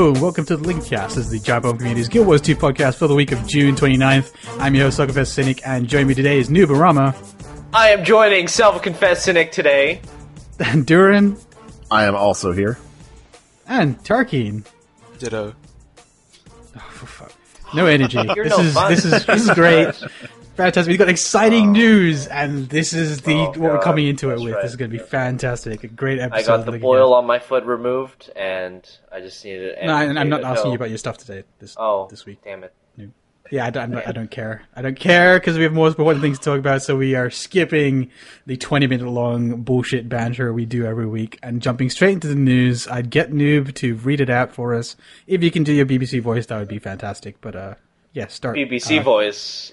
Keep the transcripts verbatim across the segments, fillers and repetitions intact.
Hello, and welcome to the Linkcast. This is the Giant Bomb Community's Guild Wars two podcast for the week of June twenty-ninth. I'm your host, Suckerfest Cynic, and joining me today is Noobarama. I am joining Self-Confessed Cynic today. And Durin. I am also here. And Tarkeen. Ditto. Oh, for fuck. No energy. You're this no is fun. this is this is great. Fantastic. We've got exciting news, and this is the Oh, what we're God. coming into it That's with. right. This is going to be fantastic. A great episode. I got of the Linkcast. boil on my foot removed, and I just needed an No, I- I'm not amputate asking toe. you about your stuff today. This Oh, this week. damn it. Yeah, I don't, I'm not, I don't care. I don't care because we have more important things to talk about. So we are skipping the twenty minute long bullshit banter we do every week and jumping straight into the news. I'd get Noob to read it out for us. If you can do your B B C voice, that would be fantastic. But uh, yeah, start. B B C uh, voice.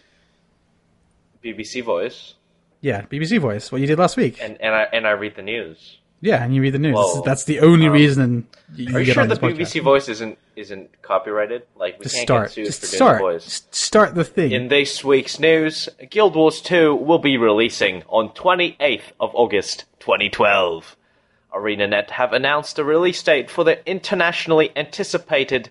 B B C voice. Yeah, B B C voice. What you did last week. And and I and I read the news. Yeah, and you read the news. Whoa. That's the only Um, reason you, Are you get sure on the this B B C podcast. voice isn't isn't copyrighted? Like we Just can't start. get sued Just for doing start. the voice. Just start the thing. In this week's news, Guild Wars two will be releasing on twenty-eighth of August, twenty twelve. ArenaNet have announced a release date for the internationally anticipated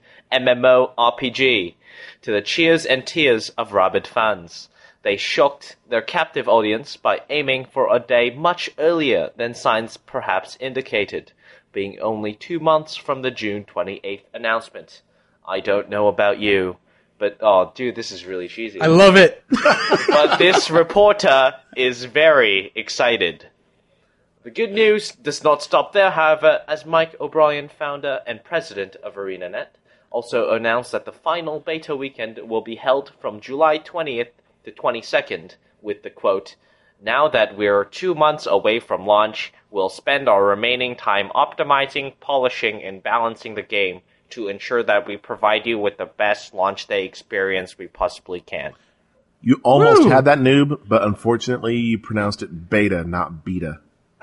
MMORPG to the cheers and tears of rabid fans. They shocked their captive audience by aiming for a day much earlier than signs perhaps indicated, being only two months from the June twenty-eighth announcement. I don't know about you, but oh dude, this is really cheesy. I love it. But this reporter is very excited. The good news does not stop there, however, as Mike O'Brien, founder and president of ArenaNet, also announced that the final beta weekend will be held from July twentieth to twenty-second, with the quote, "Now that we're two months away from launch, we'll spend our remaining time optimizing, polishing, and balancing the game to ensure that we provide you with the best launch day experience we possibly can." You almost Woo! had that, Noob, but unfortunately you pronounced it beta, not beta.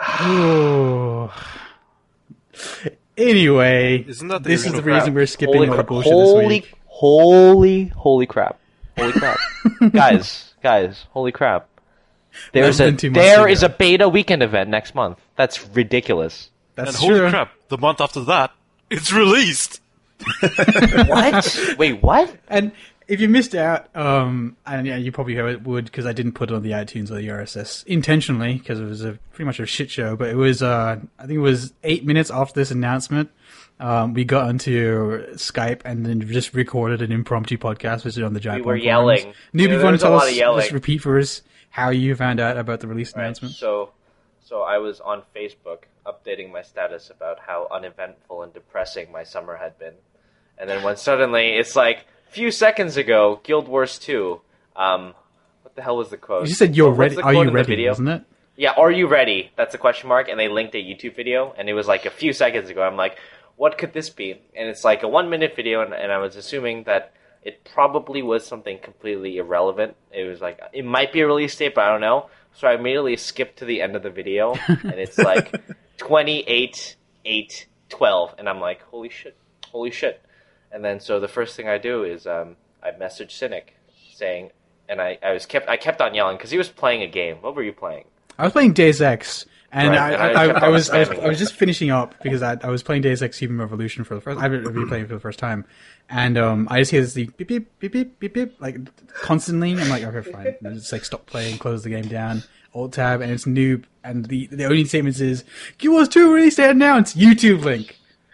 Oh. Anyway, Isn't that the this is original the reason crap? we're skipping Holy all the crap. bullshit holy, this week. Holy, holy crap. Holy crap. guys, guys, holy crap. There's Less a than two months there ago. is a beta weekend event next month. That's ridiculous. That's And holy true. crap, the month after that, it's released! What? Wait, what? And if you missed out, um, and yeah, you probably would because I didn't put it on the iTunes or the R S S intentionally because it was a pretty much a shit show. But it was, uh, I think it was eight minutes after this announcement, um, we got onto Skype and then just recorded an impromptu podcast, which is on the Giant We were Bomb yelling. forums. Yeah, Noob, there you want was to a tell lot us, of yelling. just repeat for us how you found out about the release Right, announcement? so so I was on Facebook updating my status about how uneventful and depressing my summer had been. And then when suddenly it's like a few seconds ago, Guild Wars two. Um, what the hell was the quote? You said you're What was ready. the Are quote you in the ready? video? Wasn't it? Yeah, are you ready? That's a question mark, and they linked a YouTube video, and it was like a few seconds ago. I'm like, what could this be? And it's like a one minute video, and, and I was assuming that it probably was something completely irrelevant. It was like, it might be a release date, but I don't know. So I immediately skipped to the end of the video, and it's like twenty-eight eight twelve, and I'm like, holy shit, holy shit. And then so the first thing I do is um, I message Cynic saying, and I, I was kept I kept on yelling because he was playing a game. What were you playing? I was playing Deus Ex, and Right, I, and I I, kept I, on was, I was spamming I was it. just finishing up because I, I was playing Deus Ex Human Revolution for the first. I've been replaying it for the first time, and um, I just hear this beep beep beep beep beep beep like constantly. I'm like, okay, fine. And just like stop playing, close the game down, Alt tab, and it's Noob, and the the only statement is Guild Wars two release date announced. YouTube link.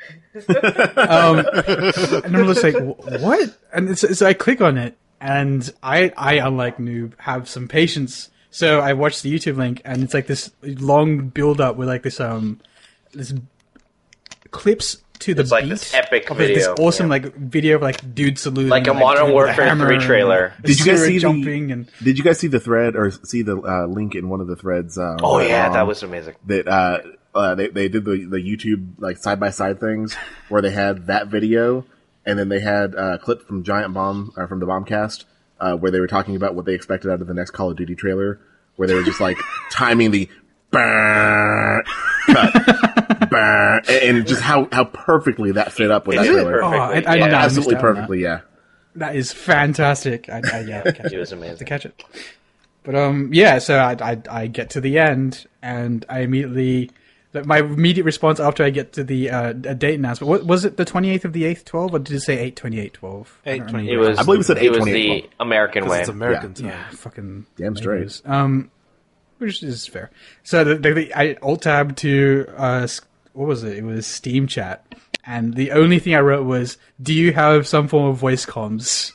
um, and I'm just like, "Wh- what? And so, so I click on it, and I, I, unlike Noob, have some patience. So I watched the YouTube link, and it's like this long build up with like this, um, this clips to the It's like beat this epic of like, this video, awesome yeah. like video of like dude saluting, Like a Modern with a Warfare hammer three and trailer. the Did you guys Sura see jumping the? and Did you guys see the thread or see the uh, link in one of the threads? Uh, Oh right yeah, on that was amazing. that. Uh, uh, they they did the the YouTube like side by side things where they had that video and then they had a clip from Giant Bomb or from the Bombcast uh, where they were talking about what they expected out of the next Call of Duty trailer, where they were just like timing the burr, cut, burr, and, and just how, how perfectly that fit up with It that did trailer. Oh, I, perfectly. I, Yeah, I missed Absolutely out on that. perfectly, yeah. That is fantastic. I, I, yeah, I catch It was To amazing. catch it. But um, yeah. So I, I I get to the end, and I immediately Like, my immediate response after I get to the uh, a date announcement, what, was it the twenty-eighth of the eighth, twelve, or did it say eight twenty-eight twelve? eight twenty-eight. It was. I believe it said It was eight the twenty-eight. American way. It's American Yeah. time. Yeah, fucking Damn straight. neighbors. Um, which is fair. So the, the, the I alt tab to uh, s- what was it? It was Steam chat, and the only thing I wrote was, "Do you have some form of voice comms?"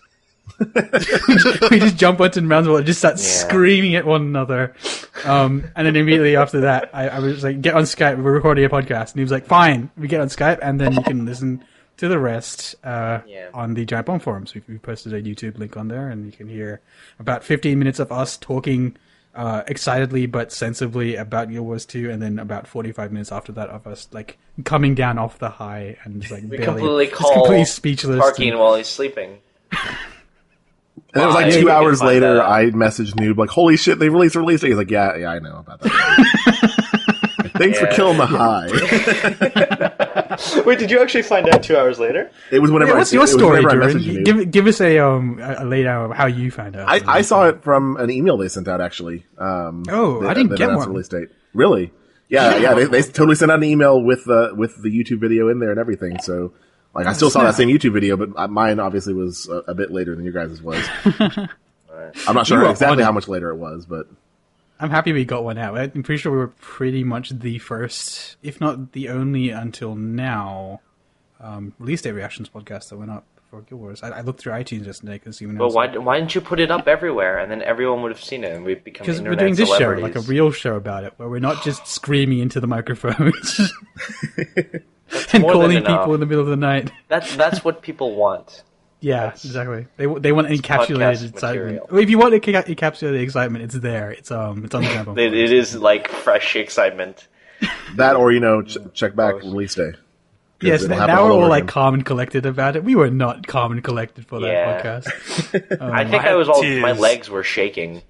We just jump onto Roundswell and just start Yeah. screaming at one another. Um, and then immediately after that, I, I was like, "Get on Skype. We're recording a podcast." And he was like, "Fine." We get on Skype, and then you can listen to the rest uh, Yeah. on the Giant Bomb forums. We've, we've posted a YouTube link on there, and you can hear about fifteen minutes of us talking uh, excitedly but sensibly about Guild Wars two, and then about forty-five minutes after that of us like coming down off the high and just, like We barely, completely just call completely speechless. Parking and- while he's sleeping. And it was like Why? two You can hours find later, that out. I messaged Noob like, "Holy shit, they released a release date." He's like, "Yeah, yeah, I know about that." Thanks for Yeah. killing the high. Wait, did you actually find out two hours later? It was whenever Yeah, I, what's it your was story, whenever I Jordan? messaged you. Give give us a um a a layout of how you found out. I, I saw it from an email they sent out actually. Um, Oh, that- I didn't that get announced one. Release date. Really? Yeah, yeah. They, they totally sent out an email with the with the YouTube video in there and everything. So, like, I still saw that snap. same YouTube video, but mine obviously was a, a bit later than your guys' was. I'm not You sure were exactly on how it. much later it was, but I'm happy we got one out. I'm pretty sure we were pretty much the first, if not the only until now, um, release day reactions podcast that went up for Guild Wars. I, I looked through iTunes yesterday because even But why, why didn't you put it up everywhere, and then everyone would have seen it, and we'd become because we're internet doing this show, celebrities? like a real show about it, where we're not just screaming into the microphones That's and more than calling enough. people in the middle of the night. That's that's what people want. Yeah, Yes. exactly. They they want encapsulated podcast excitement. material. Well, if you want enca- encapsulated excitement, it's there. It's um, it's on the channel. It, it is like fresh excitement. that or you know, ch- check back release day. 'Cause Yes, it'll now happen we're all over like again. calm and collected about it. We were not calm and collected for that Yeah. podcast. Um, I think my I was all tears. my legs were shaking.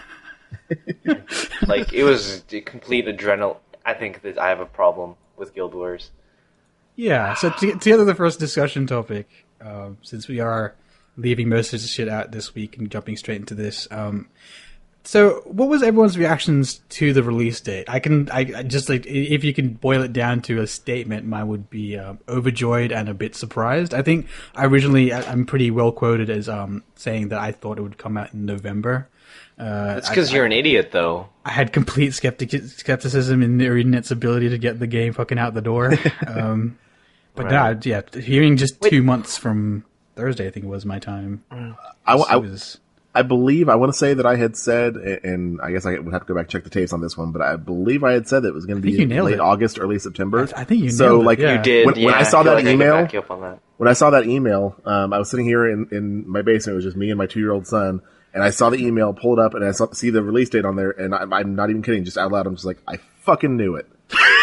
Like it was a complete adrenal. I think that I have a problem with Guild Wars. Yeah, so to get together the first discussion topic, um, since we are leaving most of the shit out this week and jumping straight into this. Um, so, what was everyone's reactions to the release date? I can, I, I just like, i- if you can boil it down to a statement, mine would be um, overjoyed and a bit surprised. I think I originally, I- I'm pretty well quoted as um, saying that I thought it would come out in November. Uh, It's because you're an idiot, though. I had complete skeptic skepticism in the Arenanet's ability to get the game fucking out the door. Um, but Right. nah, yeah, hearing just two months from Thursday, I think it was my time. I, it I, was, I believe I want to say that I had said, and I guess I would have to go back and check the tapes on this one, but I believe I had said that it was going to think be you nailed late it. August, early September. I think you so nailed it, like yeah. You did. When, yeah, when I saw feel that like I can email, back you up on that. when I saw that email, um, I was sitting here in, in my basement. It was just me and my two year old son, and I saw the email, pulled up, and I saw see the release date on there, and I, I'm not even kidding, just out loud, I'm just like, I fucking knew it.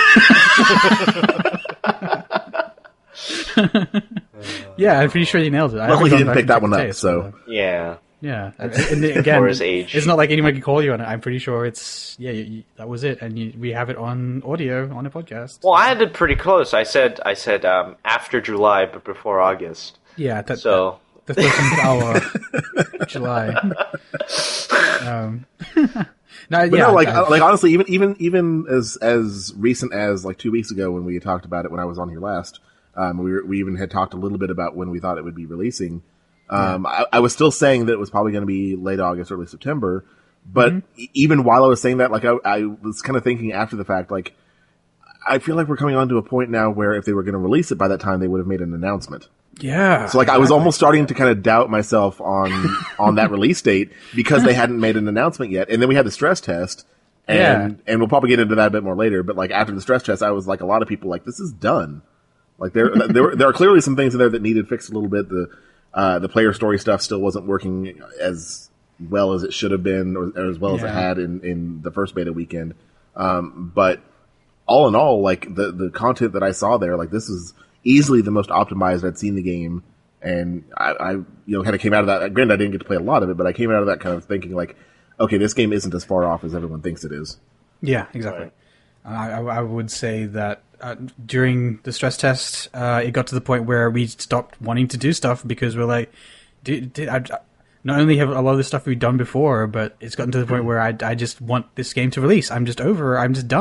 yeah, I'm pretty sure you nailed it. I Luckily, haven't he gone didn't back pick and that checked one the up, tapes, so- but, uh, Yeah. yeah. And, and again, For his age. it's not like anyone can call you on it. I'm pretty sure it's yeah, you, you, that was it, and you, we have it on audio on a podcast. Well, I had it pretty close. I said I said um, after July, but before August. yeah, that, So the thirteenth hour, July. Um, no, But yeah, no, like, I- like honestly, even even even as as recent as like two weeks ago when we had talked about it when I was on here last, um, we were, we even had talked a little bit about when we thought it would be releasing. Um, I, I was still saying that it was probably going to be late August, early September. But e- even while I was saying that, like I, I was kind of thinking after the fact, like I feel like we're coming on to a point now where if they were going to release it by that time, they would have made an announcement. yeah. So like I was almost starting to kind of doubt myself on on that release date because they hadn't made an announcement yet. And then we had the stress test, and Yeah. and we'll probably get into that a bit more later. But like after the stress test, I was like a lot of people like this is done. Like there there were- there are clearly some things in there that needed fixed a little bit. The uh, the player story stuff still wasn't working as well as it should have been, or, or as well as it Yeah. had in in the first beta weekend. Um, but all in all, like the the content that I saw there, like this is easily the most optimized I'd seen the game, and I, I you know kind of came out of that. Granted, I didn't get to play a lot of it, but I came out of that kind of thinking like, okay, this game isn't as far off as everyone thinks it is. Yeah, exactly. I, I I would say that uh, during the stress test, uh, it got to the point where we stopped wanting to do stuff because we're like, did, did, I, not only have a lot of the stuff we've done before, but it's gotten to the point where I, I just want this game to release. I'm just over. I'm just done.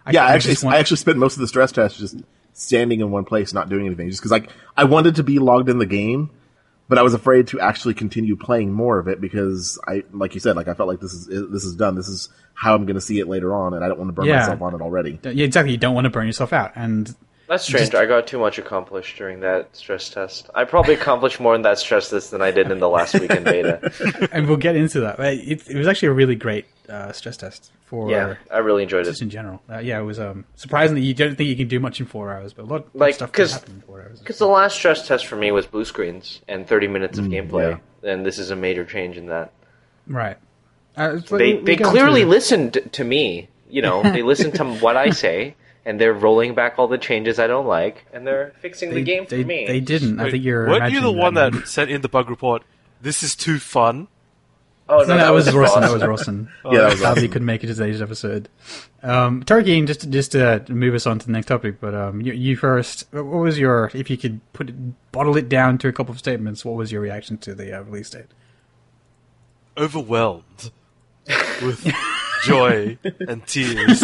I Yeah, I kinda actually, just want- I actually spent most of the stress test just standing in one place, not doing anything, just because like I wanted to be logged in the game, but I was afraid to actually continue playing more of it because I, like you said, like I felt like this is this is done. This is how I'm going to see it later on, and I don't want to burn Yeah. myself on it already. Yeah, exactly. You don't want to burn yourself out, and That's strange. Just- I got too much accomplished during that stress test. I probably accomplished more in that stress test than I did in the last week in beta. and we'll get into that. But It, it was actually a really great uh, stress test for Yeah, I really enjoyed just it. in general. Uh, yeah, it was um, surprising that you don't think you can do much in four hours, but a lot of Like, stuff can 'cause- happen in four hours. Because the last stress test for me was blue screens and thirty minutes of gameplay, yeah. and this is a major change in that. Right. Uh, it's like- They we- we they got clearly into- listened to me. You know, they listened to what I say, and they're rolling back all the changes I don't like, and they're fixing They, the game for they, me. they didn't. I Wait, think you're. weren't you the imagining one that sent in the bug report? This is too fun. oh No, that was Rawson. That Ross. was Rawson. Yeah, that was Sadly, awesome. couldn't make it to today's episode. Um, Tarkin, just just to move us on to the next topic, but um, you, you first. What was your? If you could put it, bottle it down to a couple of statements, what was your reaction to the uh, release date? Overwhelmed with joy and tears.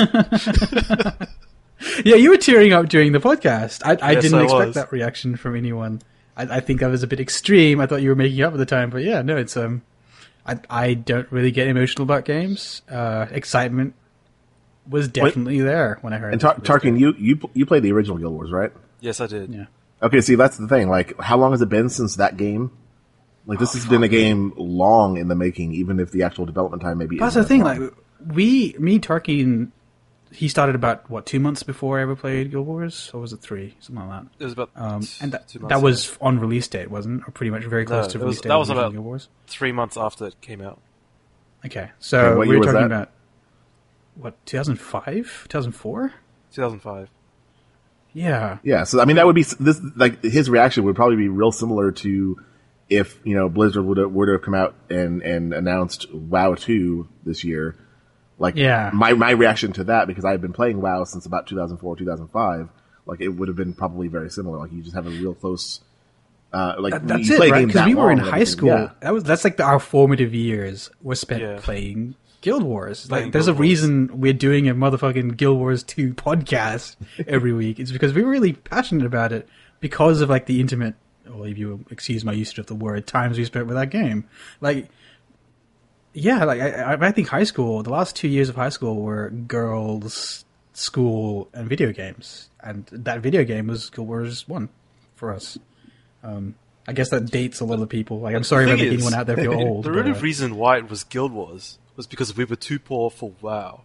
Yeah, you were tearing up during the podcast. I, I Yes, didn't I expect was. that reaction from anyone. I, I think that was a bit extreme. I thought you were making up at the time, but yeah, no, it's um, I I don't really get emotional about games. Uh, excitement was definitely there when I heard. And this Tar- release date. Tarkin, you you you played the original Guild Wars, right? Yes, I did. Yeah. Okay, see that's the thing. Like, how long has it been since that game? Like, this has been a game long in the making, even if the actual development time maybe. That's isn't the thing. as long. Like we, me, Tarkin, he started about what two months before I ever played Guild Wars, or was it three, something like that. It was about Um, and that, two months that was on release date, wasn't? Or pretty much very close No, to it release was- date. that of was the original about- Guild Wars. three months after it came out. Okay, so And what we year were was talking that? about what two thousand five, two thousand four. two thousand five. Yeah, Yeah, so I mean that would be this like his reaction would probably be real similar to if you know Blizzard would have, would have come out and, and announced WoW two this year. Like Yeah. my my reaction to that, because I had been playing WoW since about two thousand four, two thousand five, like it would have been probably very similar. Like you just have a real close uh like That- that's you it, play a right? game Because that we were long in and high everything. school. Yeah. That was that's like the, our formative years were spent Yeah. playing Guild Wars. Like, Playing there's Guild a reason we're doing a motherfucking Guild Wars two podcast every week. It's because we were really passionate about it because of like the intimate, or if you excuse my usage of the word, times we spent with that game. Like, yeah, like I, I I think high school, the last two years of high school were girls, school, and video games, and that video game was Guild Wars one for us. Um, I guess that dates a lot of people. Like, I'm sorry The if thing I make is, anyone out there feel old. The but, really uh, reason why it was Guild Wars was because we were too poor for WoW.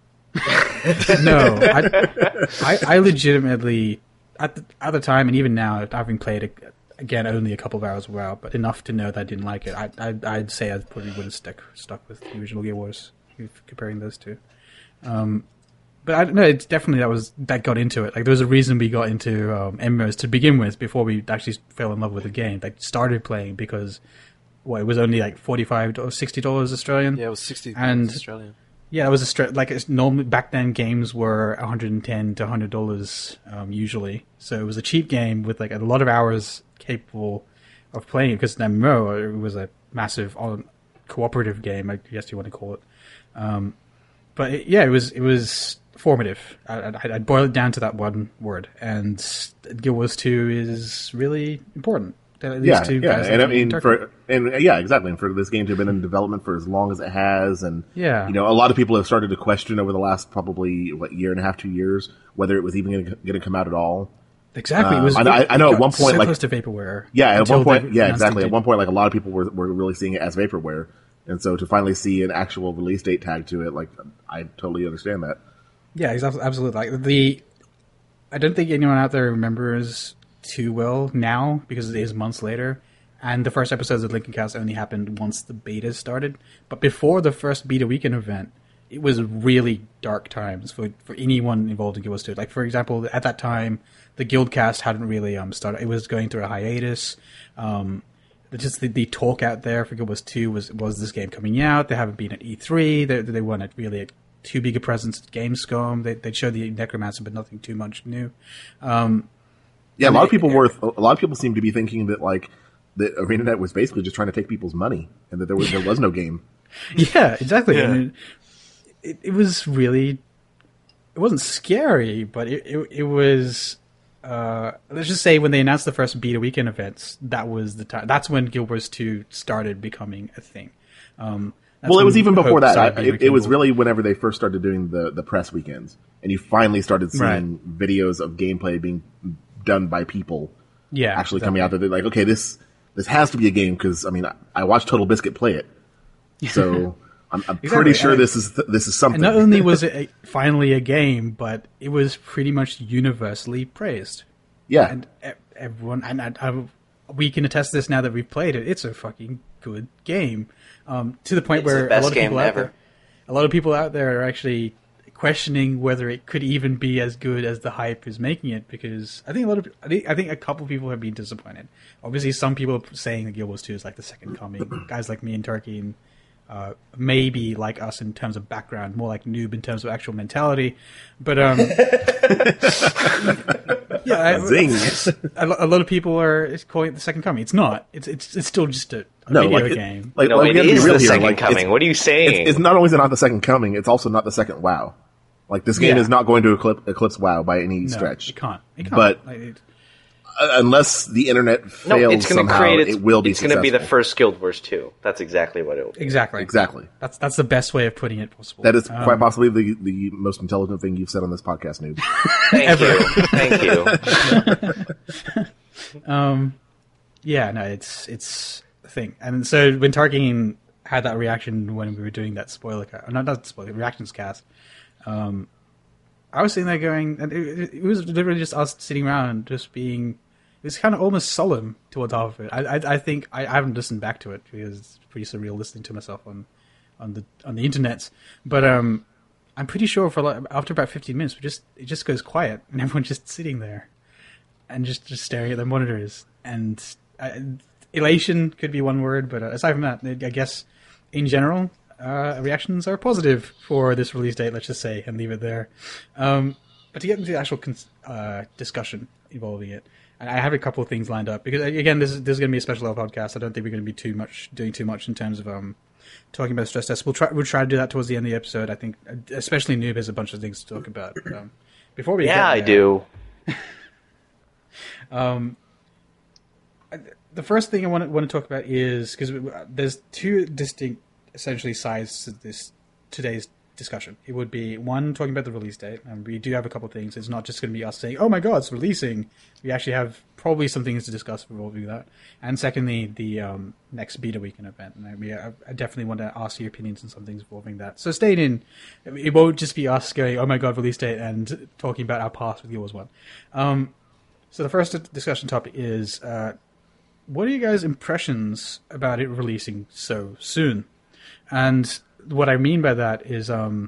no, I, I, I legitimately at the, at the time, and even now, having played it again only a couple of hours of WoW, but enough to know that I didn't like it. I, I I'd say I probably would have stuck stuck with the original Guild Wars, if comparing those two. Um, but I don't know. It's definitely that was that got into it. Like there was a reason we got into um, M M Os to begin with before we actually fell in love with the game. Like started playing because well, it was only like forty five or sixty dollars Australian. Yeah, it was sixty And- Australian. Yeah, it was a straight like it's normally back then games were one hundred ten to one hundred dollars um, usually. So it was a cheap game with like a lot of hours capable of playing it because M M O it was a massive on cooperative game, I guess you want to call it. Um, but it, yeah, it was it was formative. I, I, I'd boil it down to that one word, and Guild Wars two is really important. These Yeah, two yeah, guys and I like mean, Turkey. for and uh, yeah, exactly. And for this game to have been in development for as long as it has, and Yeah. you know, a lot of people have started to question over the last probably what year and a half, two years, whether it was even going to come out at all. Exactly, it Uh, was. I know- I know it at one got point, so like- close to vaporware. Yeah, at until one point, they yeah, announced exactly. it At did. one point, like a lot of people were were really seeing it as vaporware, and so to finally see an actual release date tag to it, like I totally understand that. Yeah, exactly. Absolutely. Like the, I don't think anyone out there remembers too well now because it is months later, and the first episodes of Lincoln Cast only happened once the beta started. But before the first beta weekend event, it was really dark times for for anyone involved in Guild Wars two. Like for example, at that time, the Guildcast hadn't really um started. It was going through a hiatus. Um, just the, the talk out there for Guild Wars two was was this game coming out. They haven't been at E three. They they weren't at really at too big a presence at Gamescom. They they showed the Necromancer, but nothing too much new. Um, Yeah, a And lot it- of people were. A lot of people seem to be thinking that like the ArenaNet was basically just trying to take people's money, and that there was there was no game. yeah, exactly. Yeah. I mean, it, it was really it wasn't scary, but it it, it was. Uh, let's just say when they announced the first beta weekend events, that was the time. That's when Guild Wars two started becoming a thing. Um, well, it was even before that. I, it, it was cool. really whenever they first started doing the, the press weekends, and you finally started seeing right. videos of gameplay being done by people. Yeah, actually exactly. coming out there, like, okay, this this has to be a game because I mean, I, I watched Total Biscuit play it, so. I'm, I'm exactly. pretty sure and, this is th- this is something. And not only was it a, finally a game, but it was pretty much universally praised. Yeah, and everyone, and I, I, we can attest to this now that we've played it. It's a fucking good game, um, to the point it's where the best a lot of game people out ever. there, a lot of people out there are actually questioning whether it could even be as good as the hype is making it. Because I think a lot of, I think, I think a couple of people have been disappointed. Obviously, some people are saying that Guild Wars two is like the second coming. Guys like me and Turkey and. Uh, maybe like us in terms of background, more like noob in terms of actual mentality. But um, yeah, I, a, a lot of people are calling it the second coming. It's not. It's it's it's still just a, a no, video like, game. Like, no, like, it is the here. second like, coming. What are you saying? It's, it's not only not the second coming. It's also not the second WoW. Like this game yeah. is not going to eclipse, eclipse WoW by any no, stretch. It can't. It can't. But like, it, unless the internet fails no, it's gonna somehow, create its, it will be It's going to be the successful. first Guild Wars two. That's exactly what it will be. exactly. Exactly. That's that's the best way of putting it possible. That is um, quite possibly the the most intelligent thing you've said on this podcast, Noob. Thank you. Thank you. Um, yeah, no, it's it's the thing. And so when Tarkin had that reaction when we were doing that spoiler cast, not not spoiler reactions cast, um, I was sitting there going, and it, it was literally just us sitting around and just being. It was kind of almost solemn towards half of it. I, I, I think I, I haven't listened back to it because it's pretty surreal listening to myself on, on the on the internet. But um, I'm pretty sure for like, after about fifteen minutes, we just it just goes quiet and everyone's just sitting there, and just, just staring at their monitors. And uh, elation could be one word, but uh, aside from that, I guess in general, uh, reactions are positive for this release date. Let's just say and leave it there. Um, but to get into the actual cons- uh, discussion involving it. And I have a couple of things lined up because again, this is this is going to be a special podcast. I don't think we're going to be too much doing too much in terms of um talking about stress tests. We'll try we'll try to do that towards the end of the episode. I think, especially Noob has a bunch of things to talk about. But, um, before we yeah, get I there, do. um, the first thing I want to want to talk about is because there's two distinct, essentially, sides to this today's discussion. It would be one talking about the release date, and we do have a couple of things. It's not just going to be us saying, "Oh my God, it's releasing." We actually have probably some things to discuss involving that. And secondly, the um, next beta weekend event. And we, I definitely want to ask your opinions on some things involving that. So stay in. It won't just be us going, "Oh my God, release date," and talking about our past with Guild Wars one. Um, so the first discussion topic is, uh, what are you guys' impressions about it releasing so soon? And what I mean by that is, um,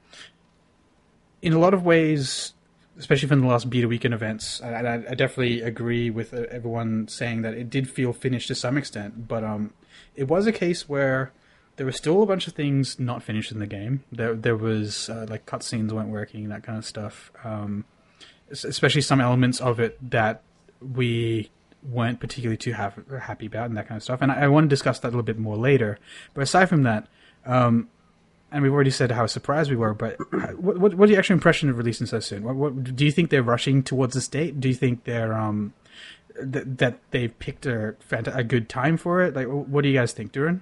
in a lot of ways, especially from the last beta weekend events, and I, I definitely agree with everyone saying that it did feel finished to some extent, but um, it was a case where there were still a bunch of things not finished in the game. There, there was uh, like cutscenes weren't working, that kind of stuff. Um, especially some elements of it that we weren't particularly too ha- happy about, and that kind of stuff. And I, I want to discuss that a little bit more later. But aside from that. Um, and we've already said how surprised we were, but what, what, what are your actual impression of releasing so soon? What, what, do you think they're rushing towards this date? Do you think they're um, th- that they've picked a, a good time for it? Like, what do you guys think, Duran?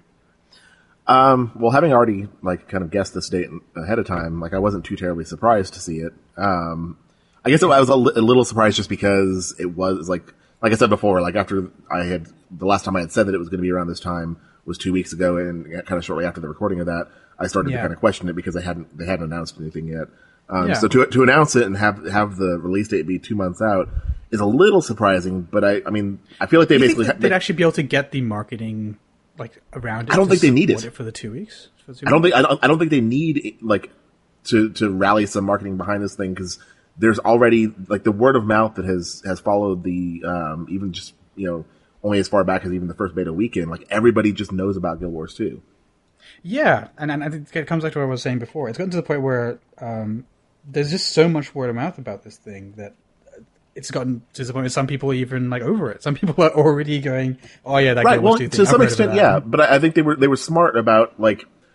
Um, well, having already like kind of guessed this date ahead of time, like I wasn't too terribly surprised to see it. Um, I guess I was a, li- a little surprised just because it was like, like I said before, like after I had the last time I had said that it was going to be around this time. Was two weeks ago, and kind of shortly after the recording of that, I started yeah. to kind of question it because they hadn't they hadn't announced anything yet. Um, yeah. So to to announce it and have have the release date be two months out is a little surprising. But I I mean I feel like they Do you basically think ha- they'd they, actually be able to get the marketing like around it. I don't think they need it. it for the two weeks. For the two I don't weeks? think I don't, I don't think they need like to to rally some marketing behind this thing because there's already like the word of mouth that has has followed the um, even just you know. Only as far back as even the first beta weekend, like everybody just knows about Guild Wars two. Yeah, and, and I think it comes back to what I was saying before. It's gotten to the point where um, there's just so much word of mouth about this thing that it's gotten to the point where some people are even like over it. Some people are already going, "Oh yeah, that right." Guild Well, Wars two thing." to I've some heard of extent, that. yeah. But I, I think they were they were smart about like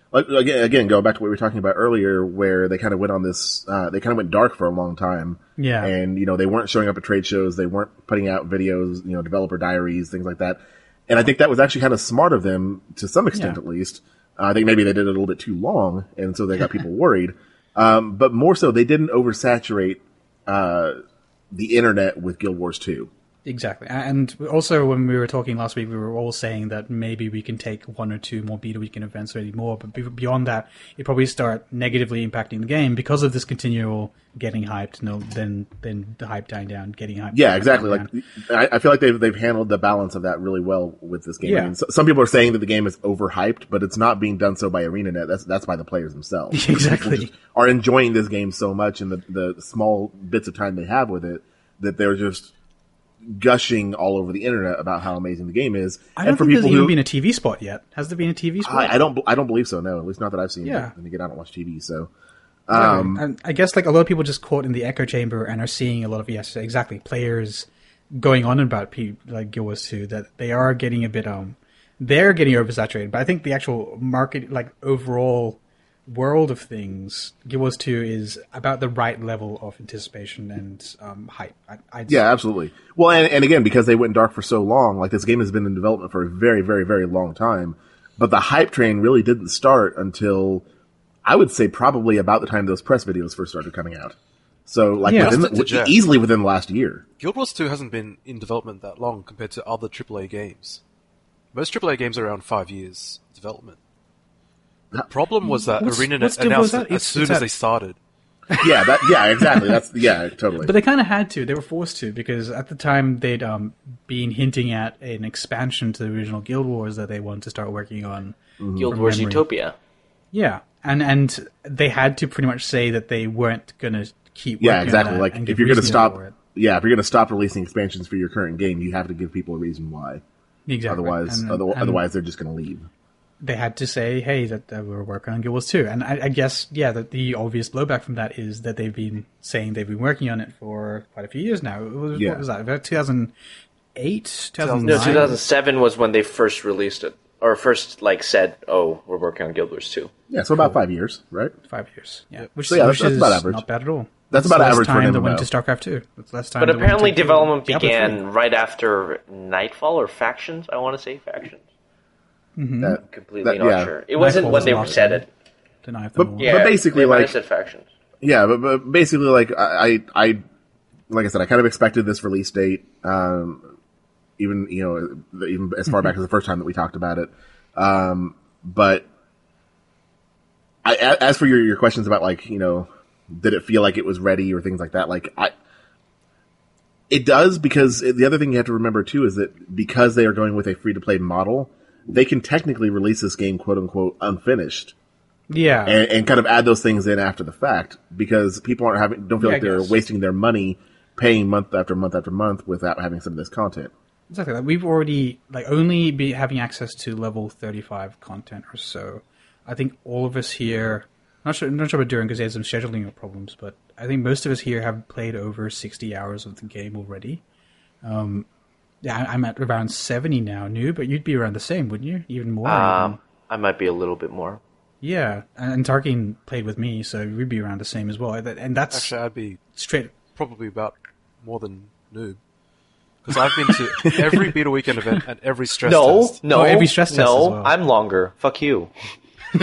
Like, again, again, going back to what we were talking about earlier, where they kind of went on this, uh, they kind of went dark for a long time. Yeah. And, you know, they weren't showing up at trade shows. They weren't putting out videos, you know, developer diaries, things like that. And I think that was actually kind of smart of them, to some extent Yeah. at least. Uh, I think maybe they did it a little bit too long, and so they got people worried. Um, but more so, they didn't oversaturate, uh, the internet with Guild Wars two. Exactly. And also, when we were talking last week, we were all saying that maybe we can take one or two more beta weekend events or any more, but be- beyond that, it probably start negatively impacting the game because of this continual getting hyped, no, then then the hype dying down, getting hyped. Yeah, dying exactly. down. Like, I, I feel like they've they've handled the balance of that really well with this game. Yeah. I mean, so, some people are saying that the game is overhyped, but it's not being done so by ArenaNet. That's that's by the players themselves. Exactly. People just are enjoying this game so much, and the the small bits of time they have with it, that they're just gushing all over the internet about how amazing the game is. I don't and for think there's people even who, been a T V spot yet. Has there been a T V spot? I, I don't I don't believe so. No, at least not that I've seen. Yeah. And again, I don't watch T V, so. Exactly. Um, and I guess like a lot of people just caught in the echo chamber and are seeing a lot of yes, exactly players going on about P, like Guild Wars two that they are getting a bit um they're getting oversaturated. But I think the actual market, like overall world of things, Guild Wars two is about the right level of anticipation and um, hype. I, I'd Yeah, absolutely. Well, and, and again, because they went dark for so long, like this game has been in development for a very, very, very long time, but the hype train really didn't start until, I would say, probably about the time those press videos first started coming out. So, like, Yeah. within the, Just to Jeff. easily within the last year. Guild Wars two hasn't been in development that long compared to other triple A games. Most triple A games are around five years development. The problem was that What's- ArenaNet what's Guild announced Wars it at? as It's- soon it's as at- they started. Yeah, that, yeah, exactly. That's, yeah, totally. But they kind of had to. They were forced to because at the time they'd um, been hinting at an expansion to the original Guild Wars that they wanted to start working on. Guild From Wars memory. Utopia. Yeah, and and they had to pretty much say that they weren't going to keep. Yeah, working exactly. On that Like, and if give you're going to reason stop, for it. yeah, if you're going to stop releasing expansions for your current game, you have to give people a reason why. Exactly. Otherwise, And- other, and otherwise they're just going to leave. they had to say, "Hey, that, that we're working on Guild Wars two." And I, I guess, yeah, that the obvious blowback from that is that they've been saying they've been working on it for quite a few years now. It was, Yeah. What was that? About two thousand eight, two thousand No, nine. two thousand seven was when they first released it. Or first, like, said, oh, we're working on Guild Wars two. Yeah, so about five years, right? Five years. Yeah, which, So, yeah, which that's- that's is about average. not bad at all. That's It's about less average for an time that M M O. went to StarCraft two. It's less time. But that went apparently to development Diablo three. began right after Nightfall or Factions, I want to say Factions. That- Completely that- not yeah. sure. It wasn't Nightfall when was they last said one. it. Deny them But- all. Yeah, But basically, they might have like- said Factions. Yeah, but, but basically, like I, I, I, like I said, I kind of expected this release date, um, even you know, even as far back as the first time that we talked about it. Um, but I, a- as for your your questions about like you know, did it feel like it was ready or things like that? Like I, it does because the other thing you have to remember too is that because they are going with a free to play model, they can technically release this game quote unquote unfinished. Yeah. and, and kind of add those things in after the fact because people aren't having don't feel Yeah, like I they're guess. wasting their money paying month after month after month without having some of this content. Exactly. Like we've already like only be having access to level thirty-five content or so. I think all of us here, not sure, not sure about Duran because he has some scheduling problems, but I think most of us here have played over sixty hours of the game already. Um, yeah, I- I'm at around seventy now, new, but you'd be around the same, wouldn't you? Even more. Um, even. I might be a little bit more. Yeah, and, and Tarkin played with me, so we'd be around the same as well. And that's Actually, I'd be straight. probably about more than noob. Because I've been to every beta weekend event and every stress No, test. no, Oh, every stress test no. as well. I'm longer. Fuck you. No,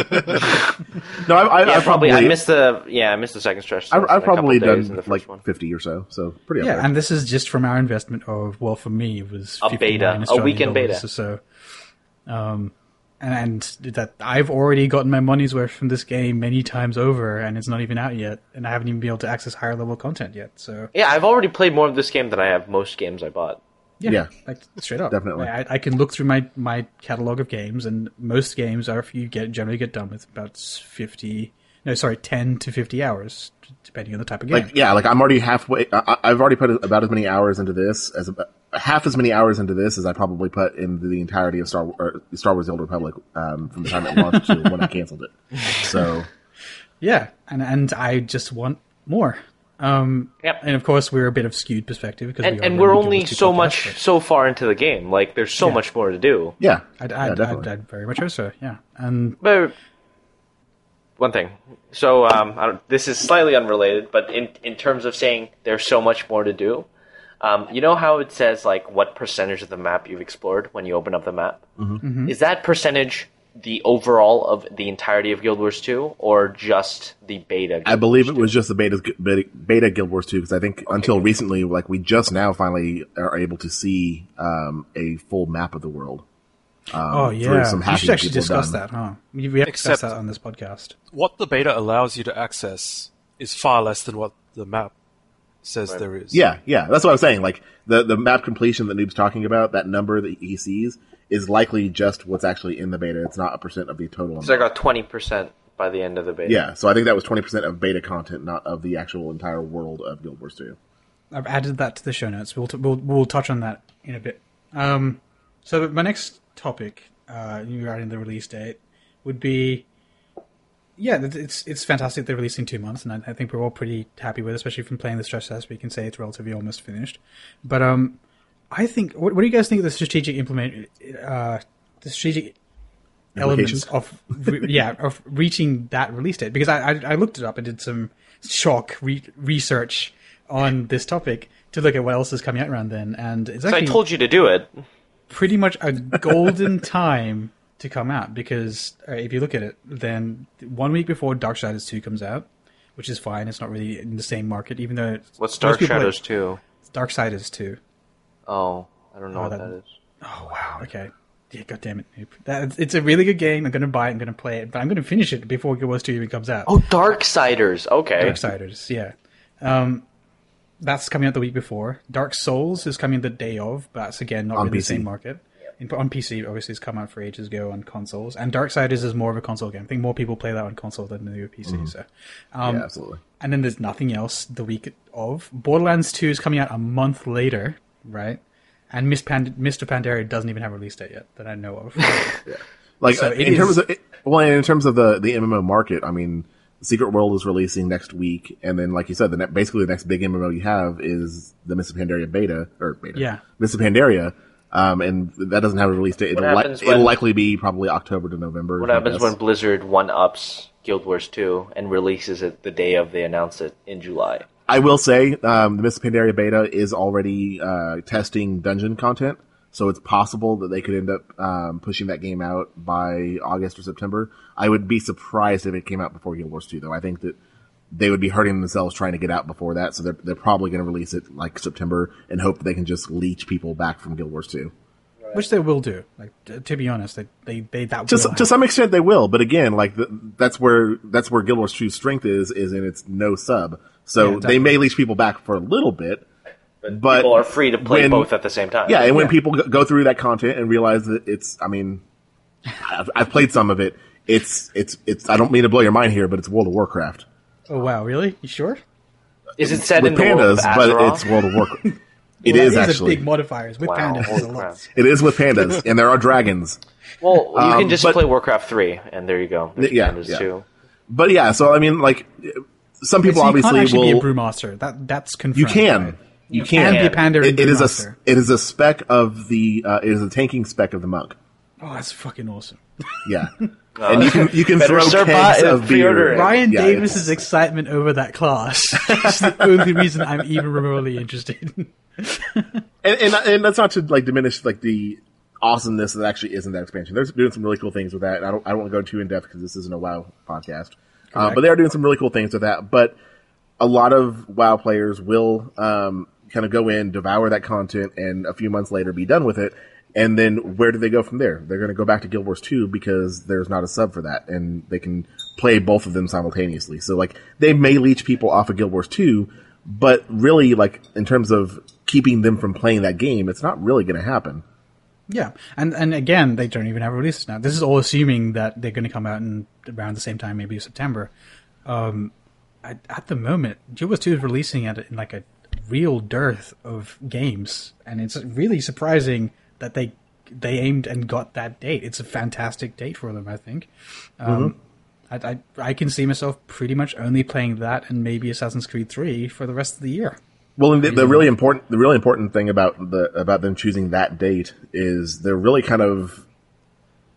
I, I, Yeah, I probably. probably I missed the. Yeah, I missed the second stretch. I, test I've and a couple probably days done in the first like one. fifty or so, so pretty up Yeah, there. and this is just from our investment of, well, for me, it was A beta, fifty-nine a Australian weekend beta. dollars or so. Um, and that I've already gotten my money's worth from this game many times over, and it's not even out yet, and I haven't even been able to access higher level content yet. So Yeah, I've already played more of this game than I have most games I bought. yeah, Yeah. like straight up, Definitely. I, I can look through my my catalog of games, and most games are you get generally get done with about fifty. No, sorry, ten to fifty hours, depending on the type of game. Like yeah, like I'm already halfway. I, I- I've already put about as many hours into this as half as many hours into this as I probably put into the entirety of Star or Star Wars: The Old Republic um, from the time it launched to when I canceled it. So Yeah, and and I just want more. Um, Yep. And of course, we're a bit of skewed perspective because And, we are and running we're Guild only Wars two so podcast, much, but so far into the game. Like, there's so Yeah. much more to do. yeah, I'd, yeah, I'd, definitely. I'd, I'd very much hope so. Yeah, and But one thing. So um, I don't, this is slightly unrelated, but in in terms of saying there's so much more to do, um, you know how it says like what percentage of the map you've explored when you open up the map? Mm-hmm. Mm-hmm. Is that percentage the overall of the entirety of Guild Wars two, or just the beta? Guild I believe Wars it was just the beta beta, beta Guild Wars two, because I think okay. until recently, like we just now finally are able to see um, a full map of the world. Um, oh yeah, some we should actually discuss done. that, huh? We have to discuss that on this podcast. What the beta allows you to access is far less than what the map says right. there is. Yeah, yeah, that's what I'm saying. Like the the map completion that Noob's talking about, that number that he sees is likely just what's actually in the beta. It's not a percent of the total. So I got twenty percent by the end of the beta. Yeah, so I think that was twenty percent of beta content, not of the actual entire world of Guild Wars two. I've added that to the show notes. We'll t- we'll, we'll touch on that in a bit. Um, so my next topic, uh, regarding the release date, would be, yeah, it's it's fantastic they're releasing two months, and I, I think we're all pretty happy with it, especially from playing the stress test. We can say it's relatively almost finished. But um, I think, what, what do you guys think of the strategic implement, uh, the strategic elements of re- yeah of reaching that release date? Because I, I I looked it up and did some shock re- research on this topic to look at what else is coming out around then, and it's actually so I told you to do it. Pretty much a golden time to come out, because uh, if you look at it, then one week before Darksiders two comes out, which is fine. It's not really in the same market, even though it's, what's Darksiders like, two? Darksiders two. Oh, I don't know oh, what that, that is. Oh wow, okay. Yeah, God damn it, noob. That, it's a really good game. I'm going to buy it. I'm going to play it, but I'm going to finish it before Guild Wars two even comes out. Oh, Darksiders. Okay. Darksiders, yeah. Um, that's coming out the week before. Dark Souls is coming the day of, but that's again not on really P C. The same market. In, on P C, obviously, it's come out for ages ago on consoles. And Darksiders is more of a console game. I think more people play that on console than they do P C. Mm-hmm. So, um, yeah, absolutely. And then there's nothing else the week of. Borderlands two is coming out a month later, right? And Miss Pand- Mister Pandaria doesn't even have a release date yet that I know of. yeah. Like so uh, in is... terms of it, well, in terms of the the M M O market, I mean, Secret World is releasing next week, and then, like you said, the ne- basically the next big M M O you have is the Mists of Pandaria beta or beta. Yeah, Mists of Pandaria, um, and that doesn't have a release date. It'll, li- when... it'll likely be probably October to November. What happens when Blizzard one-ups Guild Wars two and releases it the day of they announce it in July? I will say, um, the Mists of Pandaria beta is already uh, testing dungeon content, so it's possible that they could end up um, pushing that game out by August or September. I would be surprised if it came out before Guild Wars two, though. I think that they would be hurting themselves trying to get out before that, so they're, they're probably going to release it like September and hope that they can just leech people back from Guild Wars two. Right. Which they will do. Like, to be honest, they they, they that to, will to some extent they will, but again, like the, that's where that's where Guild Wars two's strength is is in its no sub. So yeah, they may leech people back for a little bit, but, but people are free to play when, both at the same time. Yeah, and when yeah. people go through that content and realize that it's, I mean, I've, I've played some of it. It's it's it's. I don't mean to blow your mind here, but it's World of Warcraft. Oh wow, really? You sure? Is it set with in the pandas, world of but Azeroth? it's World of Warcraft. It well, is that actually a big modifiers with wow, pandas. Is a lot. It is with pandas, and there are dragons. Well, you um, can just but, play Warcraft three, and there you go. There's yeah, pandas yeah. too. But yeah, so I mean, like, some people so you obviously can't actually will. be a brewmaster. That that's confirmed. You can. Right? You, you can. can be a panda. It, it is a brewmaster. it is a spec of the uh, it is a tanking spec of the monk. Oh, that's fucking awesome. Yeah, and you can you can Better throw Serpa kegs of pre-order beer. it. Ryan Yeah, Davis's it's- excitement over that class is the only reason I'm even remotely interested. and, and and that's not to like diminish like the awesomeness that actually is in that expansion. They're doing some really cool things with that. And I don't I don't want to go too in depth because this isn't a WoW podcast, uh, but they are doing some really cool things with that. But a lot of WoW players will um, kind of go in, devour that content, and a few months later be done with it. And then where do they go from there? They're going to go back to Guild Wars two because there's not a sub for that, and they can play both of them simultaneously. So like they may leech people off of Guild Wars two, but really like in terms of keeping them from playing that game, it's not really going to happen. Yeah, and and again, they don't even have releases now. This is all assuming that they're going to come out in around the same time, maybe September. Um, at, at the moment, Guild Wars two is releasing at in like a real dearth of games, and it's really surprising that they they aimed and got that date. It's a fantastic date for them, I think. Um, mm-hmm. I, I I can see myself pretty much only playing that and maybe Assassin's Creed three for the rest of the year. Well, and the, the really important the really important thing about the about them choosing that date is they're really kind of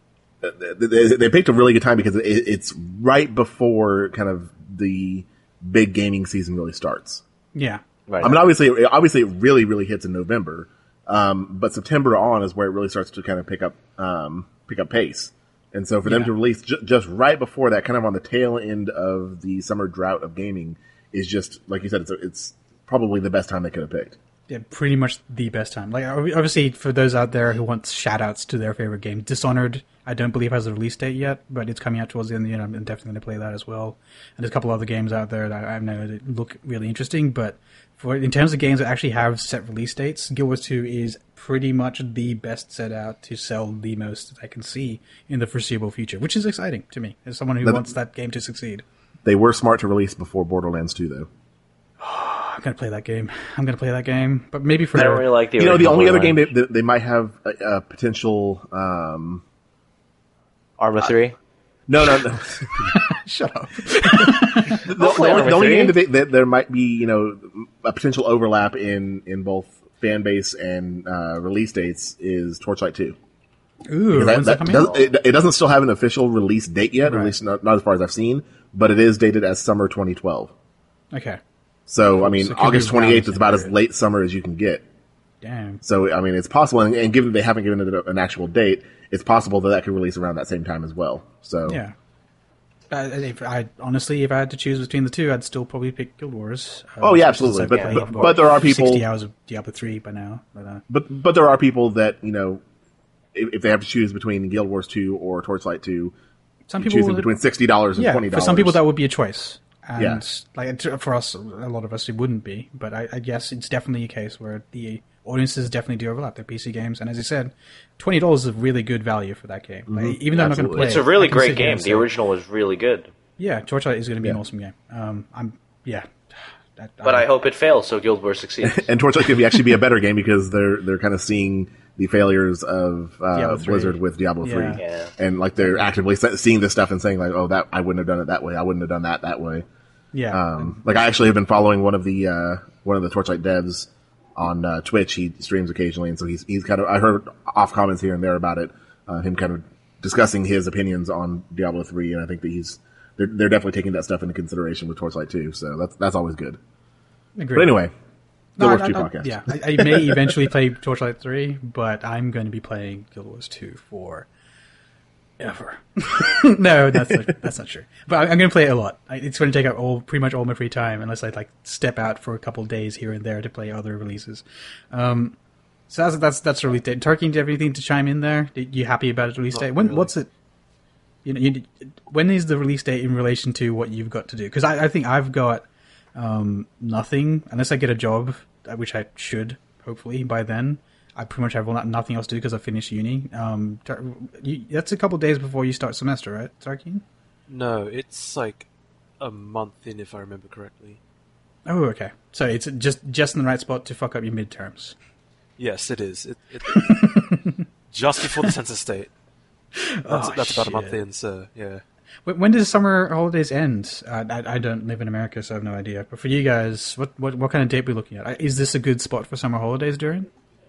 they, they picked a really good time because it, it's right before kind of the big gaming season really starts. Yeah. Right. I mean, obviously, obviously, it really, really hits in November, um, but September on is where it really starts to kind of pick up, um, pick up pace. And so, for them Yeah. to release ju- just right before that, kind of on the tail end of the summer drought of gaming, is just like you said. It's it's probably the best time they could have picked. Yeah, pretty much the best time. Like, obviously, for those out there who want shout-outs to their favorite game, Dishonored, I don't believe has a release date yet, but it's coming out towards the end of the year, and I'm definitely going to play that as well. And there's a couple other games out there that I know that look really interesting, but for in terms of games that actually have set release dates, Guild Wars two is pretty much the best set out to sell the most that I can see in the foreseeable future, which is exciting to me, as someone who But- wants that game to succeed. They were smart to release before Borderlands two, though. I'm going to play that game. I'm going to play that game, but maybe for... I don't really like the You know, the original only other game Borderlands. they, they, they might have a, a potential. Um, Arma three. no, no, no. Shut up. the, the play only, Arma the only three. game that, they, that there might be, you know, a potential overlap in in both fan base and uh, release dates is Torchlight two. Ooh, That- when's that that coming does- out? it, it doesn't still have an official release date yet, Right. at least not, not as far as I've seen, but it is dated as summer twenty twelve. Okay. So, I mean, So it could be August around twenty-eighth the is same about as period. late summer as you can get. Damn. So, I mean, it's possible, and, and given they haven't given it an actual date, it's possible that that could release around that same time as well. So, Yeah. Uh, if I honestly, if I had to choose between the two, I'd still probably pick Guild Wars. Uh, Oh, yeah, especially absolutely. since But- I've but- played but what, there are people- sixty hours of Diablo three by now. But, uh, but but there are people that, you know, if, if they have to choose between Guild Wars two or Torchlight two, some people, choosing between sixty dollars and yeah, twenty for dollars. some people that would be a choice. And Yeah. like t- for us, a lot of us, it wouldn't be. But I, I guess it's definitely a case where the audiences definitely do overlap. They're P C games, and as you said, twenty dollars is a really good value for that game. Like, even though I'm not going to Absolutely. play, It's it, a really I can great sit here game. and The say, original was really good. Yeah, Torchlight is going to be an Yeah. awesome game. Um, I'm yeah, that, But I hope it fails so Guild Wars succeeds. And Torchlight could be actually be a better game because they're they're kind of seeing the failures of uh, Diablo three. Blizzard with Diablo Yeah. three, Yeah. and like they're actively se- seeing this stuff and saying like, "Oh, that I wouldn't have done it that way. I wouldn't have done that that way." yeah. Um, like I actually have been following one of the uh, one of the Torchlight devs on uh, Twitch. He streams occasionally, and so he's he's kind of I heard off comments here and there about it. Uh, him kind of discussing his opinions on Diablo three, and I think that he's they're they're definitely taking that stuff into consideration with Torchlight two. So that's that's always good. Agreed. But anyway, No, Guild Wars I- two I- podcast. Yeah, I, I may eventually play Torchlight three, but I'm going to be playing Guild Wars two for ever. No, that's not, that's not true. But I'm going to play it a lot. I- It's going to take up all pretty much all my free time, unless I like step out for a couple days here and there to play other releases. Um, so that's that's that's release date. Turkey, do you have anything to chime in there? Are you happy about its release Not date? When really. what's it? You know, you, when is the release date in relation to what you've got to do? Because I, I think I've got um, nothing unless I get a job, uh, which I should hopefully by then. I pretty much have not- nothing else to do because I finished uni. Um, Tar- you, that's a couple days before you start semester, right, Tarkin? No, it's like a month in, if I remember correctly. Oh, okay. So it's just just in the right spot to fuck up your midterms. Yes, it is. It, it, just before the census date. That's, Oh, that's about a month shit. in, so yeah. When, when does summer holidays end? Uh, I, I don't live in America, so I have no idea. But for you guys, what what, what kind of date are we looking at? Is this a good spot for summer holidays during?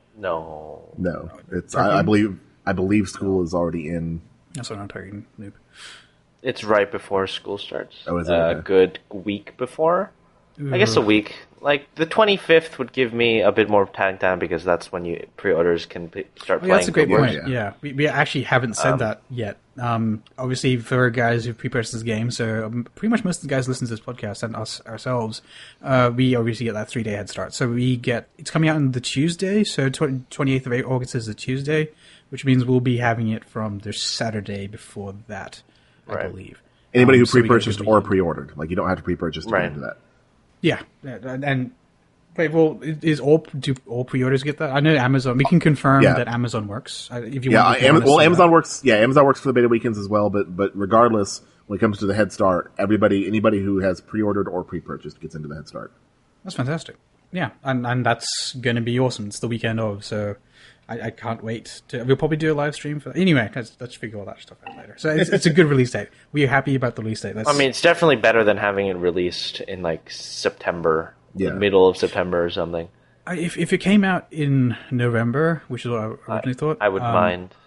No. No, it's I, I believe I believe school is already in. That's what I'm targeting, noob. It's right before school starts. Oh, is it? A Okay. good week before. I guess a week. Like the twenty-fifth would give me a bit more time time because that's when you pre-orders can p- start Oh, playing. yeah, that's a great Guild Wars. point. Yeah. Yeah, we, we actually haven't said that yet. Um, obviously, for guys who pre-purchased this game, so um, pretty much most of the guys who listen to this podcast and us ourselves, uh, we obviously get that three-day head start. So we get it's coming out on the Tuesday, so twenty-eighth of August is the Tuesday, which means we'll be having it from the Saturday before that, I Right. believe. Anybody Um, who so we get a pre-purchased good or weekend. pre-ordered, like you don't have to pre-purchase to Right. get into that. Yeah, yeah, and, and wait, well, is all do all pre-orders get that? I know Amazon. We can confirm Yeah. that Amazon works. Uh, If you Yeah, want, if you Am- want us well, to, uh, Amazon works. Yeah, Amazon works for the beta weekends as well. But but regardless, when it comes to the Head Start, everybody, anybody who has pre-ordered or pre-purchased gets into the Head Start. That's fantastic. Yeah, and and that's going to be awesome. It's the weekend of, so I, I can't wait to. We'll probably do a live stream for. Anyway, let's, let's figure all that stuff out later. So it's, it's a good release date. We are happy about the release date. That's, I mean, it's definitely better than having it released in like September, Yeah. the middle of September or something. I- if if it came out in November, which is what I originally thought, I would um, mind.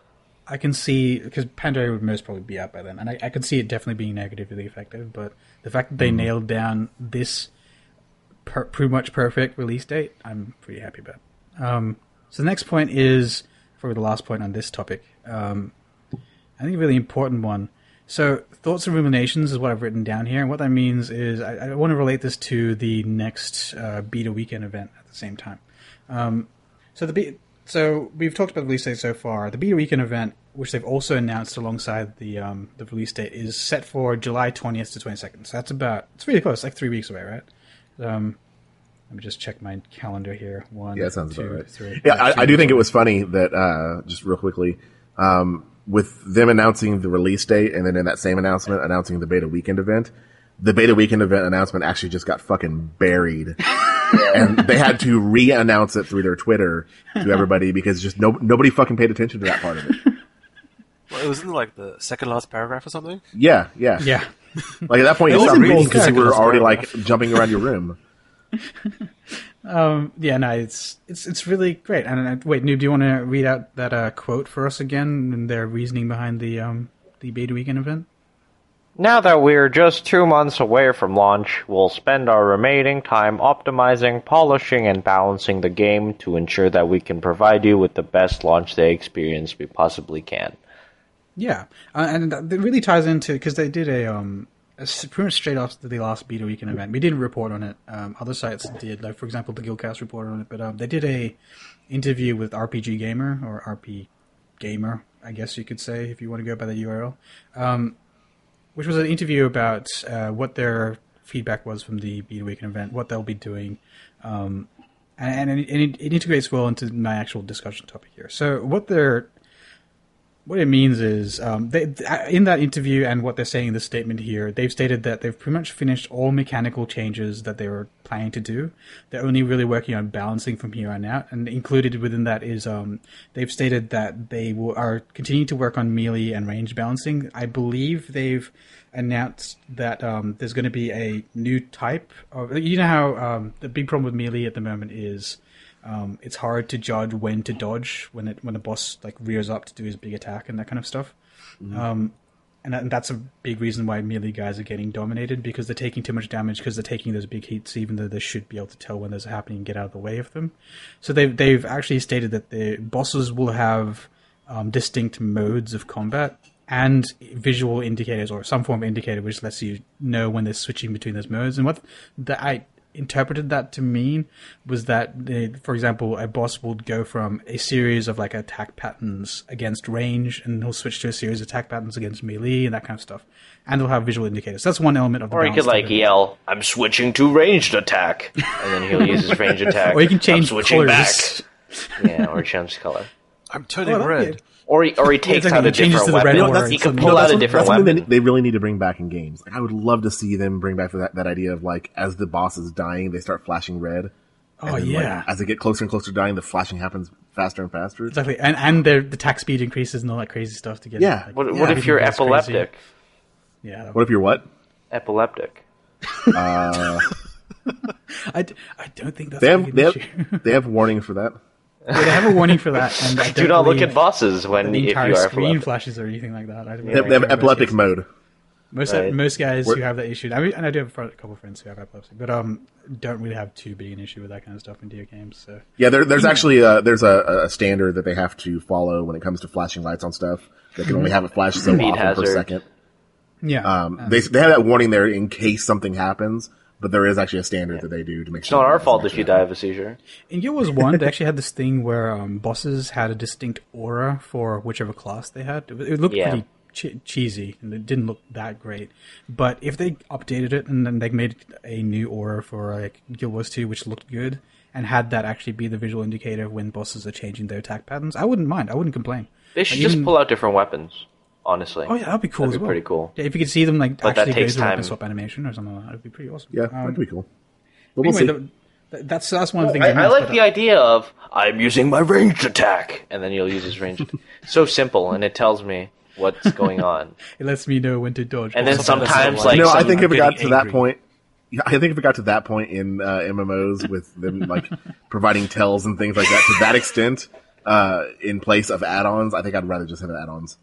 I can see, because Pandaria would most probably be out by then, and I, I can see it definitely being negatively effective, but the fact that they mm. nailed down this per, pretty much perfect release date, I'm pretty happy about. Um, so the next point is, probably the last point on this topic, um, I think a really important one. So, thoughts and ruminations is what I've written down here, and what that means is I, I want to relate this to the next uh, beta weekend event at the same time. Um, so the be- so we've talked about the release date so far. The beta weekend event, which they've also announced alongside the um, the release date, is set for July twentieth to twenty-second. So that's about, it's really close, like three weeks away, right? Um, let me just check my calendar here. One, yeah, that sounds two, about right. Three, yeah, uh, I, I do think it was funny that, uh, just real quickly, um, with them announcing the release date and then in that same announcement announcing the beta weekend event, the beta weekend event announcement actually just got fucking buried. And they had to re-announce it through their Twitter to everybody because just no, nobody fucking paid attention to that part of it. Well, it was in like the second last paragraph or something? Yeah, yeah. Yeah. Like at that point It you stopped wasn't reading both because you were paragraphs. already like jumping around your room. Um, yeah, no, it's it's it's really great. And uh, wait, Noob, do you want to read out that uh, quote for us again and their reasoning behind the um the beta weekend event? Now that we're just two months away from launch, we'll spend our remaining time optimizing, polishing, and balancing the game to ensure that we can provide you with the best launch day experience we possibly can. Yeah, uh, and that that really ties into, because they did a um a, s- pretty much straight off the last beta weekend event. We didn't report on it. Um, other sites did, like for example, the Guildcast reported on it. But um, they did a interview with R P G Gamer or R P Gamer, I guess you could say, if you want to go by the U R L. Um, which was an interview about uh, what their feedback was from the beta weekend event, what they'll be doing, um, and, and, it, and it, it integrates well into my actual discussion topic here. So what they're What it means is, um, they, in that interview and what they're saying in this statement here, they've stated that they've pretty much finished all mechanical changes that they were planning to do. They're only really working on balancing from here on out, and included within that is um, they've stated that they will, are continuing to work on melee and range balancing. I believe they've announced that um, there's going to be a new type of, you know how um, the big problem with melee at the moment is Um, it's hard to judge when to dodge when it when a boss like rears up to do his big attack and that kind of stuff. Mm-hmm. Um, and, that, and that's a big reason why melee guys are getting dominated, because they're taking too much damage because they're taking those big hits, even though they should be able to tell when those are happening and get out of the way of them. So they've they've actually stated that the bosses will have um, distinct modes of combat and visual indicators or some form of indicator which lets you know when they're switching between those modes. And what the I. interpreted that to mean was that, they, for example, a boss would go from a series of like attack patterns against range, and he'll switch to a series of attack patterns against melee and that kind of stuff, and they'll have visual indicators. So that's one element of the Or he balance could like of it. yell, "I'm switching to ranged attack," and then he'll use his ranged attack. Or you can change I'm switching colors. back. Yeah, or change color. I'm turning Oh, that'd be red. Or he, or he takes exactly. out a It changes different to the red weapon. aura. He It's could a- pull No, out a what- different that's something weapon. that they really need to bring back in games. Like, I would love to see them bring back that, that idea of like, as the boss is dying, they start flashing red. Oh, And then, yeah. like, as they get closer and closer to dying, the flashing happens faster and faster. Exactly, and and their the attack speed increases and all that crazy stuff to get. Yeah. like, What, Yeah, what if you're everything goes crazy. epileptic? Yeah, that What if you're what? Epileptic. Uh, I, d- I don't think that's they a have big they have, issue. they have warnings for that. Yeah, they have a warning for that, and I Do don't not look believe at bosses when that the if you entire are screen epileptic. flashes or anything like that. I don't They have, they have epileptic mode. Most Right. most guys We're- who have that issue, I mean, and I do have a fr- a couple of friends who have epilepsy, but um, don't really have too big an issue with that kind of stuff in video games. So Yeah, there, there's actually a, there's a, a standard that they have to follow when it comes to flashing lights on stuff. They can only have it flash so Speed often per hazard. second. yeah, Um, um, they they have that warning there in case something happens, but there is actually a standard that they do to make It's sure. not that our doesn't fault if actually you die of a seizure. in Guild Wars One, they actually had this thing where um, bosses had a distinct aura for whichever class they had. It, it looked Yeah. pretty che- cheesy, and it didn't look that great. But if they updated it and then they made a new aura for like Guild Wars Two, which looked good, and had that actually be the visual indicator of when bosses are changing their attack patterns, I wouldn't mind. I wouldn't complain. They should Like, just even- pull out different weapons, honestly. Oh yeah, that'd be cool That'd as be well. pretty cool. Yeah, if you could see them like But that actually go takes through a weapon time. swap animation or something like that, it'd be pretty awesome. Yeah, Um, that'd be cool. But we'll anyway, see. the, that's that's one of the things. I, I, I missed, like but, the uh, idea of, I'm using my ranged attack, and then you'll use his ranged So simple, and it tells me what's going on. It lets me know when to dodge. And then Also, sometimes, that's like, you know, I some- think if it got to getting that angry. point, yeah, I think if it got to that point in uh, M M Os with them like providing tells and things like that to that extent, uh, in place of add-ons, I think I'd rather just have add-ons.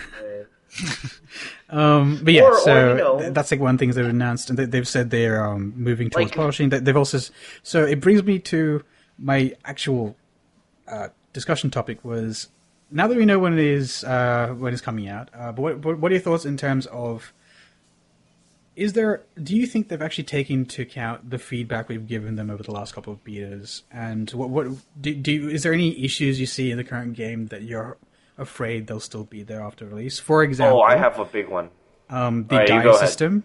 Um, but yeah, Or- or, so you know- th- that's like one thing they've announced, and they, they've said they're um, moving towards Like- polishing. They- They've also s- so it brings me to my actual uh, discussion topic was now that we know when it is uh, when it's coming out. Uh, but what, what what are your thoughts in terms of is there? Do you think they've actually taken into account the feedback we've given them over the last couple of betas? And what what do, do you, is there any issues you see in the current game that you're afraid they'll still be there after release? For example, Oh, I have a big one. um, the Alright, you die go ahead. system.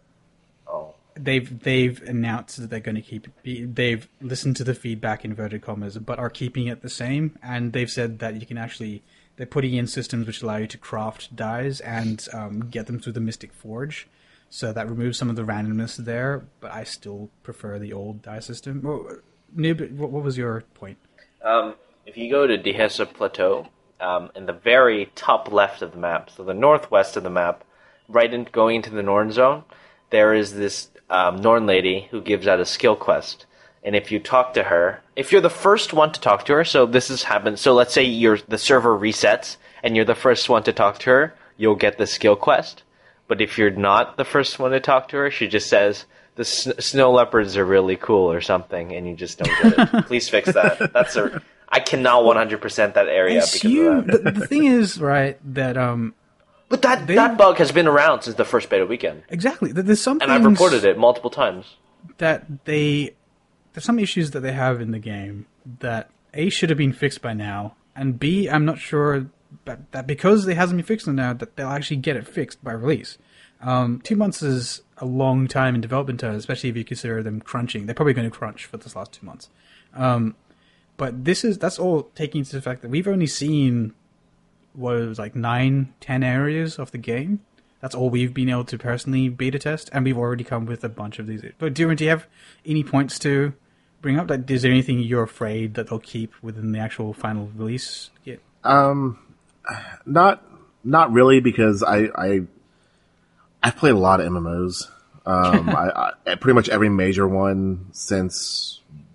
Oh. They've they've announced that they're going to keep it. They've listened to the feedback, inverted commas, but are keeping it the same. And they've said that you can actually they're putting in systems which allow you to craft dies and um, get them through the Mystic Forge. So that removes some of the randomness there. But I still prefer the old die system. Well, Noob, what, what was your point? Um, if you go to Dehesa Plateau, um, in the very top left of the map, so the northwest of the map, right in going into the Norn zone, there is this um, Norn lady who gives out a skill quest. And if you talk to her, if you're the first one to talk to her, so this has happened, so let's say you're, the server resets, and you're the first one to talk to her, you'll get the skill quest. But if you're not the first one to talk to her, she just says, the sn- snow leopards are really cool or something, and you just don't get it. Please fix that. That's a... I cannot one hundred percent that area It's because you. of that. The, the thing is, right, that um, But that, They- that bug has been around since the first beta weekend. exactly. that There's something And I've reported it multiple times. that they there's some issues that they have in the game that A should have been fixed by now, and B I'm not sure that, that because it hasn't been fixed now that they'll actually get it fixed by release. Um, two months is a long time in development time, especially if you consider them crunching. They're probably going to crunch for this last two months. Um, but this is that's all taking into the fact that we've only seen what it was like nine, ten areas of the game. That's all we've been able to personally beta test, and we've already come with a bunch of these. But Duran, do you have any points to bring up? Like, is there anything you're afraid that they'll keep within the actual final release? Yeah. Um, not not really, because I I I've played a lot of M M Os. Um, I, I pretty much every major one since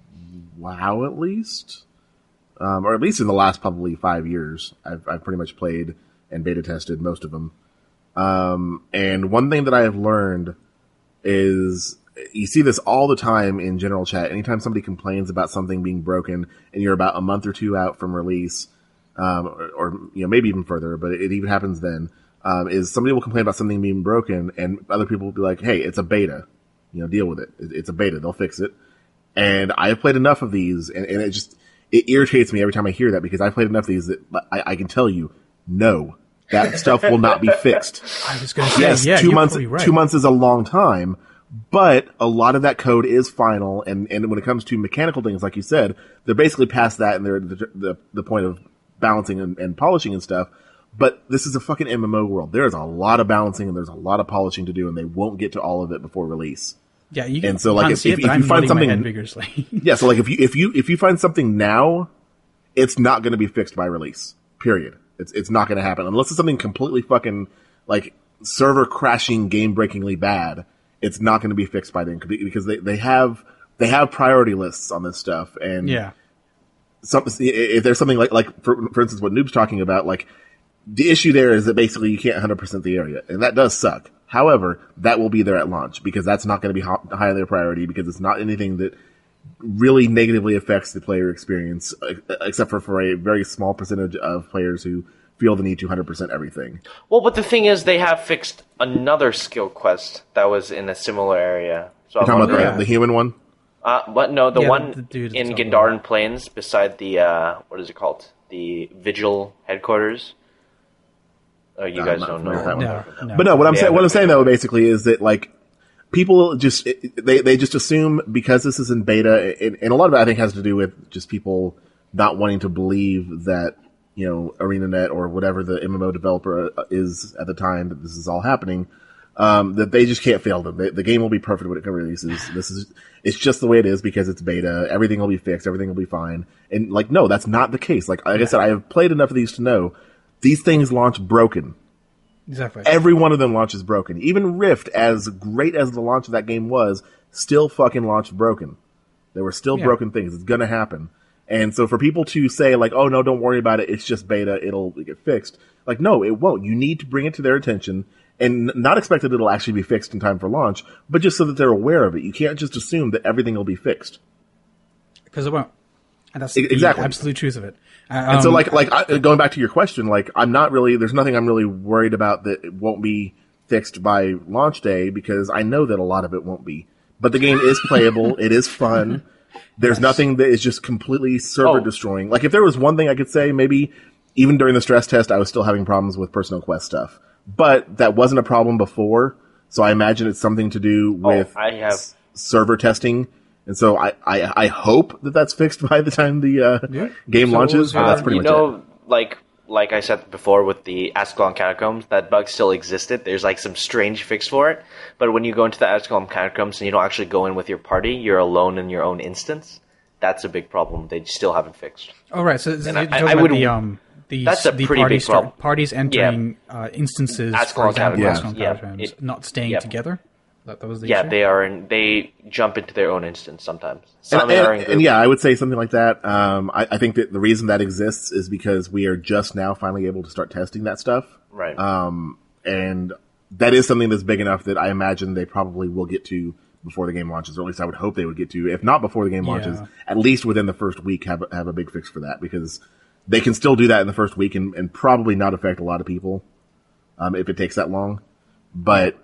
WoW, at least, um, or at least in the last probably five years. I've I've pretty much played and beta tested most of them. Um, and one thing that I have learned is you see this all the time in general chat. Anytime somebody complains about something being broken and you're about a month or two out from release, um, or, or you know, maybe even further, but it even happens then, um, is somebody will complain about something being broken and other people will be like, hey, it's a beta, you know, deal with it. It's a beta. They'll fix it. And I've played enough of these and, and it just, it irritates me every time I hear that, because I've played enough of these that I, I can tell you, no, that stuff will not be fixed. I was going to say, Yes, yeah, two you're months. probably right. Two months is a long time, but a lot of that code is final. And, and when it comes to mechanical things, like you said, they're basically past that, and they're at the, the the point of balancing and, and polishing and stuff. But this is a fucking M M O world. There's a lot of balancing and there's a lot of polishing to do, and they won't get to all of it before release. Yeah, you can, And so, like, can't if- see if- it, but if you I'm find nodding my something- head vigorously. Yeah, so like if you if you if you find something now, it's not going to be fixed by release. Period. It's it's not going to happen unless it's something completely fucking like server crashing, game breakingly bad. It's not going to be fixed by then, because they, they have they have priority lists on this stuff. And yeah. some, if there's something like like for, for instance what Noob's talking about, like the issue there is that basically you can't one hundred percent the area, and that does suck. However, that will be there at launch, because that's not going to be high on their priority, because it's not anything that really negatively affects the player experience, except for for a very small percentage of players who feel the need to one hundred percent everything. Well, but the thing is, they have fixed another skill quest that was in a similar area. So You're I'm talking about wondering, the, the human one? uh, what? No, the Yeah, one the dude in that's on Gandharan Plains beside the uh, what is it called? The Vigil headquarters. Oh, you No, guys I'm not don't familiar know. with that one. No, no. But no, what I'm Yeah, saying, what but- I'm saying though, basically, is that like people just they they just assume because this is in beta, and, and a lot of it I think has to do with just people not wanting to believe that, you know, ArenaNet or whatever the M M O developer is at the time that this is all happening, um, that they just can't fail them. The, the game will be perfect when it releases. This is it's just the way it is because it's beta. Everything will be fixed. Everything will be fine. And like, no, that's not the case. Like, like I said, I have played enough of these to know these things launch broken. Exactly. Every one of them launches broken. Even Rift, as great as the launch of that game was, still fucking launched broken. There were still Yeah. broken things. It's gonna happen. And so for people to say like, oh no, don't worry about it, it's just beta, it'll get fixed. Like, no, it won't. You need to bring it to their attention and not expect that it'll actually be fixed in time for launch, but just so that they're aware of it. You can't just assume that everything will be fixed. Because it won't. And that's Exactly. the absolute truth of it. Uh, And so um, like, like I, going back to your question, like I'm not really, there's nothing I'm really worried about that it won't be fixed by launch day because I know that a lot of it won't be. But the game is playable. It is fun. There's nothing that is just completely server Oh. destroying. Like if there was one thing I could say, maybe even during the stress test, I was still having problems with personal quest stuff, but that wasn't a problem before. So I imagine it's something to do with Oh, I have- s- server testing. And so I, I, I hope that that's fixed by the time the uh, Yeah. game So launches. was But your- that's pretty you much know, it. like like I said before with the Ascalon Catacombs, that bug still existed. There's like some strange fix for it. But when you go into the Ascalon Catacombs and you don't actually go in with your party, you're alone in your own instance. That's a big problem. They still haven't fixed. all right. So, so And you're I- talking I about would- the um the that's a the pretty parties big problem. parties entering uh, instances, for Ascalon example, Catacombs. Ascalon Yeah. Catacombs, It- not staying yep. together. That, that was the Yeah, issue? they are. In, they jump into their own instance sometimes. And, Some and- are in and groups. yeah, I would say something like that. Um, I, I think that the reason that exists is because we are just now finally able to start testing that stuff. Right. Um, and that is something that's big enough that I imagine they probably will get to before the game launches, or at least I would hope they would get to, if not before the game launches, Yeah. at least within the first week have, a- have a big fix for that, because they can still do that in the first week and, and probably not affect a lot of people, um, if it takes that long. But,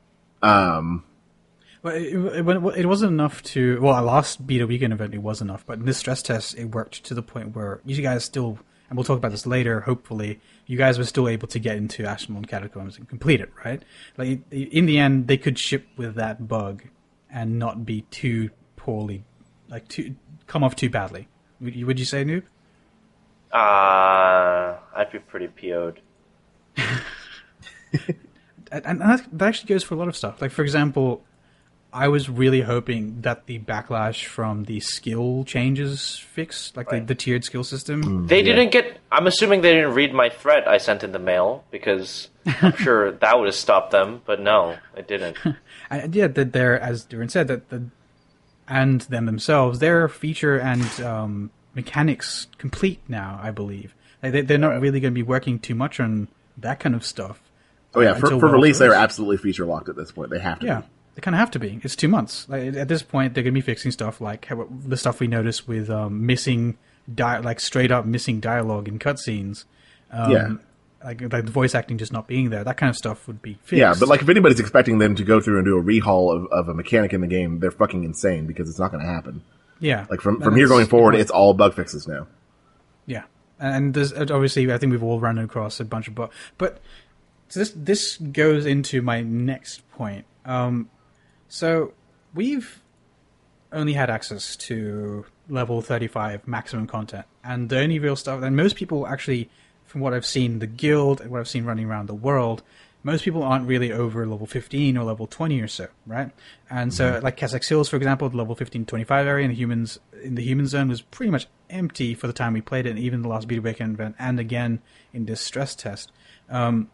um, Well, it, it, it wasn't enough to. Well, our last beta weekend event it was enough, but in this stress test, it worked to the point where you guys still, and we'll talk about this later. Hopefully, you guys were still able to get into Asmon Catacombs and complete it, right? Like in the end, they could ship with that bug and not be too poorly, like too come off too badly. Would you, would you say, Noob? Uh, I'd be pretty P O'd. And, and that, that actually goes for a lot of stuff. Like for example, I was really hoping that the backlash from the skill changes fix, like Right. the, the tiered skill system. They didn't get. I'm assuming they didn't read my thread I sent in the mail because I'm sure that would have stopped them. But no, it didn't. And yeah, that they're, as Duran said, that the and them themselves, their feature and um, mechanics complete now. I believe like they, they're not Right. really going to be working too much on that kind of stuff. oh yeah, uh, for, until for well release, they are first. absolutely feature locked at this point. They have to Yeah, be. they kind of have to be. It's two months. Like, at this point, they're going to be fixing stuff like how, the stuff we noticed with um, missing, di- like straight up missing dialogue in cutscenes. Um, Yeah. Like, like the voice acting just not being there. That kind of stuff would be fixed. Yeah, but like if anybody's expecting them to go through and do a rehaul of, of a mechanic in the game, they're fucking insane because it's not going to happen. yeah, Like from, And from here that's going the forward, point. it's all bug fixes now. Yeah, and there's obviously I think we've all run across a bunch of bugs, but so this this goes into my next point. Um, so we've only had access to level thirty-five maximum content, and the only real stuff. And most people actually, from what I've seen, the guild and what I've seen running around the world, most people aren't really over level fifteen or level twenty or so, right? And so, like Kazakh Hills, for example, the level fifteen to twenty-five area in the humans in the human zone was pretty much empty for the time we played it, and even the last beta weekend event, and again in this stress test. Um,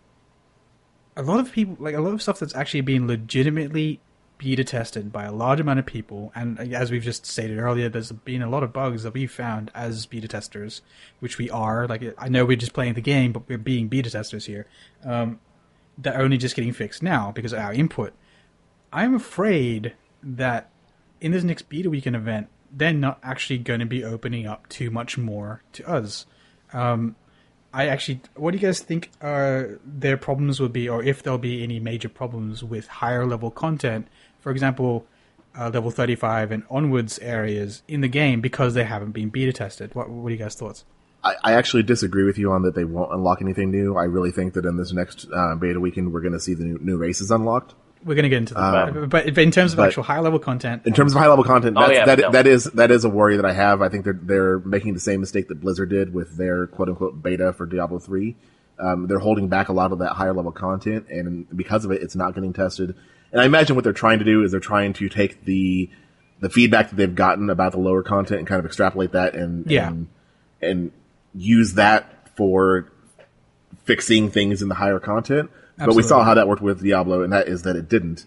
a lot of people, like a lot of stuff that's actually being legitimately beta tested by a large amount of people, and as we've just stated earlier, there's been a lot of bugs that we've found as beta testers, which we are. Like, I know we're just playing the game, but we're being beta testers here. Um, that are only just getting fixed now because of our input. I'm afraid that in this next beta weekend event, they're not actually going to be opening up too much more to us. Um, I actually, what do you guys think uh, their problems would be, or if there'll be any major problems with higher level content? For example, uh, level thirty-five and onwards areas in the game because they haven't been beta tested. What, what are you guys' thoughts? I, I actually disagree with you on that they won't unlock anything new. I really think that in this next uh, beta weekend, we're going to see the new, new races unlocked. We're going to get into that. Um, but, but in terms of but- actual high level content, In terms of high level content, Oh, that's, yeah, that no. that is that is a worry that I have. I think they're they're making the same mistake that Blizzard did with their quote unquote beta for Diablo three. Um, they're holding back a lot of that higher level content, and because of it, it's not getting tested. And I imagine what they're trying to do is they're trying to take the the feedback that they've gotten about the lower content and kind of extrapolate that and Yeah. and, and use that for fixing things in the higher content. But we saw Absolutely. how that worked with Diablo, and that is that it didn't.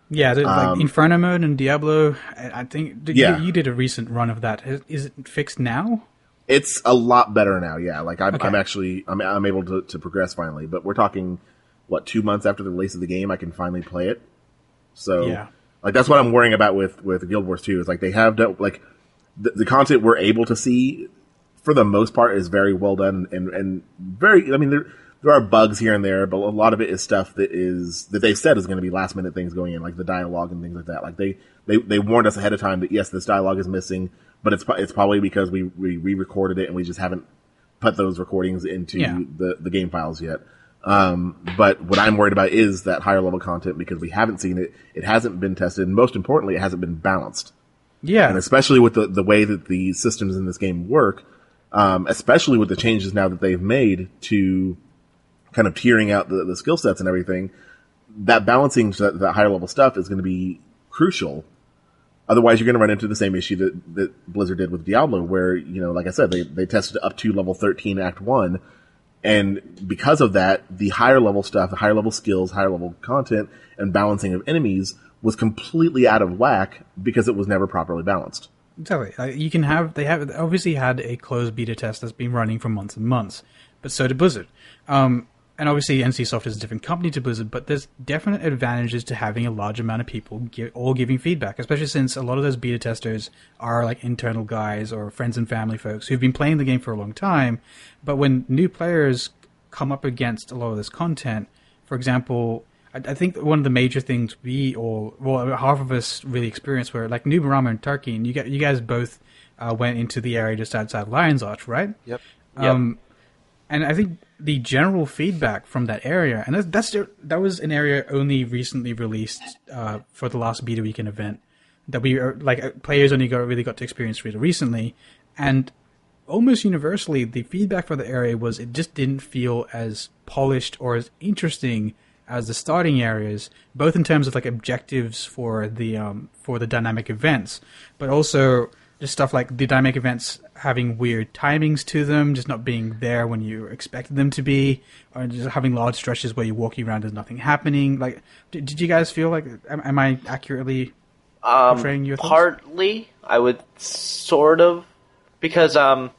Yeah, the, Um, like Inferno mode and Diablo. I I think did, Yeah. you, you did a recent run of that. Is, is it fixed now? It's a lot better now. Yeah, like I'm, Okay. I'm actually I'm, I'm able to, to progress finally. But we're talking what two months after the release of the game, I can finally play it. So Yeah. like that's what I'm worrying about with with Guild Wars two. Is like they have done like the, the content we're able to see for the most part is very well done and and very. I mean there there are bugs here and there, but a lot of it is stuff that is that they said is going to be last minute things going in, like the dialogue and things like that. Like they they they warned us ahead of time that yes, this dialogue is missing. But it's it's probably because we we re-recorded it and we just haven't put those recordings into Yeah. the, the game files yet. Um, but what I'm worried about is that higher level content because we haven't seen it, it hasn't been tested, and most importantly, it hasn't been balanced. Yeah. And especially with the, the way that the systems in this game work, um, especially with the changes now that they've made to kind of tiering out the, the skill sets and everything, that balancing that, that higher level stuff is going to be crucial. Otherwise, you're going to run into the same issue that, that Blizzard did with Diablo, where, you know, like I said, they, they tested up to level thirteen Act one, and because of that, the higher level stuff, the higher level skills, higher level content, and balancing of enemies was completely out of whack because it was never properly balanced. Exactly. Uh, you can have they have obviously had a closed beta test that's been running for months and months, but so did Blizzard. Um, and obviously, N C Soft is a different company to Blizzard, but there's definite advantages to having a large amount of people give, all giving feedback, especially since a lot of those beta testers are like internal guys or friends and family folks who've been playing the game for a long time. But when new players come up against a lot of this content, for example, I, I think one of the major things we all, well, half of us really experienced were like Nubarama and Tarkin. You got, you guys both uh, went into the area just outside Lion's Arch, right? Yep. Um, and I think the general feedback from that area, and that's, that's that was an area only recently released uh, for the last Beta Weekend event that we are, like uh, players only got really got to experience really recently, and almost universally the feedback for the area was it just didn't feel as polished or as interesting as the starting areas, both in terms of like objectives for the um, for the dynamic events, but also just stuff like the dynamic events having weird timings to them, just not being there when you expected them to be, or just having large stretches where you're walking around and there's nothing happening. Like, did, did you guys feel like, am, am I accurately Um, portraying your thoughts? partly, I would sort of, because um,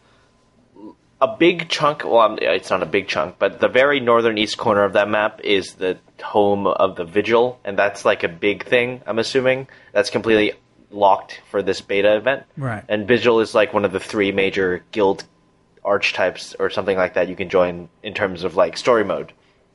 a big chunk, well, um, it's not a big chunk, but the very northern east corner of that map is the home of the Vigil, and that's like a big thing, I'm assuming. That's completely locked for this beta event. Right. And Vigil is like one of the three major guild archetypes or something like that you can join in terms of like story mode.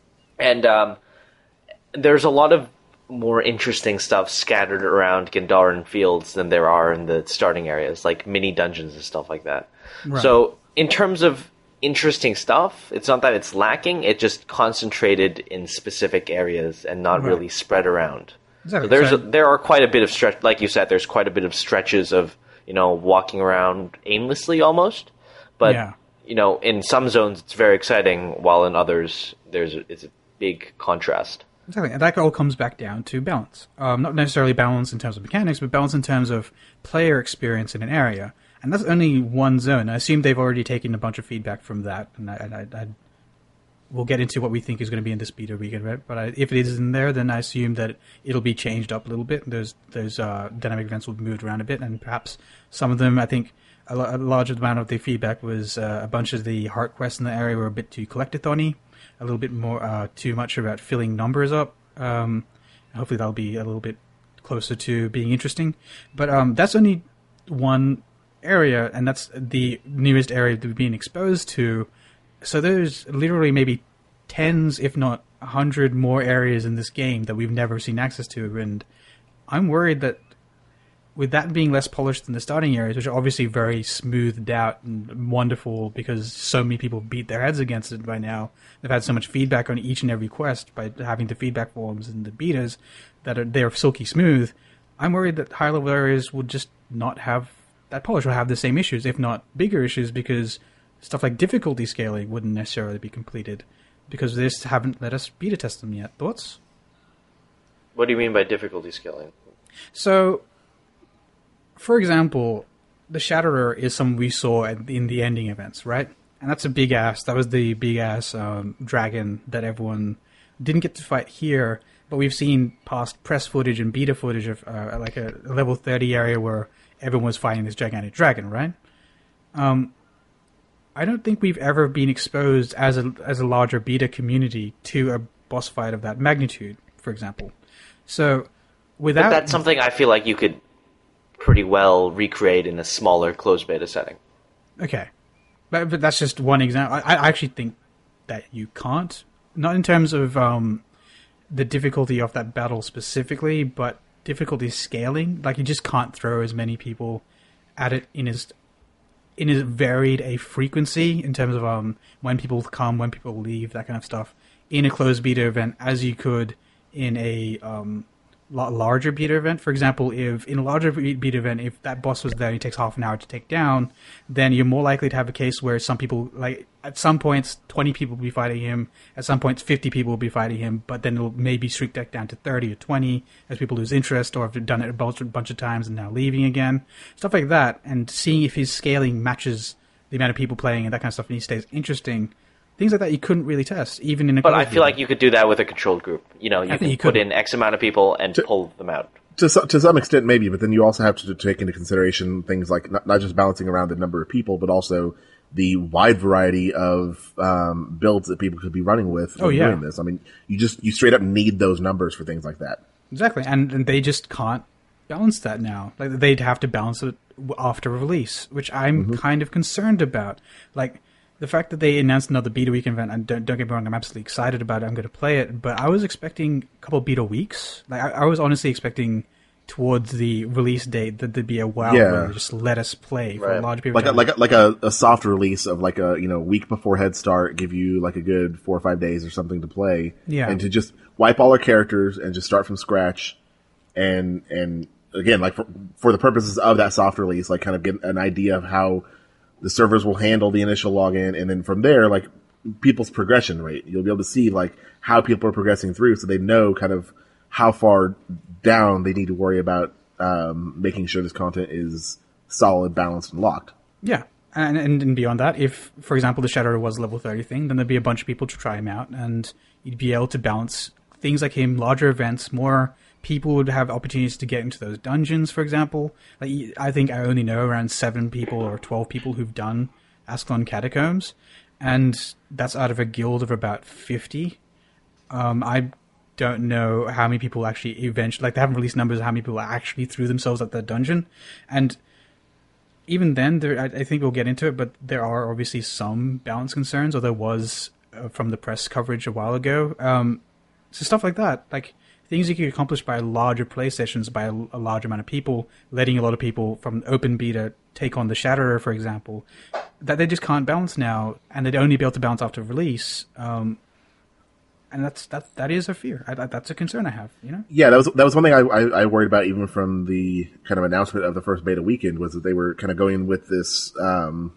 And um, there's a lot of more interesting stuff scattered around Gandharan fields than there are in the starting areas, like mini dungeons and stuff like that. Right. So in terms of interesting stuff, it's not that it's lacking, it just concentrated in specific areas and not Right. really spread around. Exactly. So there's So- a, there are quite a bit of stretch, like you said, there's quite a bit of stretches of, you know, walking around aimlessly almost. But, Yeah. you know, in some zones it's very exciting, while in others there's a, it's a big contrast. Exactly, and that all comes back down to balance. Um, not necessarily balance in terms of mechanics, but balance in terms of player experience in an area. And that's only one zone. I assume they've already taken a bunch of feedback from that, and I, I, I we'll get into what we think is going to be in this beta weekend, right? But I, if it is in there, then I assume that it'll be changed up a little bit. Those those uh, dynamic events will be moved around a bit, and perhaps some of them, I think, a, a large amount of the feedback was uh, a bunch of the heart quests in the area were a bit too collectathon-y, a little bit more uh, too much about filling numbers up. Um, hopefully that'll be a little bit closer to being interesting. But um, that's only one area, and that's the newest area that we've been exposed to. So there's literally maybe tens, if not a hundred more areas in this game that we've never seen access to, and I'm worried that with that being less polished than the starting areas, which are obviously very smoothed out and wonderful because so many people beat their heads against it by now, they've had so much feedback on each and every quest by having the feedback forums and the betas that are they're silky smooth. I'm worried that higher level areas will just not have that polish, will have the same issues, if not bigger issues, because stuff like difficulty scaling wouldn't necessarily be completed because they just haven't let us beta test them yet. Thoughts? What do you mean by difficulty scaling? So, for example, the Shatterer is something we saw at, in the ending events, right? And that's a big ass. That was the big ass um, dragon that everyone didn't get to fight here. but we've seen past press footage and beta footage of uh, like a, a level thirty area where everyone was fighting this gigantic dragon, right? Um, I don't think we've ever been exposed as a as a larger beta community to a boss fight of that magnitude, for example. So, without but that's something I feel like you could pretty well recreate in a smaller closed beta setting. Okay, but but that's just one example. I, I actually think that you can't, not in terms of um, the difficulty of that battle specifically, but difficulty scaling. Like, you just can't throw as many people at it in as in as varied a frequency in terms of um when people come, when people leave, that kind of stuff in a closed beta event as you could in a um larger beta event. For example, if in a larger beta event, if that boss was there and it takes half an hour to take down, then you're more likely to have a case where some people, like, at some points twenty people will be fighting him, at some points fifty people will be fighting him, but then it'll maybe streak deck down to thirty or twenty as people lose interest or have done it a bunch, a bunch of times and now leaving again. Stuff like that, and seeing if his scaling matches the amount of people playing and that kind of stuff, and he stays interesting. Things like that you couldn't really test, even in a But I feel like you could do that with a controlled group. You know, you I can you put could. in X amount of people and To- pull them out. To so- to some extent, maybe, but then you also have to take into consideration things like not, not just balancing around the number of people, but also the wide variety of um, builds that people could be running with Oh, when yeah. doing this. I mean, you just you straight up need those numbers for things like that. Exactly, and, and they just can't balance that now. Like, they'd have to balance it w- after release, which I'm Mm-hmm. kind of concerned about. Like, the fact that they announced another beta week event, and don't, don't get me wrong, I'm absolutely excited about it. I'm going to play it, but I was expecting a couple beta weeks. Like, I, I was honestly expecting towards the release date that there'd be a while Yeah. where they just let us play for a Right. large period of Like a, time. like a, like a, a soft release of like a you know week before Head Start, give you like a good four or five days or something to play, Yeah. and to just wipe all our characters and just start from scratch, and and again like for, for the purposes of that soft release, like kind of get an idea of how the servers will handle the initial login, and then from there, like people's progression rate, you'll be able to see like how people are progressing through, so they know kind of how far down they need to worry about um, making sure this content is solid, balanced, and locked. Yeah, and, and and beyond that, if, for example, the Shadow was a level thirty thing, then there'd be a bunch of people to try him out, and you'd be able to balance things like him, larger events, more people would have opportunities to get into those dungeons, for example. Like, I think I only know around seven people or twelve people who've done Ascalon Catacombs, and that's out of a guild of about fifty. Um, I don't know how many people actually eventually, like, they haven't released numbers of how many people actually threw themselves at the dungeon, and even then, there, I, I think we'll get into it, but there are obviously some balance concerns, or there was uh, from the press coverage a while ago. Um, so stuff like that, like things you could accomplish by larger play sessions, by a, a large amount of people, letting a lot of people from open beta take on the Shatterer, for example, that they just can't balance now, and they'd only be able to balance after release. Um, and that's that. That is a fear. I, I, that's a concern I have. You know. Yeah, that was that was one thing I, I, I worried about even from the kind of announcement of the first beta weekend, was that they were kind of going with this um,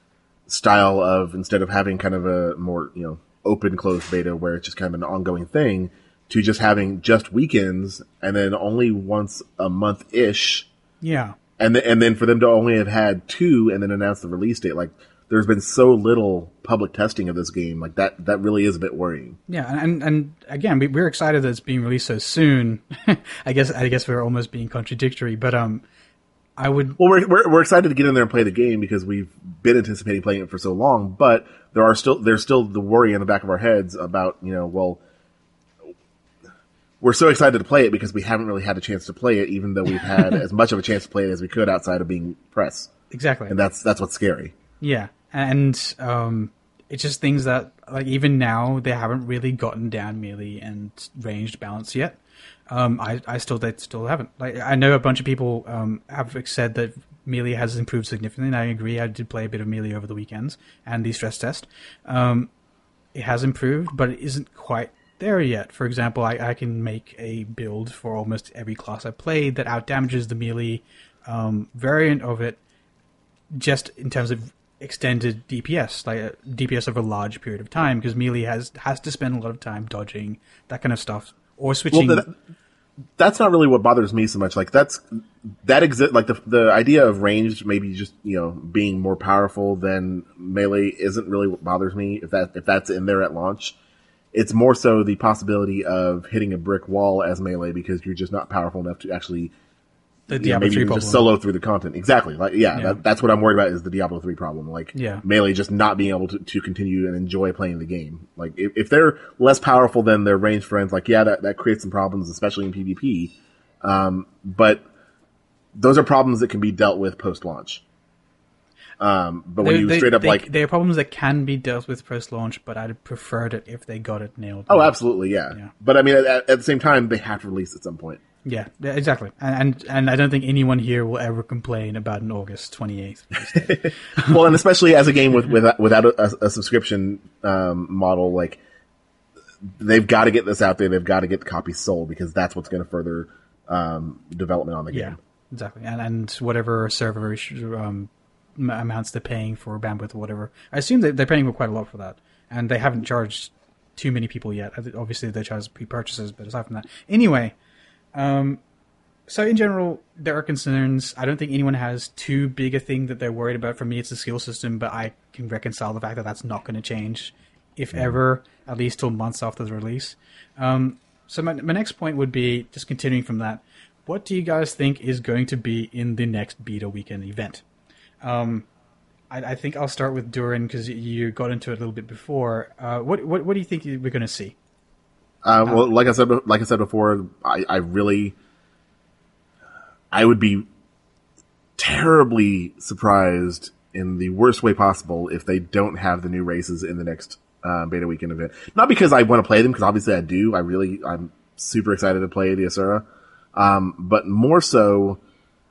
style of, instead of having kind of a more you know open closed beta where it's just kind of an ongoing thing, to just having just weekends and then only once a month ish, Yeah. and then and then for them to only have had two and then announce the release date. Like, there's been so little public testing of this game, like that that really is a bit worrying. Yeah, and and again, we, we're excited that it's being released so soon. I guess I guess we're almost being contradictory, but um, I would. Well, we're, we're we're excited to get in there and play the game because we've been anticipating playing it for so long. But there are still there's still the worry in the back of our heads about, you know, well, we're so excited to play it because we haven't really had a chance to play it, even though we've had as much of a chance to play it as we could outside of being press. Exactly. And that's that's what's scary. Yeah, and um, it's just things that, like, even now they haven't really gotten down melee and ranged balance yet. Um, I I still they still haven't. Like, I know a bunch of people um have said that melee has improved significantly, and I agree. I did play a bit of melee over the weekends and the stress test. Um, it has improved, but it isn't quite there yet. For example, I, I can make a build for almost every class I played that outdamages the melee um, variant of it, just in terms of extended D P S, like a D P S over a large period of time, because melee has has to spend a lot of time dodging, that kind of stuff, or switching. Well, that, that's not really what bothers me so much. Like, that's that exist. Like, the the idea of ranged maybe just you know being more powerful than melee isn't really what bothers me. If that if that's in there at launch, It's more so the possibility of hitting a brick wall as Melee because you're just not powerful enough to actually The you know, Diablo maybe three even problem. just solo through the content. Exactly. Like, yeah, Yeah. That, that's what I'm worried about is the Diablo three problem. Like, Yeah. Melee just not being able to, to continue and enjoy playing the game. Like, if, if they're less powerful than their ranged friends, like, yeah, that, that creates some problems, especially in PvP. Um, but those are problems that can be dealt with post-launch. Um, but when They- you they- straight up they- like, there are problems that can be dealt with post launch, but I'd prefer it if they got it nailed. oh, absolutely, yeah. Yeah. But I mean, at, at the same time, they have to release at some point. Yeah, yeah, exactly. And, and and I don't think anyone here will ever complain about an August twenty-eighth release date. Well, and especially as a game with, with without a, a subscription um, model, like they've got to get this out there. They've got to get the copies sold because that's what's going to further um, development on the game. Yeah, exactly. And and whatever server um, m- amounts they're paying for bandwidth or whatever, I assume that they're paying quite a lot for that, and they haven't charged too many people yet. Obviously, they charge pre-purchases, but aside from that, anyway. Um, so in general, there are concerns. I don't think anyone has too big a thing that they're worried about. For me, it's the skill system, but I can reconcile the fact that that's not going to change, if ever, at least till months after the release. Um, so my, my next point would be, just continuing from that, what do you guys think is going to be in the next beta weekend event? Um, I, I think I'll start with Durin, because you got into it a little bit before. Uh, what, what, what do you think we're going to see? Uh, well, like I said, like I said before, I, I really, I would be terribly surprised in the worst way possible if they don't have the new races in the next uh, beta weekend event. Not because I want to play them, because obviously I do. I really, I'm super excited to play the Asura, um, but more so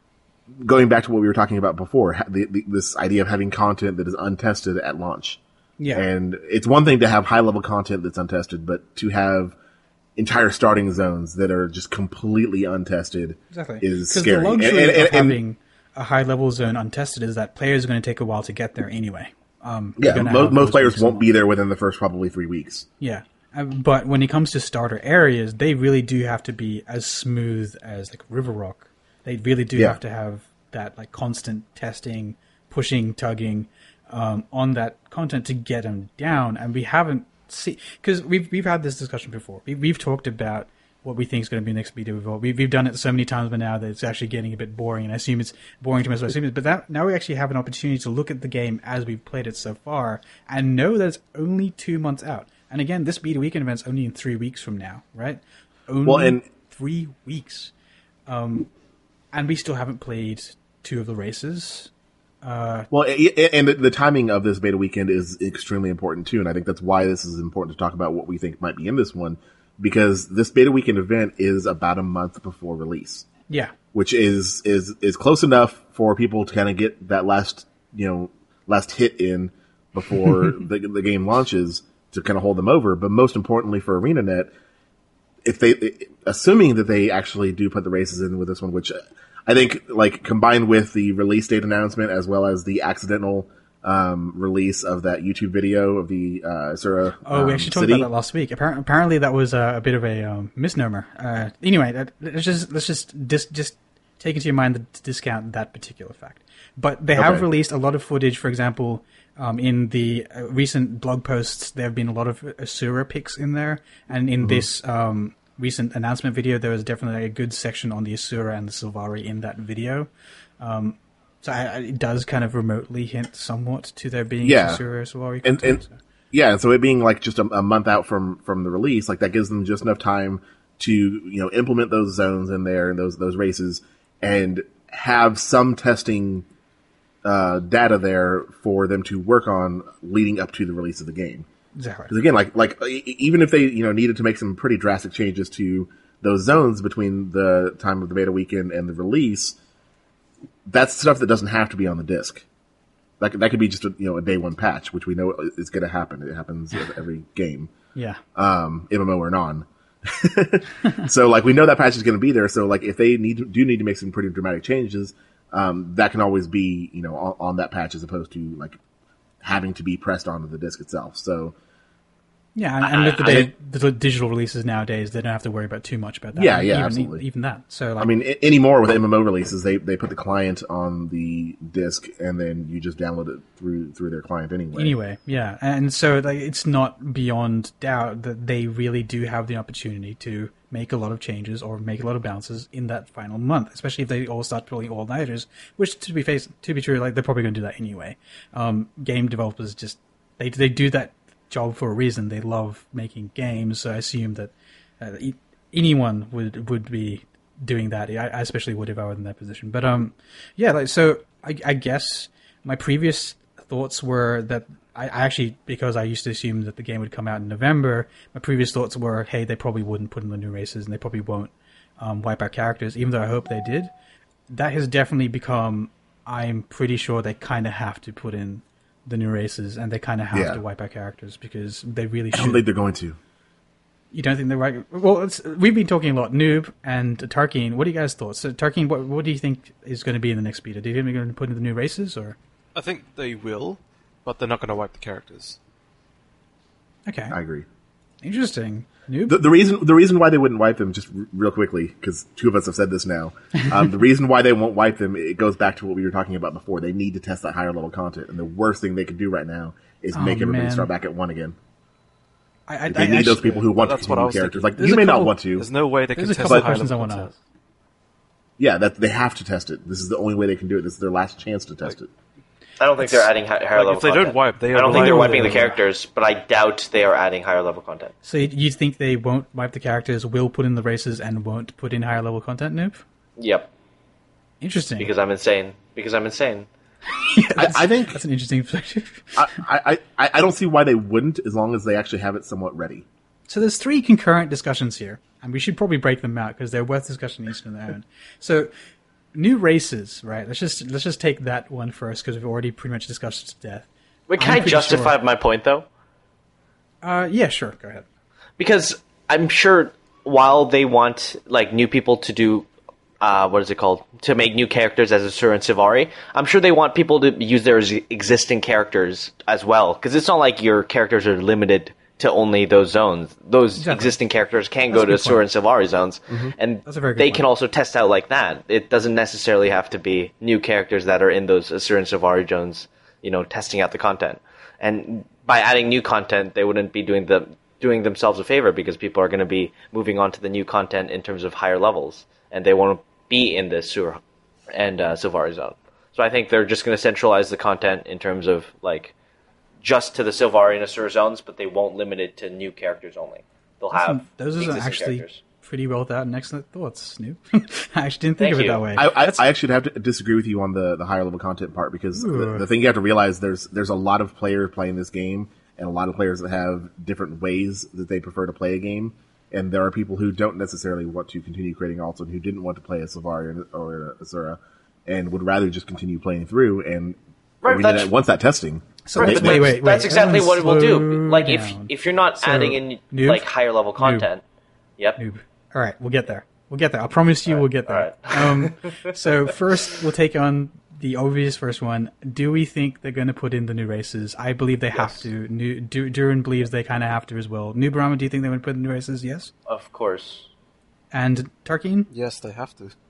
going back to what we were talking about before, the, the, this idea of having content that is untested at launch. Yeah. And it's one thing to have high level content that's untested, but to have entire starting zones that are just completely untested Exactly. is Because scary. the luxury And- and- of and- having a high level zone untested is that players are going to take a while to get there anyway. Um, you're yeah, gonna mo- have most those players weeks won't long. be there within the first probably three weeks. Yeah. Uh, But when it comes to starter areas, they really do have to be as smooth as like River Rock. They really do Yeah. have to have that like constant testing, pushing, tugging um, on that content to get them down. And we haven't seen, because we've we've had this discussion before. We, we've talked about what we think is going to be next beta evolve. We've we've done it so many times by now that it's actually getting a bit boring, and I assume it's boring to most. I assume it, but that now we actually have an opportunity to look at the game as we've played it so far and know that it's only two months out. And again, this beta weekend event's only in three weeks from now, right? Only Well, and- three weeks, um, and we still haven't played two of the races. Uh, Well, i- i- and the- the timing of this beta weekend is extremely important too, and I think that's why this is important to talk about what we think might be in this one, because this beta weekend event is about a month before release, yeah, which is is is close enough for people to kind of get that last you know last hit in before the the game launches to kind of hold them over. But most importantly for ArenaNet, if they assuming that they actually do put the races in with this one, which I think like combined with the release date announcement as well as the accidental um, release of that YouTube video of the uh, Asura Oh, we um, actually talked city. about that last week. Appar- apparently, that was uh, a bit of a um, misnomer. Uh, anyway, that, let's just let's just dis- just take into your mind the to discount that particular fact. But they have Okay. released a lot of footage. For example, um, in the uh, recent blog posts, there have been a lot of Asura pics in there, and in this um, recent announcement video, there was definitely a good section on the Asura and the Sylvari in that video. Um, so I, I- it does kind of remotely hint somewhat to there being Yeah. Asura Sylvari and, content. and yeah, and so it being like just a, a month out from from the release, like that gives them just enough time to you know implement those zones in there and those those races and have some testing uh, data there for them to work on leading up to the release of the game. Exactly. Because again, like like e- even if they you know needed to make some pretty drastic changes to those zones between the time of the beta weekend and the release, that's stuff that doesn't have to be on the disc. That could, that could be just a, you know a day one patch, which we know is going to happen. It happens with every game, Yeah. um, M M O or non. So like we know that patch is going to be there. So like if they need to, do need to make some pretty dramatic changes, um, that can always be you know on, on that patch as opposed to like having to be pressed onto the disc itself. So Yeah, and, and with the, day, the digital releases nowadays, they don't have to worry about too much about that. Yeah, I mean, yeah, even, absolutely. Even that. So, like, I mean, I- anymore with M M O releases, they, they put the client on the disc, and then you just download it through through their client anyway. Anyway, yeah, and so like it's not beyond doubt that they really do have the opportunity to make a lot of changes or make a lot of bounces in that final month, especially if they all start pulling all nighters. Which, to be face, to be true, like they're probably going to do that anyway. Um, game developers just they they do that job for a reason. They love making games, so I assume that uh, e- anyone would would be doing that. I, I especially would if I was in that position. But um, yeah, like so, I, I guess my previous thoughts were that I, I actually, because I used to assume that the game would come out in November, my previous thoughts were, hey, they probably wouldn't put in the new races and they probably won't um, wipe out characters, even though I hope they did. That has definitely become, I'm pretty sure they kind of have to put in the new races and they kind of have Yeah. to wipe out characters because they really I should. don't think they're going to. You don't think they're right? Well, it's, we've been talking a lot. Noob and Tarkeen, what are you guys' thoughts? So, Tarkeen, what, what do you think is going to be in the next beta? Do you think they're going to put in the new races or? I think they will, but they're not going to wipe the characters. Okay, I agree. interesting. Noob. The, the reason the reason why they wouldn't wipe them, just r- real quickly, because two of us have said this now, um, the reason why they won't wipe them, it goes back to what we were talking about before. They need to test that higher level content, and the worst thing they could do right now is Oh, make everybody man. start back at one again. I, I, They I, need actually, those people who want That's to what I continue was characters. thinking. Like There's you a may couple- not want to. There's no way they can There's a test couple the of high questions I level want to content. ask. Yeah, that they have to test it. This is the only way they can do it. This is their last chance to test it. I don't think they're adding hi- higher like, level if they don't content. wipe, they I don't think they're rely wiping on the the- characters, but I doubt they are adding higher level content. So you think they won't wipe the characters, will put in the races, and won't put in higher level content, Noob? Yep, Interesting. because I'm insane. Because I'm insane. Yeah, that's, I think- that's an interesting perspective. I, I, I I don't see why they wouldn't, as long as they actually have it somewhat ready. So there's three concurrent discussions here, and we should probably break them out because they're worth discussion each on their own. So new races, right? Let's just let's just take that one first because we've already pretty much discussed it to death. Wait, can I'm I pretty justify sure- my point though? Uh, yeah, sure. Go ahead. Because I'm sure while they want like new people to do uh, what is it called to make new characters as Asura and Sylvari, I'm sure they want people to use their ex- existing characters as well. Because it's not like your characters are limited to only those zones. Those Exactly. existing characters can That's go a to good Asura and Sylvari zones, and That's a very good they point. can also test out like that. It doesn't necessarily have to be new characters that are in those Asura and Sylvari zones, you know, testing out the content. And by adding new content, they wouldn't be doing the doing themselves a favor because people are going to be moving on to the new content in terms of higher levels, and they won't be in the Asura and uh, Sylvari zone. So I think they're just going to centralize the content in terms of like just to the Sylvari and Asura zones, but they won't limit it to new characters only. They'll have Those are existing actually characters. pretty well thought and excellent thoughts, Snoop. I actually didn't think Thank of it you. that way. I, I, That's- I actually have to disagree with you on the, the higher level content part because the, Ooh. the thing you have to realize there's there's a lot of players playing this game and a lot of players that have different ways that they prefer to play a game, and there are people who don't necessarily want to continue creating alts and who didn't want to play a Sylvari or, or a Asura and would rather just continue playing through and Right, Arena that's- Net wants that testing. So Right, wait, but wait, that's, wait, wait. that's exactly Everyone what it will do. slow Like if down. if you're not So, adding in noob? like higher level content, yep. Noob. All right, we'll get there. We'll get there. I promise you, we'll get there. Um, so first, we'll take on the obvious first one. Do we think they're going to put in the new races? I believe they have Yes. to. New, Du- Duran believes they kind of have to as well. New Barama, do you think they would put in new races? Yes. Of course. And Tarkeen, Yes, they have to.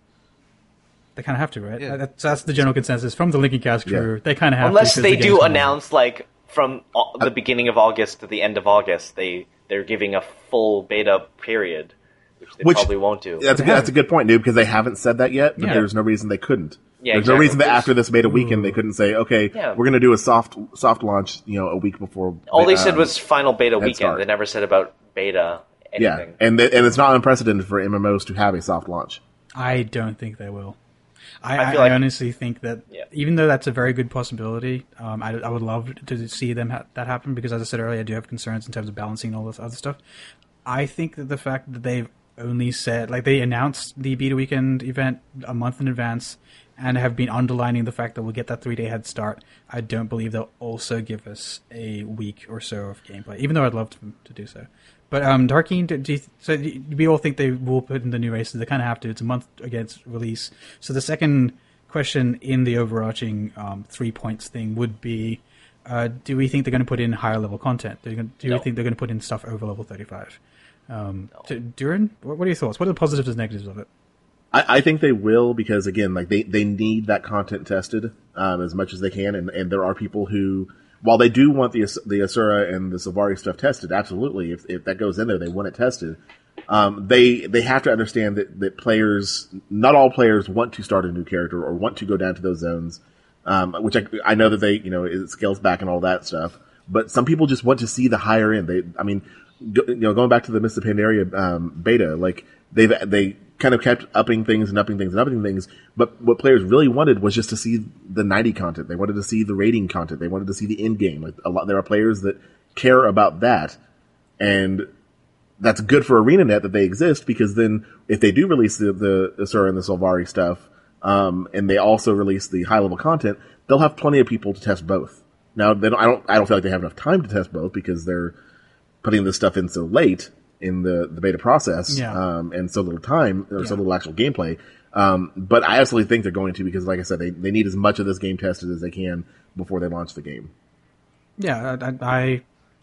they kind of have to, right? Yeah. That's, that's the general consensus from the Lincoln Cast crew. Yeah. They kind of have Unless to. because they the game's do coming out. announce like from au- the beginning of August to the end of August, they they're giving a full beta period, which they Which- probably won't do. That's a, They that's a good point, dude, because they haven't said that yet, but Yeah. there's no reason they couldn't. Yeah, there's no exactly. reason that after this beta weekend they couldn't say, okay, Yeah. we're going to do a soft soft launch, you know, a week before. All they um, said was final beta Head weekend. Start. They never said about beta yeah, anything. and th- and it's not unprecedented for M M Os to have a soft launch. I don't think they will. I, I I, feel I like- honestly think that Yeah. even though that's a very good possibility, um, I, I would love to see them ha- that happen because, as I said earlier, I do have concerns in terms of balancing all this other stuff. I think that the fact that they've only said, like, they announced the beta weekend event a month in advance and have been underlining the fact that we'll get that three day head start, I don't believe they'll also give us a week or so of gameplay, even though I'd love them to do so. But um, Darkeen, do, do you th- so do- we all think they will put in the new races? They kind of have to. It's a month against release. So the second question in the overarching um, three points thing would be: Uh, do we think they're going to put in higher level content? Do, you, do No. we think they're going to put in stuff over level thirty-five? Um, No. to, Duran, what, what are your thoughts? What are the positives and negatives of it? I, I think they will because again, like they, they need that content tested um, as much as they can, and, and there are people who, while they do want the the Asura and the Sylvari stuff tested, absolutely, if if that goes in there, they want it tested. Um, they they have to understand that that players, not all players, want to start a new character or want to go down to those zones, um, which I, I know that they you know it scales back and all that stuff, but some people just want to see the higher end. They, I mean, go, you know, going back to the Mists of Pandaria um, beta, like they've they. kind of kept upping things and upping things and upping things. But what players really wanted was just to see the ninety content. They wanted to see the rating content. They wanted to see the end game. Like a lot, there are players that care about that, and that's good for ArenaNet that they exist, because then if they do release the the Asura and the Sylvari stuff, um, and they also release the high level content, they'll have plenty of people to test both. Now, they don't, I don't I don't feel like they have enough time to test both because they're putting this stuff in so late in the, the beta process, yeah. um, and so little time, or yeah. so little actual gameplay. Um, but I absolutely think they're going to, because like I said, they, they need as much of this game tested as they can before they launch the game. Yeah, I, I,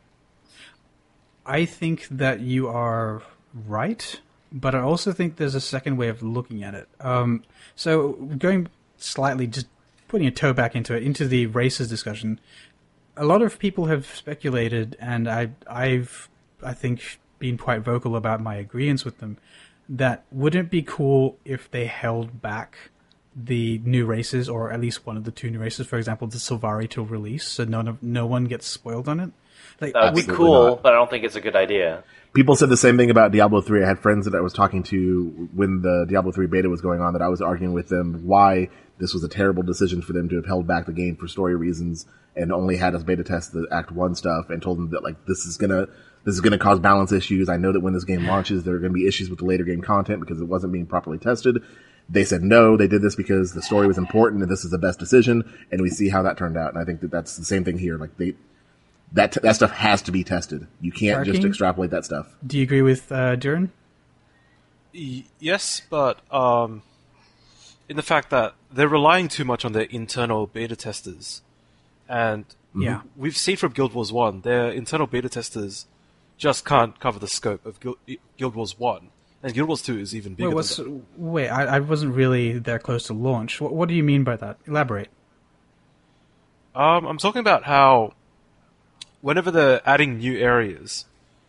I think that you are right, but I also think there's a second way of looking at it. Um, so going slightly, just putting a toe back into it, into the races discussion, a lot of people have speculated, and I, I've, I think, been quite vocal about my agreeance with them, that wouldn't it be cool if they held back the new races, or at least one of the two new races, for example, the Sylvari, till release, so none of, no one gets spoiled on it? Like, That would be Absolutely cool, not. but I don't think it's a good idea. People said the same thing about Diablo three. I had friends that I was talking to when the Diablo three beta was going on, that I was arguing with them why this was a terrible decision for them to have held back the game for story reasons and only had us beta test the Act one stuff, and told them that, like, this is gonna, this is gonna cause balance issues. I know that when this game launches, there are gonna be issues with the later game content because it wasn't being properly tested. They said no, they did this because the story was important and this is the best decision, and we see how that turned out. And I think that that's the same thing here. Like, they, that, t- that stuff has to be tested. You can't Tarkin? just extrapolate that stuff. do you agree with uh, Duran? Y- yes, but um, in the fact that they're relying too much on their internal beta testers, and Yeah. we've seen from Guild Wars one, their internal beta testers just can't cover the scope of Guild, Guild Wars one, and Guild Wars two is even bigger. Wait, than what's, wait I, I wasn't really there close to launch. What, what do you mean by that? Elaborate. that. Um, I'm talking about how whenever they're adding new areas,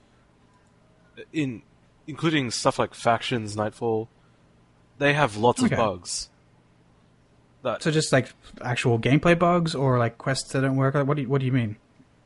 in including stuff like factions, Nightfall, they have lots Okay. of bugs. That So just like actual gameplay bugs, or like quests that don't work? What do you, what do you mean?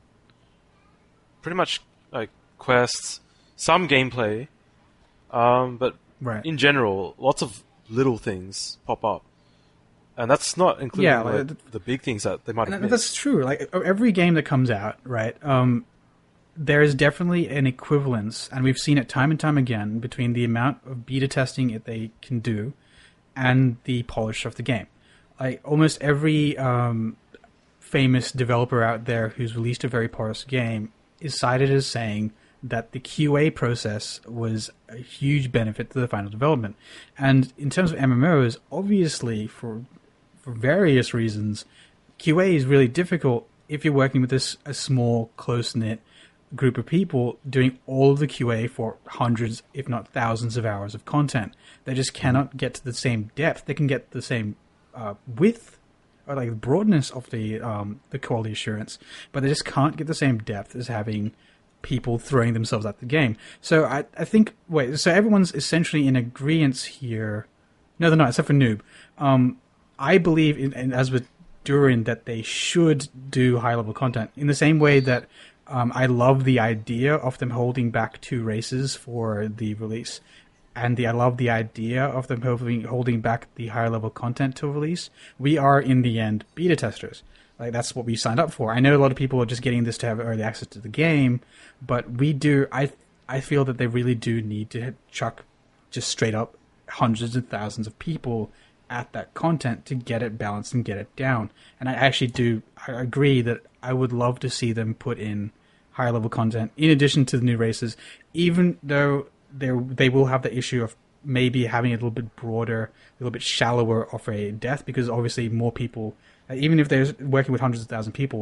pretty much like quests, some gameplay, um, but Right. in general, lots of little things pop up, and that's not including Yeah, like, like, the big things that they might have And missed. that's true. Like every game that comes out, right? Um, there is definitely an equivalence, and we've seen it time and time again, between the amount of beta testing that they can do and the polish of the game. Like almost every um, famous developer out there who's released a very polished game is cited as saying that the Q A process was a huge benefit to the final development. And in terms of M M Os, obviously, for for various reasons, Q A is really difficult if you're working with this a small, close-knit group of people doing all of the Q A for hundreds, if not thousands of hours of content. They just cannot get to the same depth. They can get the same uh, width, or like broadness of the um, the quality assurance, but they just can't get the same depth as having people throwing themselves at the game. So I, I think, wait, so everyone's essentially in agreement here. No, they're not, except for Noob. Um, I believe, in, and as with Durin, that they should do high-level content in the same way that um, I love the idea of them holding back two races for the release. And the, I love the idea of them holding, holding back the higher-level content to release. We are, in the end, beta testers. Like, that's what we signed up for. I know a lot of people are just getting this to have early access to the game, but we do, I I feel that they really do need to chuck just straight up hundreds of thousands of people at that content to get it balanced and get it down. And I actually do I agree that I would love to see them put in higher level content in addition to the new races, even though they they will have the issue of maybe having a little bit broader, a little bit shallower of a death, because obviously more people, even if they're working with hundreds of thousands of people,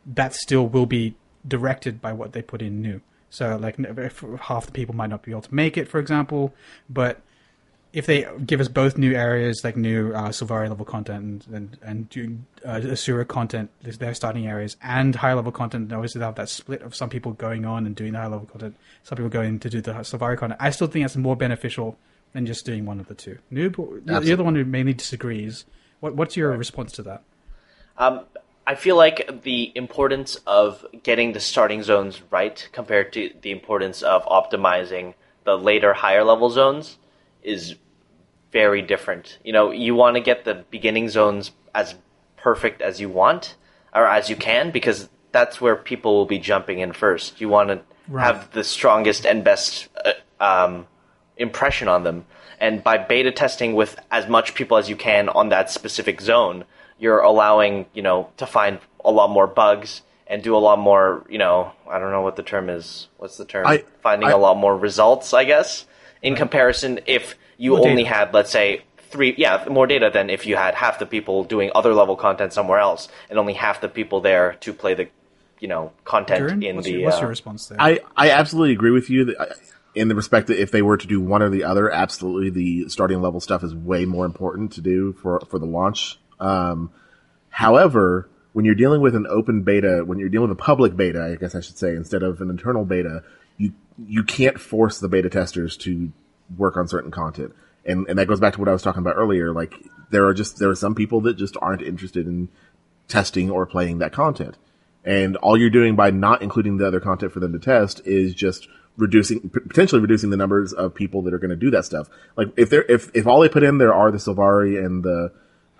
that still will be directed by what they put in new. So, like, if half the people might not be able to make it, for example, but if they give us both new areas, like new uh, Sylvari level content and and, and uh, Asura content, their starting areas, and higher level content, obviously they'll have that split of some people going on and doing the higher level content, some people going to do the Sylvari content. I still think that's more beneficial than just doing one of the two. Noob, the other one who mainly disagrees. What, what's your response to that? Um, I feel like the importance of getting the starting zones right compared to the importance of optimizing the later higher level zones is very different. You know, you want to get the beginning zones as perfect as you want, or as you can, because that's where people will be jumping in first. You want to right. have the strongest and best uh, um, impression on them. And by beta testing with as much people as you can on that specific zone, you're allowing, you know, to find a lot more bugs and do a lot more, you know, I don't know what the term is. What's the term? I, Finding I, a lot more results, I guess. In right. comparison, if you more only data. had, let's say, three, yeah, more data than if you had half the people doing other level content somewhere else and only half the people there to play the, you know, content Durin, in what's the. Your, what's uh, your response there? I, I absolutely agree with you that, in the respect that if they were to do one or the other, absolutely the starting level stuff is way more important to do for for the launch. Um, however, when you're dealing with an open beta, when you're dealing with a public beta, I guess I should say, instead of an internal beta, you you can't force the beta testers to work on certain content. And and that goes back to what I was talking about earlier. Like, there are just there are some people that just aren't interested in testing or playing that content. And all you're doing by not including the other content for them to test is just reducing, potentially reducing the numbers of people that are going to do that stuff. Like, if they're, if, if all they put in there are the Sylvari and the,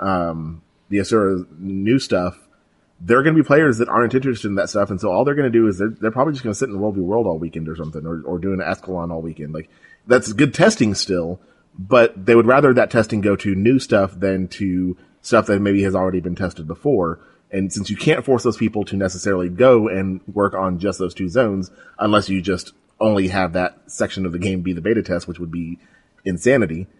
um, the Asura new stuff, there are going to be players that aren't interested in that stuff. And so all they're going to do is they're, they're probably just going to sit in World v. World all weekend or something, or, or doing Ascalon all weekend. Like, that's good testing still, but they would rather that testing go to new stuff than to stuff that maybe has already been tested before. And since you can't force those people to necessarily go and work on just those two zones, unless you just only have that section of the game be the beta test, which would be insanity,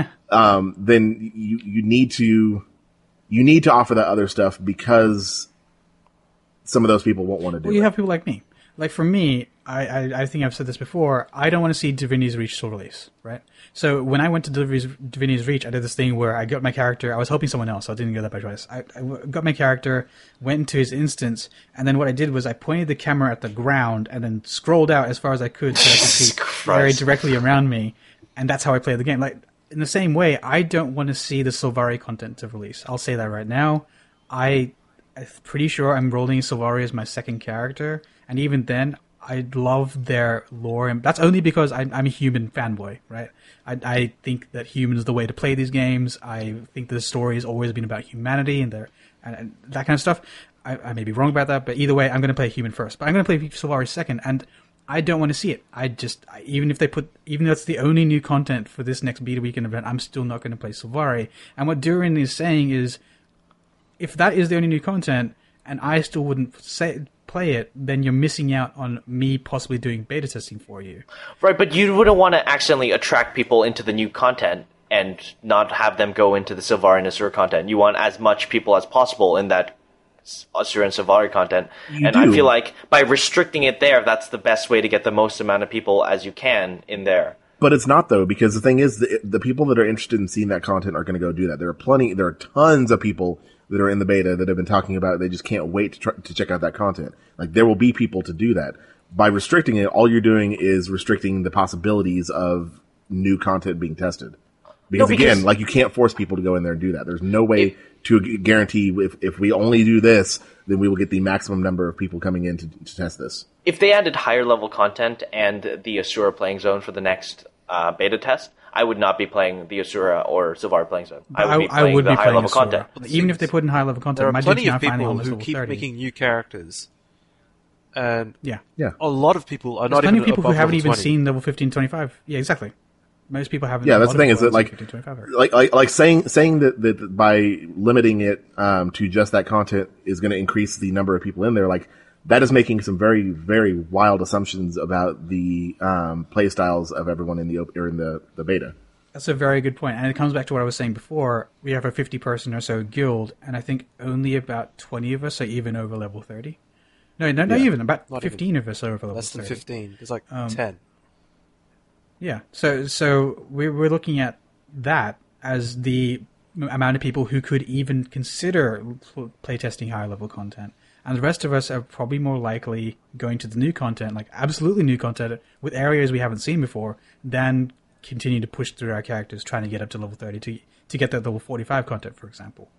um, then you, you need to, you need to offer that other stuff because some of those people won't want to do well, you it. have people like me. Like, for me, I, I, I think I've said this before, I don't want to see Divinity's Reach full release, right? So when I went to Divinity's, Divinity's Reach, I did this thing where I got my character, I was helping someone else, so I didn't go that by choice. I, I got my character, went into his instance, and then what I did was I pointed the camera at the ground and then scrolled out as far as I could so I could see very directly around me, and that's how I played the game. Like, in the same way, I don't want to see the Sylvari content to release. I'll say that right now. I, I'm pretty sure I'm rolling Sylvari as my second character, and even then, I love their lore, and that's only because I'm, I'm a human fanboy, right? I, I think that human is the way to play these games. I think the story has always been about humanity and their and, and that kind of stuff. I, I may be wrong about that, but either way, I'm going to play human first. But I'm going to play Sylvari second, and I don't want to see it. I just, I, even if they put, even though it's the only new content for this next Beta Weekend event, I'm still not going to play Sylvari. And what Durin is saying is, if that is the only new content, and I still wouldn't say play it, then you're missing out on me possibly doing beta testing for you. Right, but you wouldn't want to accidentally attract people into the new content and not have them go into the Sylvari and Asura content. You want as much people as possible in that Asura and Sylvari content. You and do. I feel like by restricting it there, that's the best way to get the most amount of people as you can in there. But it's not, though, because the thing is, the, the people that are interested in seeing that content are going to go do that. There are plenty, there are tons of people that are in the beta that have been talking about it. They just can't wait to try, to check out that content. Like, there will be people to do that. By restricting it, all you're doing is restricting the possibilities of new content being tested. Because, No, because- again, like, you can't force people to go in there and do that. There's no way It- to gu- guarantee if, if we only do this, then we will get the maximum number of people coming in to, to test this. If they added higher level content and the Asura playing zone for the next uh, beta test, I would not be playing the Asura or Sylvari playing zone. I would be playing I would the be higher playing level Asura. content. Even if they put in high level content, There are my plenty dude's now of finding people almost who level keep thirty. making new characters, and Yeah. Yeah. a lot of people are There's not plenty even of people who above haven't level even twenty. seen level fifteen, twenty-five. Yeah, exactly. Most people haven't. Yeah, a that's lot the thing of is that, people like, haven't seen fifteen, twenty-five ever. like, like, like saying, saying that, that by limiting it, um, to just that content is going to increase the number of people in there. Like, that is making some very, very wild assumptions about the, um, play styles of everyone in the, op- or in the, the beta. That's a very good point, and it comes back to what I was saying before. We have a fifty-person or so guild, and I think only about twenty of us are even over level thirty. No, no, not Yeah. even about Not fifteen of us are over level Less than thirty. fifteen. There's like Um, ten. Yeah, so so we're we're looking at that as the amount of people who could even consider playtesting higher level content, and the rest of us are probably more likely going to the new content, like absolutely new content with areas we haven't seen before, than continue to push through our characters trying to get up to level thirty to to get that level forty-five content, for example.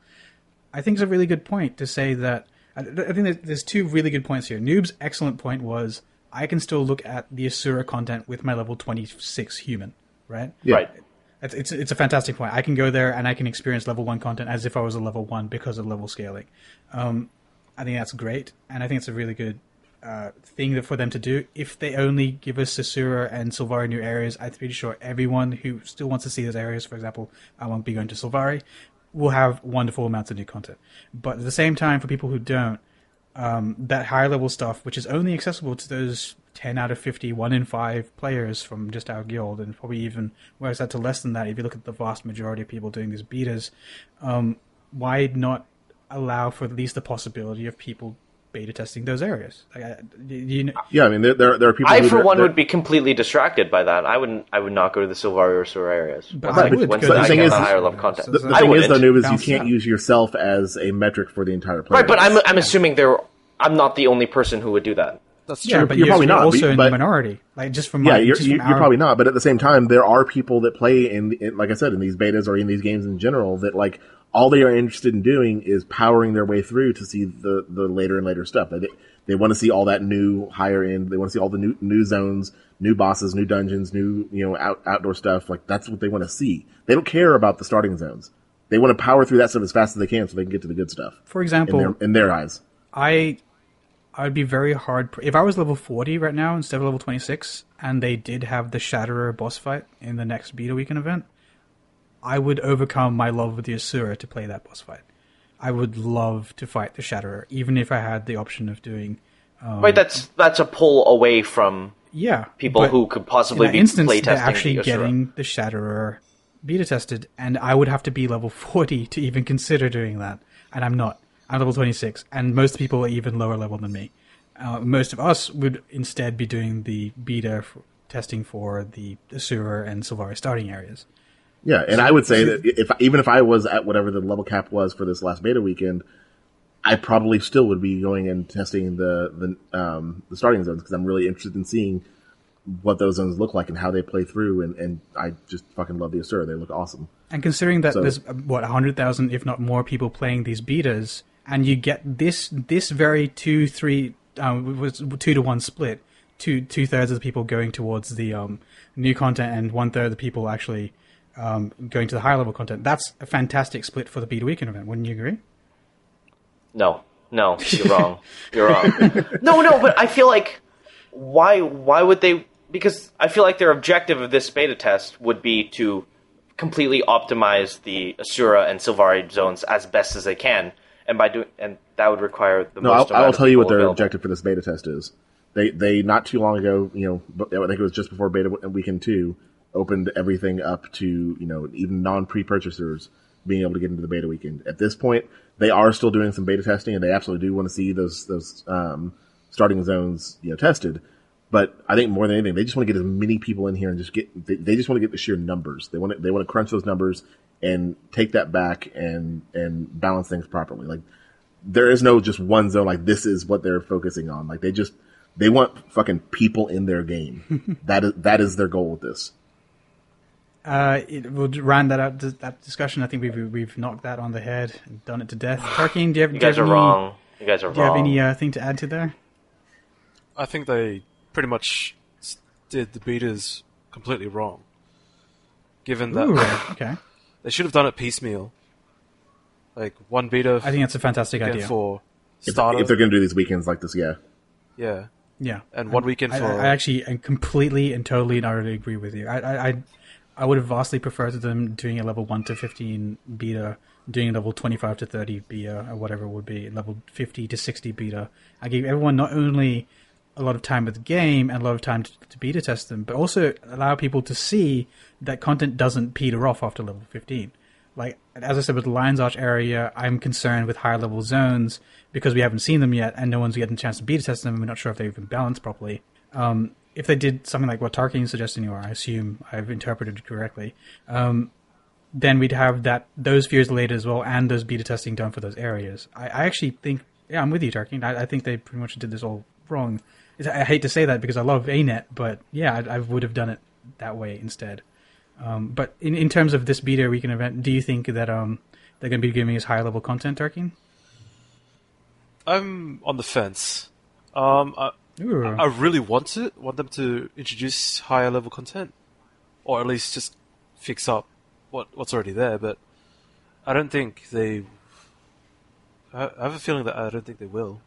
I think it's a really good point to say that. I, I think that there's two really good points here. Noob's excellent point was, I can still look at the Asura content with my level twenty-six human, right? Yeah. Right. It's, it's it's a fantastic point. I can go there and I can experience level one content as if I was a level one because of level scaling. Um, I think that's great, and I think it's a really good uh, thing that for them to do. If they only give us Asura and Sylvari new areas, I'm pretty sure everyone who still wants to see those areas, for example, I won't be going to Sylvari, will have wonderful amounts of new content. But at the same time, for people who don't, um, that higher level stuff, which is only accessible to those ten out of fifty, one in five players from just our guild, and probably even works out to less than that if you look at the vast majority of people doing these betas, um, why not allow for at least the possibility of people beta testing those areas? Like, I- you know, Yeah, I mean, there there, there are people. I, who for one, that- would be completely distracted by that. I wouldn't. I would not go to the Sylvari or Sura areas. But Once I I, would once go to I the get thing the is- higher level content. So The, the I thing is, wouldn't. though, Noob, is you Bounce can't out. use yourself as a metric for the entire player. Right, but I'm base. I'm assuming there. I'm not the only person who would do that. That's yeah, true. but you're you're, probably you're not, also but- in but- the minority. Like just from Yeah, my, you're, just you're, from you're our- probably not. But at the same time, there are people that play in, in, like I said, in these betas or in these games in general, that like all they are interested in doing is powering their way through to see the, the later and later stuff. They, they want to see all that new higher end. They want to see all the new new zones, new bosses, new dungeons, new you know out, outdoor stuff. Like that's what they want to see. They don't care about the starting zones. They want to power through that stuff as fast as they can so they can get to the good stuff. For In example, their in their eyes. I I would be very hard if I was level forty right now instead of level twenty-six, and they did have the Shatterer boss fight in the next beta weekend event. I would overcome my love with the Asura to play that boss fight. I would love to fight the Shatterer, even if I had the option of doing. Um, Right, that's that's a pull away from yeah, people but who could possibly in that be instance, playtesting they're actually the Asura. getting the Shatterer beta tested, and I would have to be level forty to even consider doing that, and I'm not. I'm level twenty-six, and most people are even lower level than me. Uh, most of us would instead be doing the beta f- testing for the Asura and Sylvari starting areas. Yeah, and I would say that if even if I was at whatever the level cap was for this last beta weekend, I probably still would be going and testing the the um, the starting zones because I'm really interested in seeing what those zones look like and how they play through. And, and I just fucking love the Asura; they look awesome. And considering that So- there's uh, what one hundred thousand, if not more, people playing these betas, and you get this this very two three um, was two to one split, two two thirds of the people going towards the um, new content, and one third of the people actually um, going to the higher level content. That's a fantastic split for the beta weekend event. Wouldn't you agree? No, no, you're wrong. You're wrong. No, no, but I feel like why why would they? Because I feel like their objective of this beta test would be to completely optimize the Asura and Sylvari zones as best as they can, and by doing and that would require the No, I'll, most. amount I'll of tell you what people their available. objective for this beta test is. They they not too long ago, you know, but I think it was just before beta weekend two, opened everything up to you know even non pre-purchasers being able to get into the beta weekend. At this point, they are still doing some beta testing, and they absolutely do want to see those those um, starting zones you know tested. But I think more than anything, they just want to get as many people in here and just get. They, they just want to get the sheer numbers. They want to. They want to crunch those numbers and take that back and and balance things properly. Like there is no just one zone. Like this is what they're focusing on. Like they just they want fucking people in their game. that is that is their goal with this. Uh, it, we'll round that out. That discussion. I think we've we've knocked that on the head and done it to death. Tarkin, do you have, You do you guys have are any, wrong. You guys are Do you have wrong. any uh, thing to add to there? I think they pretty much s- did the betas completely wrong. Given that Ooh, okay. they should have done it piecemeal, like one beta I think that's a fantastic weekend idea. for If, starter, if they're going to do these weekends like this, yeah. yeah, Yeah, and one weekend I, for I actually and completely and totally and utterly agree with you. I, I, I, I would have vastly preferred them doing a level one to fifteen beta, doing a level twenty-five to thirty beta, or whatever it would be, level fifty to sixty beta. I gave everyone not only a lot of time with the game and a lot of time to, to beta test them, but also allow people to see that content doesn't peter off after level fifteen. Like, as I said, with the Lion's Arch area, I'm concerned with higher level zones because we haven't seen them yet and no one's getting a chance to beta test them and we're not sure if they've been balanced properly. Um, if they did something like what Tarkin's suggesting, or I assume I've interpreted it correctly, um, then we'd have that those fears laid as well and those beta testing done for those areas. I, I actually think, yeah, I'm with you, Tarkin. I, I think they pretty much did this all wrong. I hate to say that because I love A net, but yeah, I, I would have done it that way instead. Um, but in, in terms of this beta weekend event, do you think that um, they're going to be giving us higher level content, Tarkin? I'm on the fence. Um, I, Ooh. I really want it, want them to introduce higher level content, or at least just fix up what what's already there. But I don't think they. I have a feeling that I don't think they will.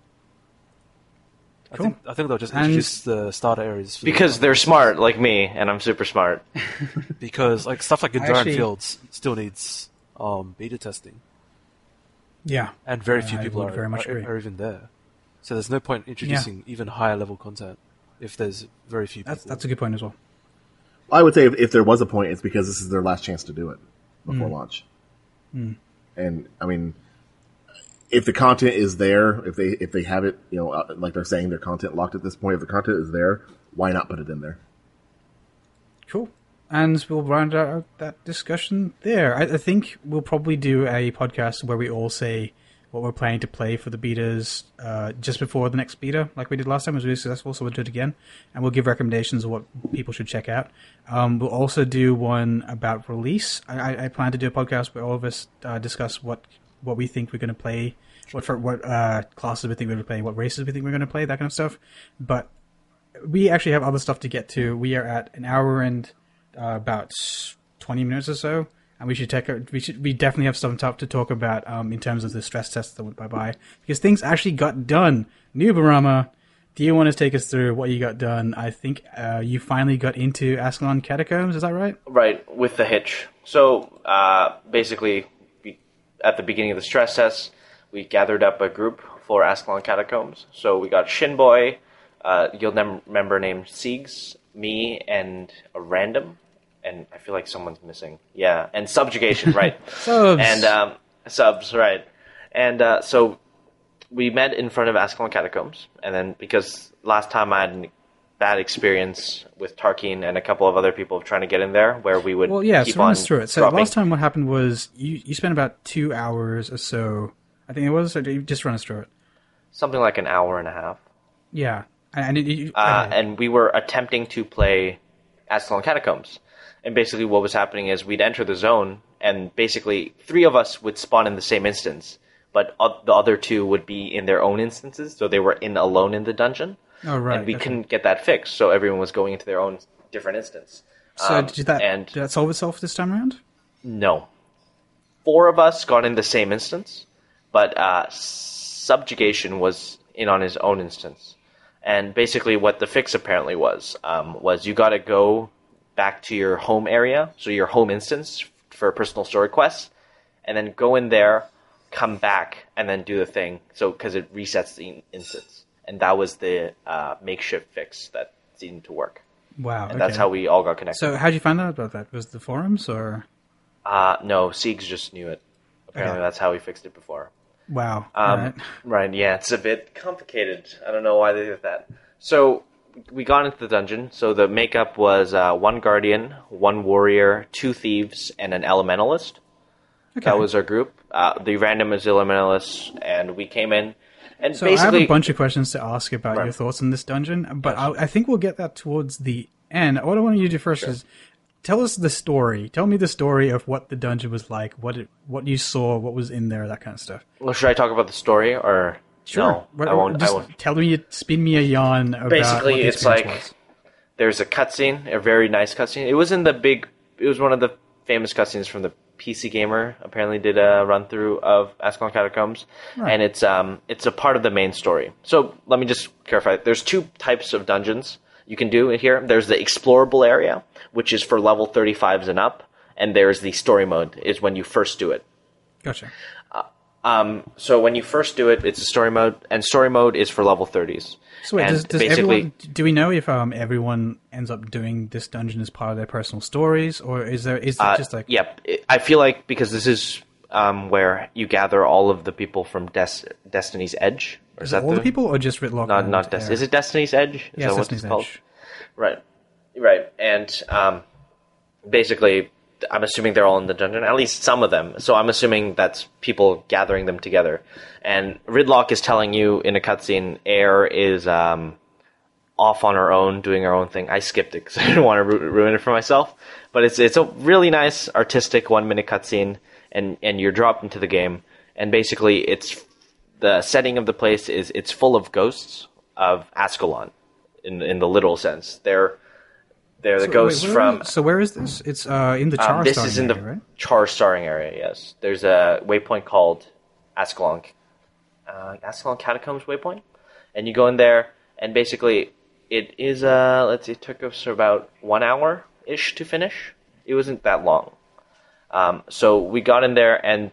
I Cool. think I think they'll just And- introduce the starter areas for Because the, they're smart, like me, and I'm super smart. because like stuff like I Enduring actually- Fields still needs um, beta testing, Yeah. and very I- few I people would are, very much are, agree. are even there. So there's no point introducing even higher level content if there's very few people. That's that's a good point as well. I would say if, if there was a point, it's because this is their last chance to do it before launch. And I mean, if the content is there, if they if they have it, you know, uh, like they're saying, their content locked at this point. If the content is there, why not put it in there? Cool. And we'll round out that discussion there. I, I think we'll probably do a podcast where we all say what we're planning to play for the betas uh, just before the next beta, like we did last time. It was really successful, so we'll do it again. And we'll give recommendations of what people should check out. Um, we'll also do one about release. I, I, I plan to do a podcast where all of us uh, discuss what what we think we're going to play, what for, what uh, classes we think we're going to play, what races we think we're going to play, that kind of stuff. But we actually have other stuff to get to. We are at an hour and uh, about twenty minutes or so, and we should take a, we should we definitely have some stuff to talk about um, in terms of the stress tests that went bye bye because things actually got done. Nubarama, do you want to take us through what you got done? I think uh, you finally got into Ascalon Catacombs. Is that right? Right, with the hitch. So, uh, basically, we, at the beginning of the stress test, we gathered up a group for Ascalon Catacombs. So we got Shinboy, uh, guild mem- member named Siegs, me, and a random. And I feel like someone's missing. Yeah, and Subjugation, right. Subs. And, um, subs, right. And, uh, so we met in front of Ascalon Catacombs. And then, because last time I had a bad experience with Tarkin and a couple of other people trying to get in there, where we would Well, yeah, keep so run on us through it. So dropping. last time what happened was you, you spent about two hours or so. I think it was, or you just run us through it. Something like an hour and a half. Yeah. And, and, you, Uh, okay. and we were attempting to play Ascalon Catacombs. And basically what was happening is we'd enter the zone, and basically three of us would spawn in the same instance, but o- the other two would be in their own instances, so they were in alone in the dungeon. Oh, right. And we okay. couldn't get that fixed, so everyone was going into their own different instance. So Um, did that and did that solve itself this time around? no. Four of us got in the same instance, but uh, Subjugation was in on his own instance. And basically what the fix apparently was, um, was you gotta go back to your home area, so your home instance for personal story quests, and then go in there, come back, and then do the thing, so because it resets the in- instance. And that was the uh, makeshift fix that seemed to work. Wow. And that's okay. how we all got connected. So how did you find out about that? Was it the forums or? Uh, no, Siegs just knew it. Apparently Okay. that's how he fixed it before. Wow. Um, All right. Right, yeah, it's a bit complicated. I don't know why they did that. So, we got into the dungeon. So the makeup was uh, one guardian, one warrior, two thieves, and an elementalist. Okay. That was our group. Uh, the random is elementalist, and we came in. And So I have basically, a bunch of questions to ask about Right. your thoughts on this dungeon, but I'll, I think we'll get that towards the end. What I want you to do first is tell us the story. Tell me the story of what the dungeon was like, what it, what you saw, what was in there, that kind of stuff. well, should I talk about the story or no? What- I won't. Just I won't. tell me, spin me a yarn about Basically, what the it's experience like was. there's a cutscene, a very nice cutscene. It was in the big. It was one of the famous cutscenes from the P C Gamer. Apparently, did a run through of Ascalon Catacombs, Right. and it's um it's a part of the main story. So let me just clarify. There's two types of dungeons you can do here. There's the explorable area, which is for level thirty-fives and up, and there's the story mode, is when you first do it. Gotcha. Um, so when you first do it, it's a story mode, and story mode is for level thirties. So wait, And does, does basically, everyone, do we know if um, everyone ends up doing this dungeon as part of their personal stories, or is there is it uh, just like yep, it- I feel like because this is um, where you gather all of the people from Des- Destiny's Edge. Or is is it that all the the people or just Ritlock? Not and not Des- Air? Is it Destiny's Edge? Is Yes, that what Destiny's it's called? Edge. Right, right, and um, basically, I'm assuming they're all in the dungeon. At least some of them. So I'm assuming that's people gathering them together. And Ridlock is telling you in a cutscene, Air is um, off on her own, doing her own thing. I skipped it because I didn't want to ru- ruin it for myself. But it's it's a really nice, artistic one minute cutscene, and and you're dropped into the game. And basically, it's the setting of the place is it's full of ghosts of Ascalon, in in the literal sense. They're they're the So, ghosts wait, where from. is- so where is this? It's uh, in the Char Um, this starting is in the area, right? Char starring area, yes. There's a waypoint called Ascalon, uh, Ascalon Catacombs waypoint. And you go in there, and basically, it is, uh, let's see, it took us about one hour-ish to finish. It wasn't that long. Um, so we got in there, and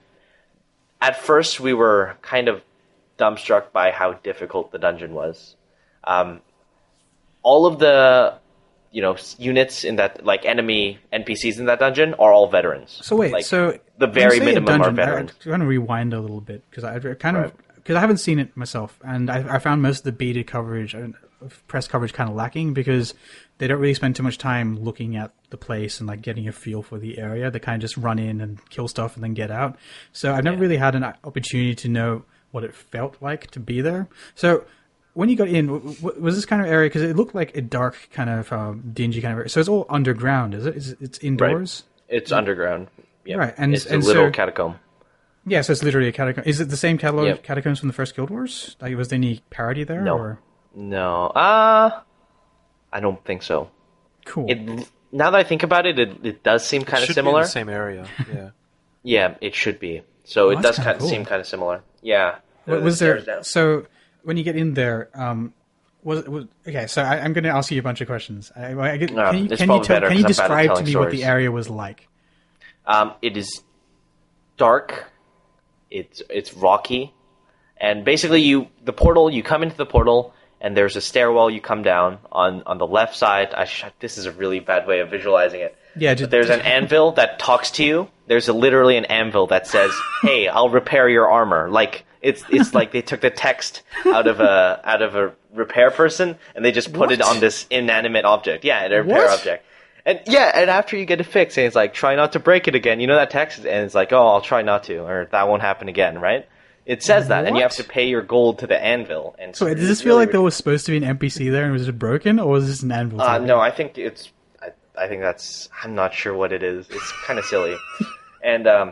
at first we were kind of dumbstruck by how difficult the dungeon was. Um, all of the you know, units in that, like enemy N P Cs in that dungeon are all veterans. So wait, like, so the when very you say a minimum are dungeon, veterans. I, I'm going to rewind a little bit because I I kind of Right. because I haven't seen it myself, and I, I found most of the beta coverage and press coverage kind of lacking because they don't really spend too much time looking at the place and like getting a feel for the area. They kind of just run in and kill stuff and then get out. So I've never Yeah. really had an opportunity to know what it felt like to be there. So when you got in, w- w- was this kind of area, because it looked like a dark kind of um, dingy kind of area. So it's all underground, is it? Is it it's indoors? It's underground. Yeah. Right, and- it's and a little so- catacomb. Yeah, so it's literally a catacomb. Is it the same catalog, Yep. catacombs from the first Guild Wars? Like, was there any parody there? No. Or? No. Uh, I don't think so. Cool. It, now that I think about it, it, it does seem kind of Should similar. be in the same area. Yeah. Yeah, it should be. So Oh, it that's does kinda kind of cool. seem kind of similar. Yeah. What The was there? stairs down. So when you get in there, um, was, was okay. So I, I'm going to ask you a bunch of questions. I, I get, No, can you, it's can you, probably tell, better can you 'cause I'm bad at describe to telling me what the stories. area was like? Um, it is dark. It's it's rocky, and basically you the portal. You come into the portal, and there's a stairwell. You come down on on the left side. I sh- this is a really bad way of visualizing it. Yeah, But just, there's an anvil that talks to you. There's a, literally an anvil that says, "Hey, I'll repair your armor." Like it's it's like they took the text out of a out of a repair person and they just put it What? on this inanimate object. Yeah, a repair What? object. And yeah, and after you get it fixed, and it's like, try not to break it again. You know that text, and it's like, oh, I'll try not to, or that won't happen again, right? It says that, and you have What? to pay your gold to the anvil. And so wait, does this it's feel really like there was supposed to be an N P C there and was it broken, or was this an anvil? Uh, talking? no, I think it's. I, I think that's. I'm not sure what it is. It's kind of silly, and um,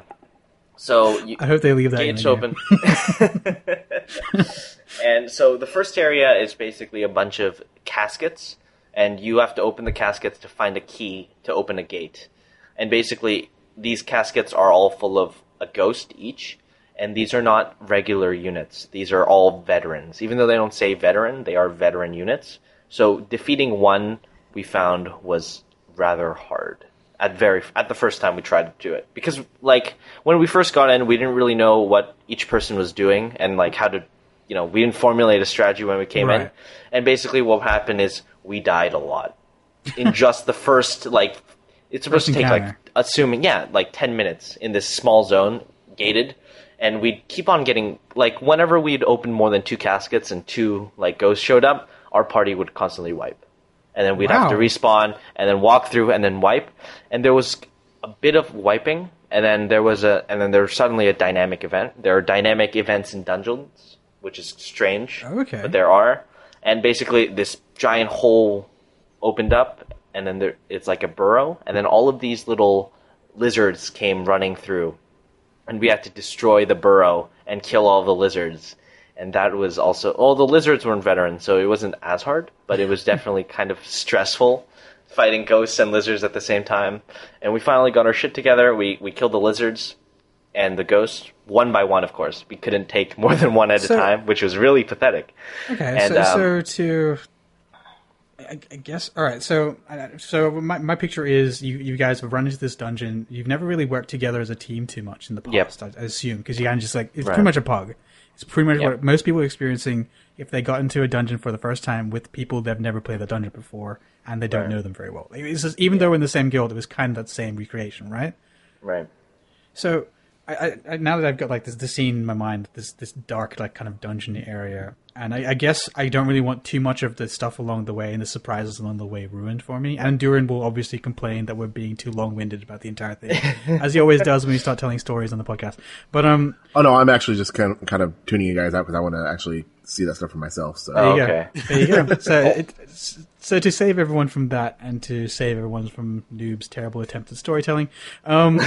so you, I hope they leave that in gates the open. game. And so the first area is basically a bunch of caskets, and you have to open the caskets to find a key to open a gate. And basically, these caskets are all full of a ghost each, and these are not regular units. These are all veterans. Even though they don't say veteran, they are veteran units. So defeating one, we found, was rather hard. At very at the first time we tried to do it, because like when we first got in, we didn't really know what each person was doing and like how to, you know, we didn't formulate a strategy when we came in, Right. and basically what happened is we died a lot in just the first like it's supposed First to take like encounter. assuming yeah like ten minutes in this small zone gated, and we'd keep on getting like whenever we'd open more than two caskets and two like ghosts showed up, our party would constantly wipe. And then we'd have to Wow. respawn, and then walk through, and then wipe. And there was a bit of wiping, and then there was a, and then there was suddenly a dynamic event. There are dynamic events in dungeons, which is strange, Okay. but there are. And basically, this giant hole opened up, and then there, it's like a burrow, and then all of these little lizards came running through, and we had to destroy the burrow and kill all the lizards. And that was also... Oh, the lizards weren't veterans, so it wasn't as hard, but it was definitely kind of stressful, fighting ghosts and lizards at the same time. And we finally got our shit together. We we killed the lizards and the ghosts, one by one, of course. We couldn't take more than one at So- a time, which was really pathetic. Okay, And, so, um, so to I, I guess. All right. So, so my my picture is you you guys have run into this dungeon. You've never really worked together as a team too much in the past, Yep. I, I assume, because you kind of just like it's Right. pretty much a pug. It's pretty much Yep. what most people are experiencing if they got into a dungeon for the first time with people they've never played the dungeon before and they don't Right. know them very well. It's just, even though in the same guild, it was kind of that same recreation, right? Right. So, I, I, I now that I've got like this, this scene in my mind, this this dark like kind of dungeon area, and I, I guess I don't really want too much of the stuff along the way and the surprises along the way ruined for me. And Duran will obviously complain that we're being too long-winded about the entire thing, as he always does when we start telling stories on the podcast. But um, Oh no, I'm actually just kind of, kind of tuning you guys out because I want to actually see that stuff for myself. So there you Oh, okay. go. There you go. So, it, so to save everyone from that, and to save everyone from Noob's terrible attempt at storytelling, um,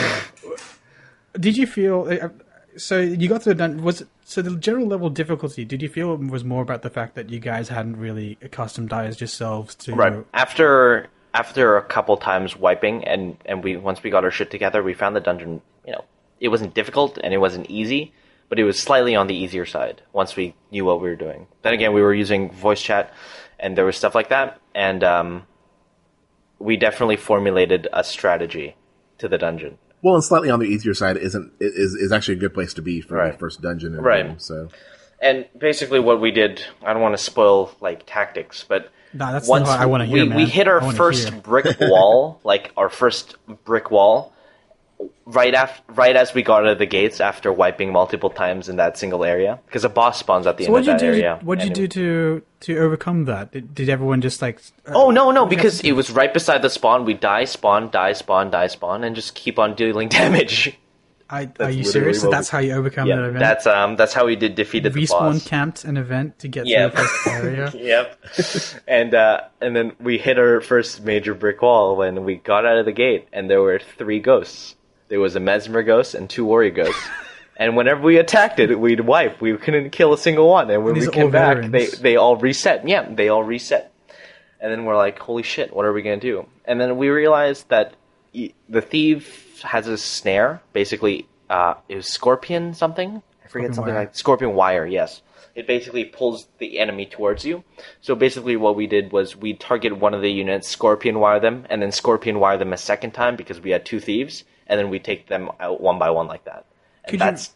did you feel? Uh, so you got to the dun- was it, so the general level of difficulty. Did you feel it was more about the fact that you guys hadn't really accustomized yourselves to? Right. After after a couple times wiping and and we once we got our shit together, we found the dungeon. You know, it wasn't difficult and it wasn't easy, but it was slightly on the easier side once we knew what we were doing. Then again, we were using voice chat, and there was stuff like that, and um, we definitely formulated a strategy to the dungeon. well, and slightly on the easier side isn't is is actually a good place to be for Right. the first dungeon. In Right. the game, so And basically, what we did, I don't want to spoil like tactics, but Nah, that's the once part I wanna we, hear, we, man. we hit our I wanna first hear. brick wall, like our first brick wall, right after, right as we got out of the gates after wiping multiple times in that single area, because a boss spawns at the So end what of did that you do? area. What did you and- do to to overcome that? Did, did everyone just like? uh, Oh no, no, what did you because have to it do? was right beside the spawn. We die, spawn, die, spawn, die, spawn, and just keep on dealing damage. I, are That's you literally serious? what That's we- how you overcome that Yeah, event? that's um, that's how we did defeated the Respawn boss. camped an event to get Yep. to the first area. Yep. and uh, and then we hit our first major brick wall when we got out of the gate, and there were three ghosts. There was a Mesmer ghost and two warrior ghosts. And whenever we attacked it, we'd wipe. We couldn't kill a single one. And when These we are came all back, they, veterans. they all reset. Yeah, they all reset. And then we're like, holy shit, what are we going to do? And then we realized that y- the thief has a snare. Basically, uh, it was scorpion something? I forget Scorpion something wire. like scorpion wire, yes. It basically pulls the enemy towards you. So basically what we did was we target one of the units, scorpion wire them, and then scorpion wire them a second time because we had two thieves, and then we take them out one by one like that. And Could you- that's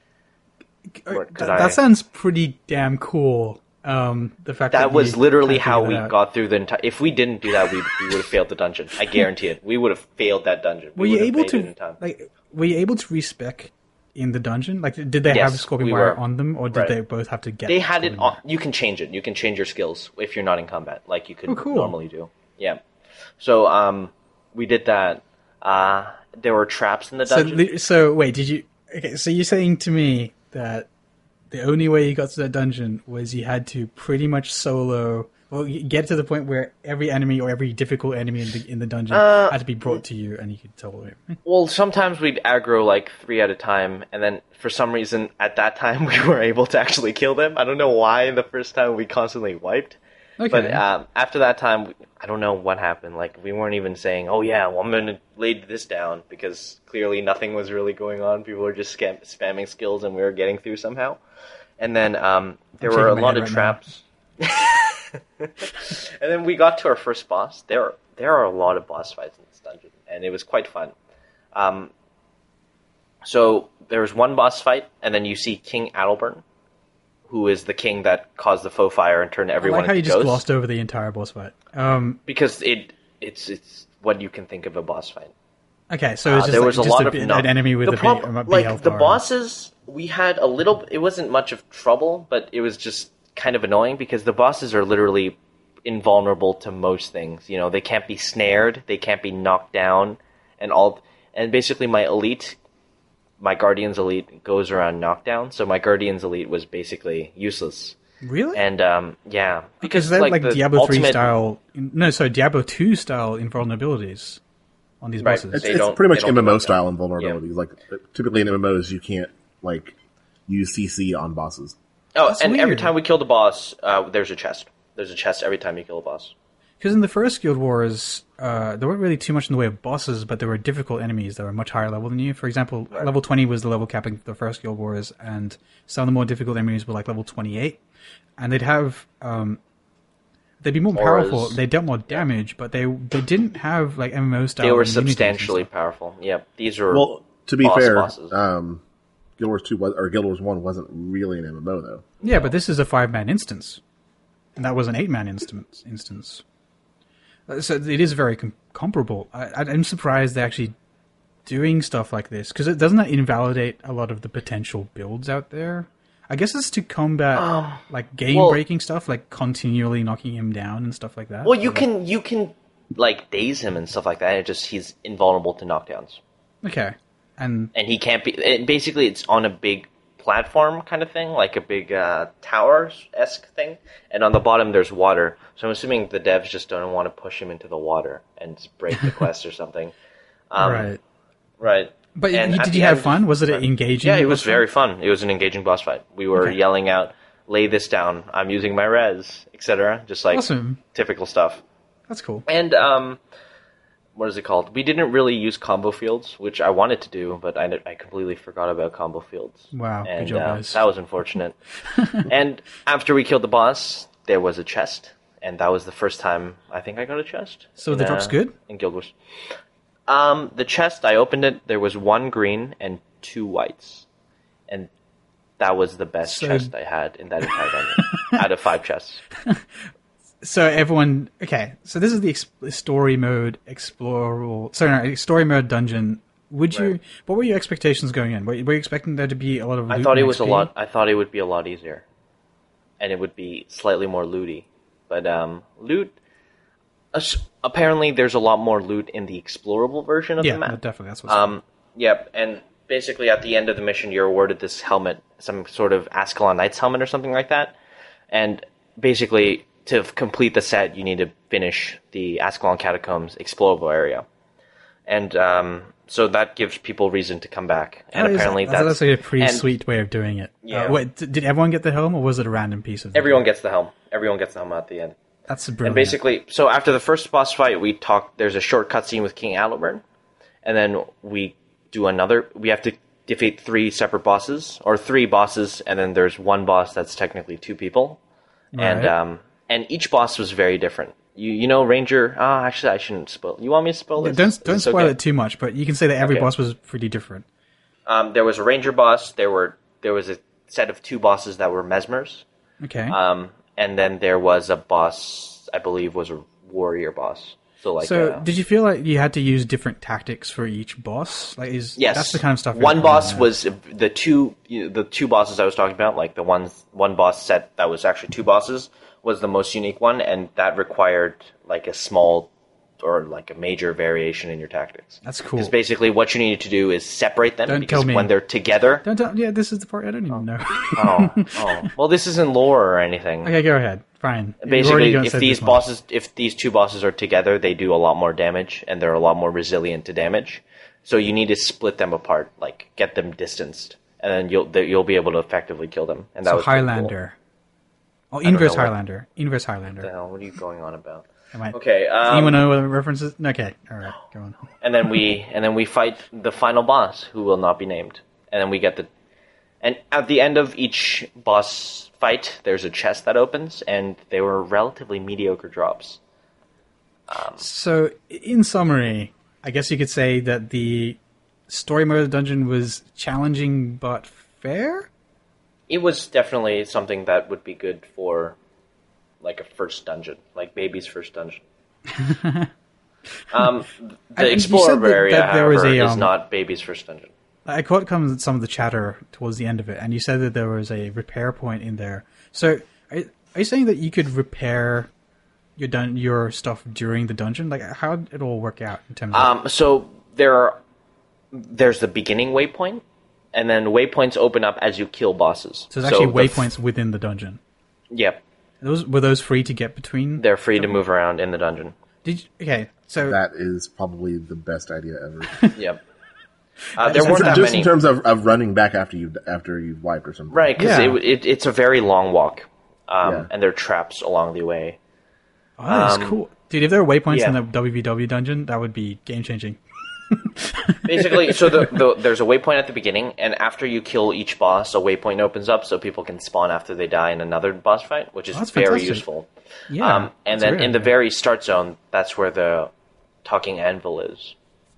Uh, Or could that, I- that sounds pretty damn cool. Um, the fact that, that was you literally kinda how figured we that out. got through the entire. If we didn't do that, we, we would have failed the dungeon. I guarantee it. We would have failed that dungeon. We Were you would have able made it in to time. like? Were you able to respec in the dungeon? Like, did they Yes, have scorpion we wire were. on them, or did Right. they both have to get? They had it scorpion on. wire? You can change it. You can change your skills if you're not in combat, like you could Oh, cool. normally do. Yeah. So um, we did that. Uh, there were traps in the So, dungeon. li- so wait, did you? Okay, so you're saying to me that the only way you got to that dungeon was you had to pretty much solo, well, you get to the point where every enemy or every difficult enemy in the in the dungeon Uh, had to be brought to you, and you could solo it. Well, sometimes we'd aggro like three at a time, and then for some reason at that time we were able to actually kill them. I don't know why. The first time we constantly wiped, Okay. but um, after that time, we- I don't know what happened. Like we weren't even saying, "Oh yeah, well, I'm gonna lay this down," because clearly nothing was really going on. People were just scam- spamming skills, and we were getting through somehow. And then um, there I'm were a shaking my lot head of right now. traps. And then we got to our first boss. There, there are a lot of boss fights in this dungeon, and it was quite fun. Um, so there was one boss fight, and then you see King Adelburn, who is the king that caused the faux fire and turned I everyone like how you into just ghosts. glossed over the entire boss fight. Um, Because it, it's, it's what you can think of a boss fight. okay, so Uh, it's just, there like, was a just lot a, of bit- no- an enemy with the a, prob- B, a B like health the bar. bosses. We had a little. It wasn't much of trouble, but it was just kind of annoying because the bosses are literally invulnerable to most things. You know, they can't be snared, they can't be knocked down, and all. And basically, my elite, my Guardian's elite goes around knockdown. So my Guardian's elite was basically useless. Really? And um, yeah, Because they're like, the Diablo three ultimate- style. No, sorry, Diablo two style invulnerabilities on these Right. bosses. It's, They it's don't- pretty much they don't do M M O that. style invulnerabilities. Like typically in M M Os, you can't like use C C on bosses. Oh, That's and every weird. time we kill the boss, uh, there's a chest. There's a chest every time you kill a boss. Because in the first Guild Wars, uh, there weren't really too much in the way of bosses, but there were difficult enemies that were much higher level than you. For example, Right. level twenty was the level capping for the first Guild Wars, and some of the more difficult enemies were like level twenty-eight. And they'd have... Um, they'd be more Auras. powerful. They dealt more damage, but they they didn't have like M M O style. They were immunities and substantially stuff. powerful. Yep, these were Well, to be boss fair, bosses. um, Guild Wars two was, or Guild Wars one wasn't really an M M O though. Yeah, but this is a five man instance, and that was an eight man instance. Instance. Uh, So it is very com- comparable. I, I'm surprised they're actually doing stuff like this because it doesn't that invalidate a lot of the potential builds out there. I guess it's to combat like game well- breaking stuff, like continually knocking him down and stuff like that. Well, you Or, can you can like daze him and stuff like that. It just he's invulnerable to knockdowns, like, okay, and and he can't be. It, basically, it's on a big platform kind of thing, like a big uh, tower esque thing, and on the bottom there's water. So I'm assuming the devs just don't want to push him into the water and just break the quest or something. Um, right. Right. But And you, at did the you have end- fun? Was it engaging? Yeah, it was boss fight? very fun. It was an engaging boss fight. We were Okay. yelling out, "Lay this down! I'm using my res," et cetera. Just like Awesome. typical stuff. That's cool. And um, what is it called? We didn't really use combo fields, which I wanted to do, but I, I completely forgot about combo fields. Wow, good and job, uh, guys. that was unfortunate. And after we killed the boss, there was a chest, and that was the first time I think I got a chest. So in, the drop's uh, good? in Guild Wars. Um, the chest, I opened it. There was one green and two whites, and that was the best So- chest I had in that entire dungeon out of five chests. So everyone, okay. So this is the ex- story mode explorable. Sorry, no, story mode dungeon. Would you? Right. What were your expectations going in? Were, were you expecting there to be a lot of? Loot I thought it and was a X P? lot. I thought it would be a lot easier, and it would be slightly more looty. But um, loot. as- Apparently, there's a lot more loot in the explorable version of Yeah, the map. definitely. That's what's. Um, yep, and basically at the end of the mission, you're awarded this helmet, some sort of Ascalon Knights helmet or something like that. And basically, to f- complete the set, you need to finish the Ascalon Catacombs explorable area. And um, so that gives people reason to come back. And That is- apparently, that's, that's, actually a pretty and sweet way of doing it. Yeah. Uh, wait, d- did everyone get the helm, or was it a random piece of? everyone gets the helm. Everyone gets the helm at the end. That's And brilliant. basically, so after the first boss fight, we talk. There's a short cutscene with King Atloburn, and then we do another. We have to defeat three separate bosses, or three bosses, and then there's one boss that's technically two people, and Right. um, and each boss was very different. You you know Ranger. Ah, actually, I shouldn't spoil. You want me to spoil Yeah, this? don't Is don't this spoil okay? it too much, but you can say that every Okay. boss was pretty different. Um, there was a Ranger boss. There were there was a set of two bosses that were Mesmers. Okay. Um, and then there was a boss. I believe was a warrior boss. So like, so uh, did you feel like you had to use different tactics for each boss? Like, is yes, that's the kind of stuff. One you're boss talking was the two you know, the two bosses I was talking about. Like the one one boss set that was actually two bosses was the most unique one, and that required like a small or like a major variation in your tactics. That's cool. Because basically, what you needed to do is separate them Don't because tell me. when they're together. Don't tell. Yeah, this is the part I don't even know. oh, oh, well, this isn't lore or anything. Okay, go ahead. Fine. You've already Basically, gone- if said these this much. bosses, if these two bosses are together, they do a lot more damage, and they're a lot more resilient to damage. So you need to split them apart, like get them distanced, and then you'll they- you'll be able to effectively kill them. And that so was pretty Highlander. Oh, don't inverse know what- Highlander. Inverse Cool. What Highlander. the hell? What are you going on about? Am I- Okay. Does Um, anyone know what the reference is? Okay, all right, go on. and then we and then we fight the final boss, who will not be named, and then we get the. And at the end of each boss fight, there's a chest that opens, and they were relatively mediocre drops. So, in summary, I guess you could say that the story mode of the dungeon was challenging but fair. It was definitely something that would be good for, like, a first dungeon, like Baby's first dungeon. um, And- the and you said Explorer that- area, that there was however, a, is um, not Baby's first dungeon. I caught some some of the chatter towards the end of it, and you said that there was a repair point in there. So, are, are you saying that you could repair your dun- your stuff during the dungeon? Like, how did it all work out in terms of? Um, so there are, there's the beginning waypoint, and then waypoints open up as you kill bosses. so, there's actually the f- waypoints within the dungeon. Yep, Those were those free to get between? they're free to move around in the dungeon. Did you, okay? So That is probably the best idea ever. Yep. Uh, there just weren't that just many. in terms of, of running back after you after you've wiped or something. Right, because Yeah. it, it, it's a very long walk, um, Yeah. and there are traps along the way. oh, that is um, cool, dude. If there were waypoints yeah. in the W V W dungeon, that would be game changing. Basically, so the, the, there's a waypoint at the beginning, and after you kill each boss, a waypoint opens up so people can spawn after they die in another boss fight, which is That's very fantastic. useful. Yeah, Um, and that's then weird. in the very start zone, that's where the talking anvil is.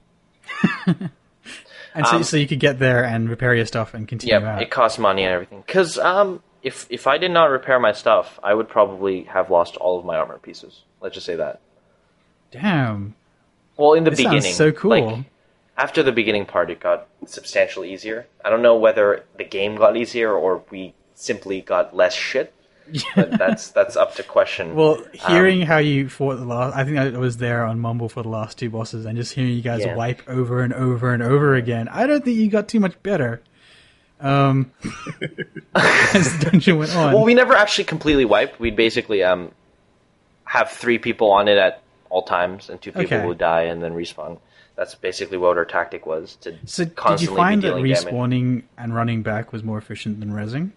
And so, um, so you could get there and repair your stuff and continue Yeah, out. it costs money and everything. Because um, if if I did not repair my stuff, I would probably have lost all of my armor pieces. Let's just say that. Damn. Well, in the This beginning, sounds so cool. like, after the beginning part, it got substantially easier. I don't know whether the game got easier or we simply got less shit. But that's that's up to question. Well, hearing Um, how you fought the last, I think I was there on Mumble for the last two bosses, and just hearing you guys Yeah. wipe over and over and over again, I don't think you got too much better. Um, as the dungeon went on. well, we never actually completely wiped. We'd basically um have three people on it at all times, and two people Okay. would die and then respawn. That's basically what our tactic was to so did you constantly find be that dealing damage. respawning and running back was more efficient than rezzing?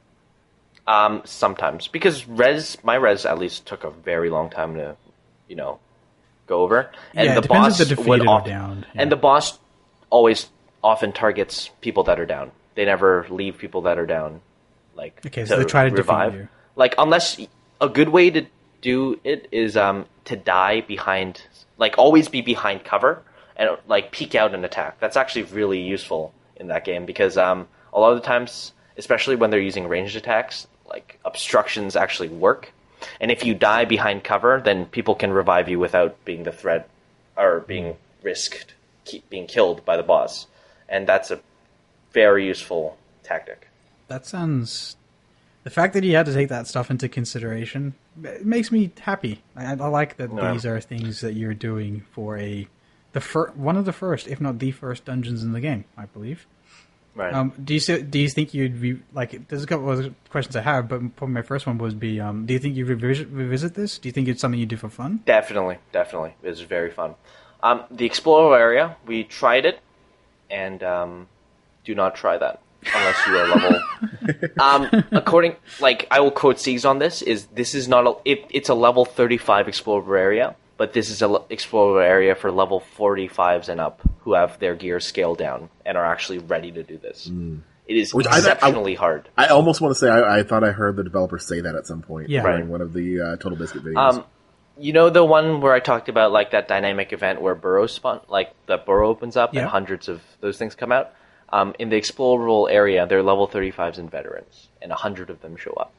Um, sometimes because res, my res at least took a very long time to, you know, go over. And Yeah, it the depends boss if they're defeated would or oft- downed, yeah. And the boss always often targets people that are down. They never leave people that are down, like Okay, so they try to defeat revive. you. Like unless a good way to do it is um to die behind, like always be behind cover and like peek out and attack. That's actually really useful in that game because um a lot of the times, especially when they're using ranged attacks, like obstructions actually work. And if you die behind cover, then people can revive you without being the threat or being risked keep being killed by the boss. And that's a very useful tactic. That sounds. The fact that you had to take that stuff into consideration it makes me happy. I, I like that Yeah. these are things that you're doing for a the fir- one of the first, if not the first, dungeons in the game. I believe. Right. Um, do you see, do you think you'd be like? There's a couple of questions I have, but probably my first one would be: um, do you think you'd revisit, revisit this? Do you think it's something you do for fun? Definitely, definitely. It was very fun. Um, the Explorer area, we tried it, and um, do not try that unless you are level. um, according, like I will quote Siegs on this: is this is not a it, it's a level thirty-five Explorer area, but this is a le- Explorer area for level forty-fives and up who have their gear scaled down and are actually ready to do this. It is Which I- I- exceptionally hard. I almost want to say I, I thought I heard the developer say that at some point Yeah. during Right. one of the uh, Total Biscuit videos. Um, you know the one where I talked about like that dynamic event where burrows spawn, like the burrow opens up Yeah. and hundreds of those things come out. Um, in the explorable area, they're level thirty-fives and veterans, and a hundred of them show up.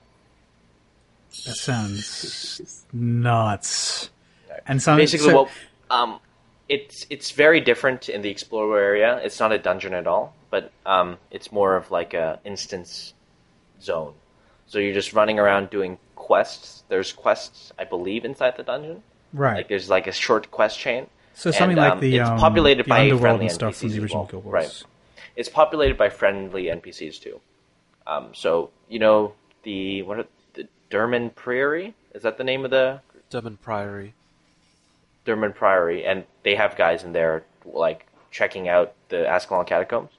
That sounds nuts. And so Basically, so, what um, it's it's very different in the explorer area. It's not a dungeon at all, but um, it's more of like a instance zone. So you're just running around doing quests. There's quests, I believe, inside the dungeon. right. Like there's like a short quest chain. So something And, like um, the it's um, populated the by underworld friendly and stuff from N P Cs the as original well. Guild Wars. Right. It's populated by friendly N P Cs too. Um, so you know the what are, the Durman Priory, is that the name of the Devon Priory. Durman Priory? And they have guys in there like checking out the Ascalon catacombs.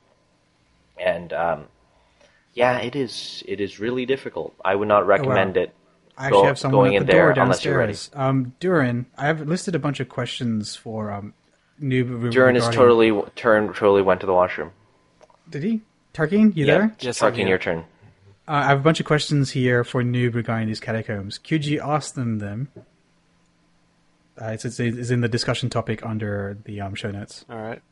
And um, yeah, it is it is really difficult. I would not recommend it. I actually go- have someone going at in the there door unless you're ready. downstairs. Um, Durin, I have listed a bunch of questions for um, noob. Durin is regarding- totally turned totally went to the washroom. Did he? Tarkin, you there? Yes, I'm Tarkin, here. your turn. Uh, I have a bunch of questions here for noob regarding these catacombs. Could you ask them them? Uh, it's, it's, it's in the discussion topic under the um, show notes. All right.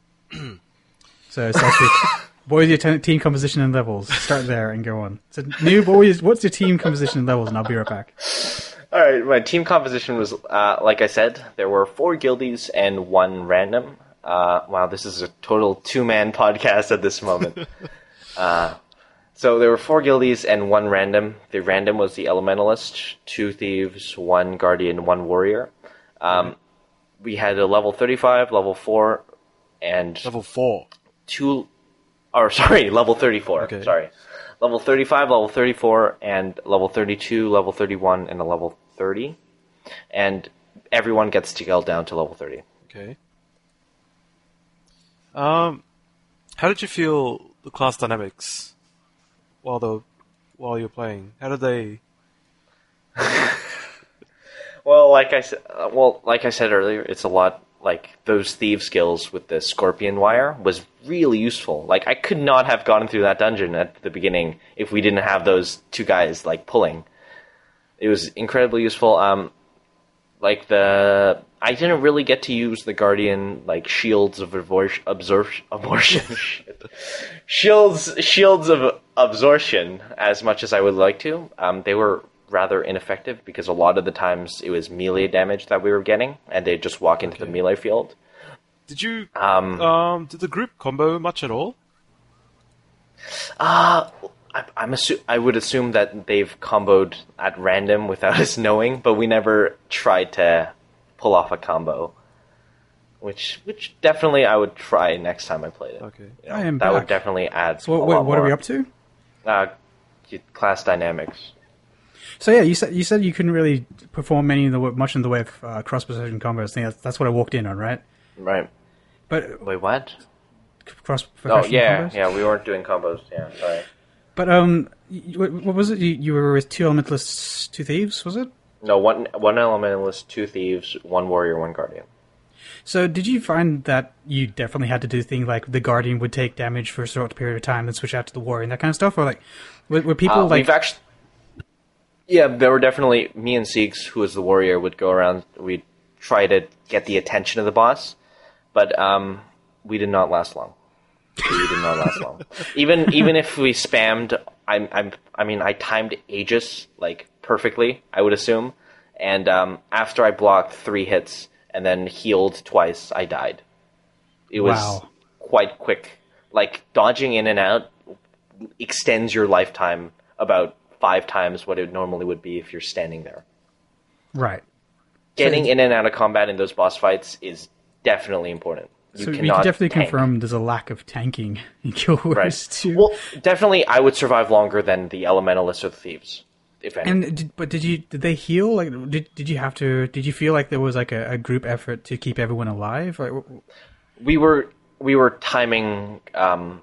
So it starts with, what is your te- team composition and levels? Start there and go on. So noob, what is, what's your team composition and levels? And I'll be right back. All right, my team composition was, uh, like I said, there were four guildies and one random. Uh, wow, this is a total two-man podcast at this moment. uh, so there were four guildies and one random. The random was the Elementalist, two thieves, one guardian, one warrior. Um, we had a level thirty-five, level four, and Level four. two, or sorry, level thirty-four. Okay. Sorry, level thirty-five, level thirty-four, and level thirty-two, level thirty-one, and a level thirty, and everyone gets scaled down to level thirty. Okay. Um, how did you feel the class dynamics while the while you're playing? How did they? Well, like I said, uh, well, like I said earlier, it's a lot like those thief skills with the scorpion wire was really useful. Like I could not have gotten through that dungeon at the beginning if we didn't have those two guys like pulling. It was incredibly useful. Um, like the I didn't really get to use the Guardian like shields of absorption, absorption, abortion, shields shields of absorption as much as I would like to. Um, they were rather ineffective because a lot of the times it was melee damage that we were getting, and they'd just walk into Okay. the melee field. Did you Um, um did the group combo much at all? Uh, I, I'm assu- I would assume that they've comboed at random without us knowing, but we never tried to pull off a combo. Which, which definitely I would try next time I played it. Okay. You know, I am that would back. definitely add. So what, a what, lot what are we more. up to? Uh, class dynamics. So yeah, you said you said you couldn't really perform many in the much in the way of uh, cross position combos. I think that's, that's what I walked in on, right? Right. But Wait, what? cross Oh, professional yeah, combos. yeah, we weren't doing combos. Yeah, sorry. But um, you, what, what was it? You, you were with two elementalists, two thieves, was it? No, one one elementalist, two thieves, one warrior, one guardian. So did you find that you definitely had to do things like the guardian would take damage for a short period of time, then switch out to the warrior and that kind of stuff, or like were, were people Uh, like? we've actually, yeah, there were definitely me and Seeks, who was the warrior, would go around. We'd try to get the attention of the boss, but um, we did not last long. We did not last long. Even even if we spammed, I'm I'm I mean I timed Aegis like perfectly, I would assume, and um, after I blocked three hits and then healed twice, I died. It was Wow. quite quick. Like dodging in and out extends your lifetime about five times what it normally would be if you're standing there. Right. Getting in and out of combat in those boss fights is definitely important. You So you cannot can definitely tank. confirm there's a lack of tanking in Guild Wars Right. two. Well, definitely, I would survive longer than the elementalists or the thieves, if any. And did, but did you did they heal? Like, did did you have to? Did you feel like there was like a, a group effort to keep everyone alive? Like, w- we were we were timing. Um,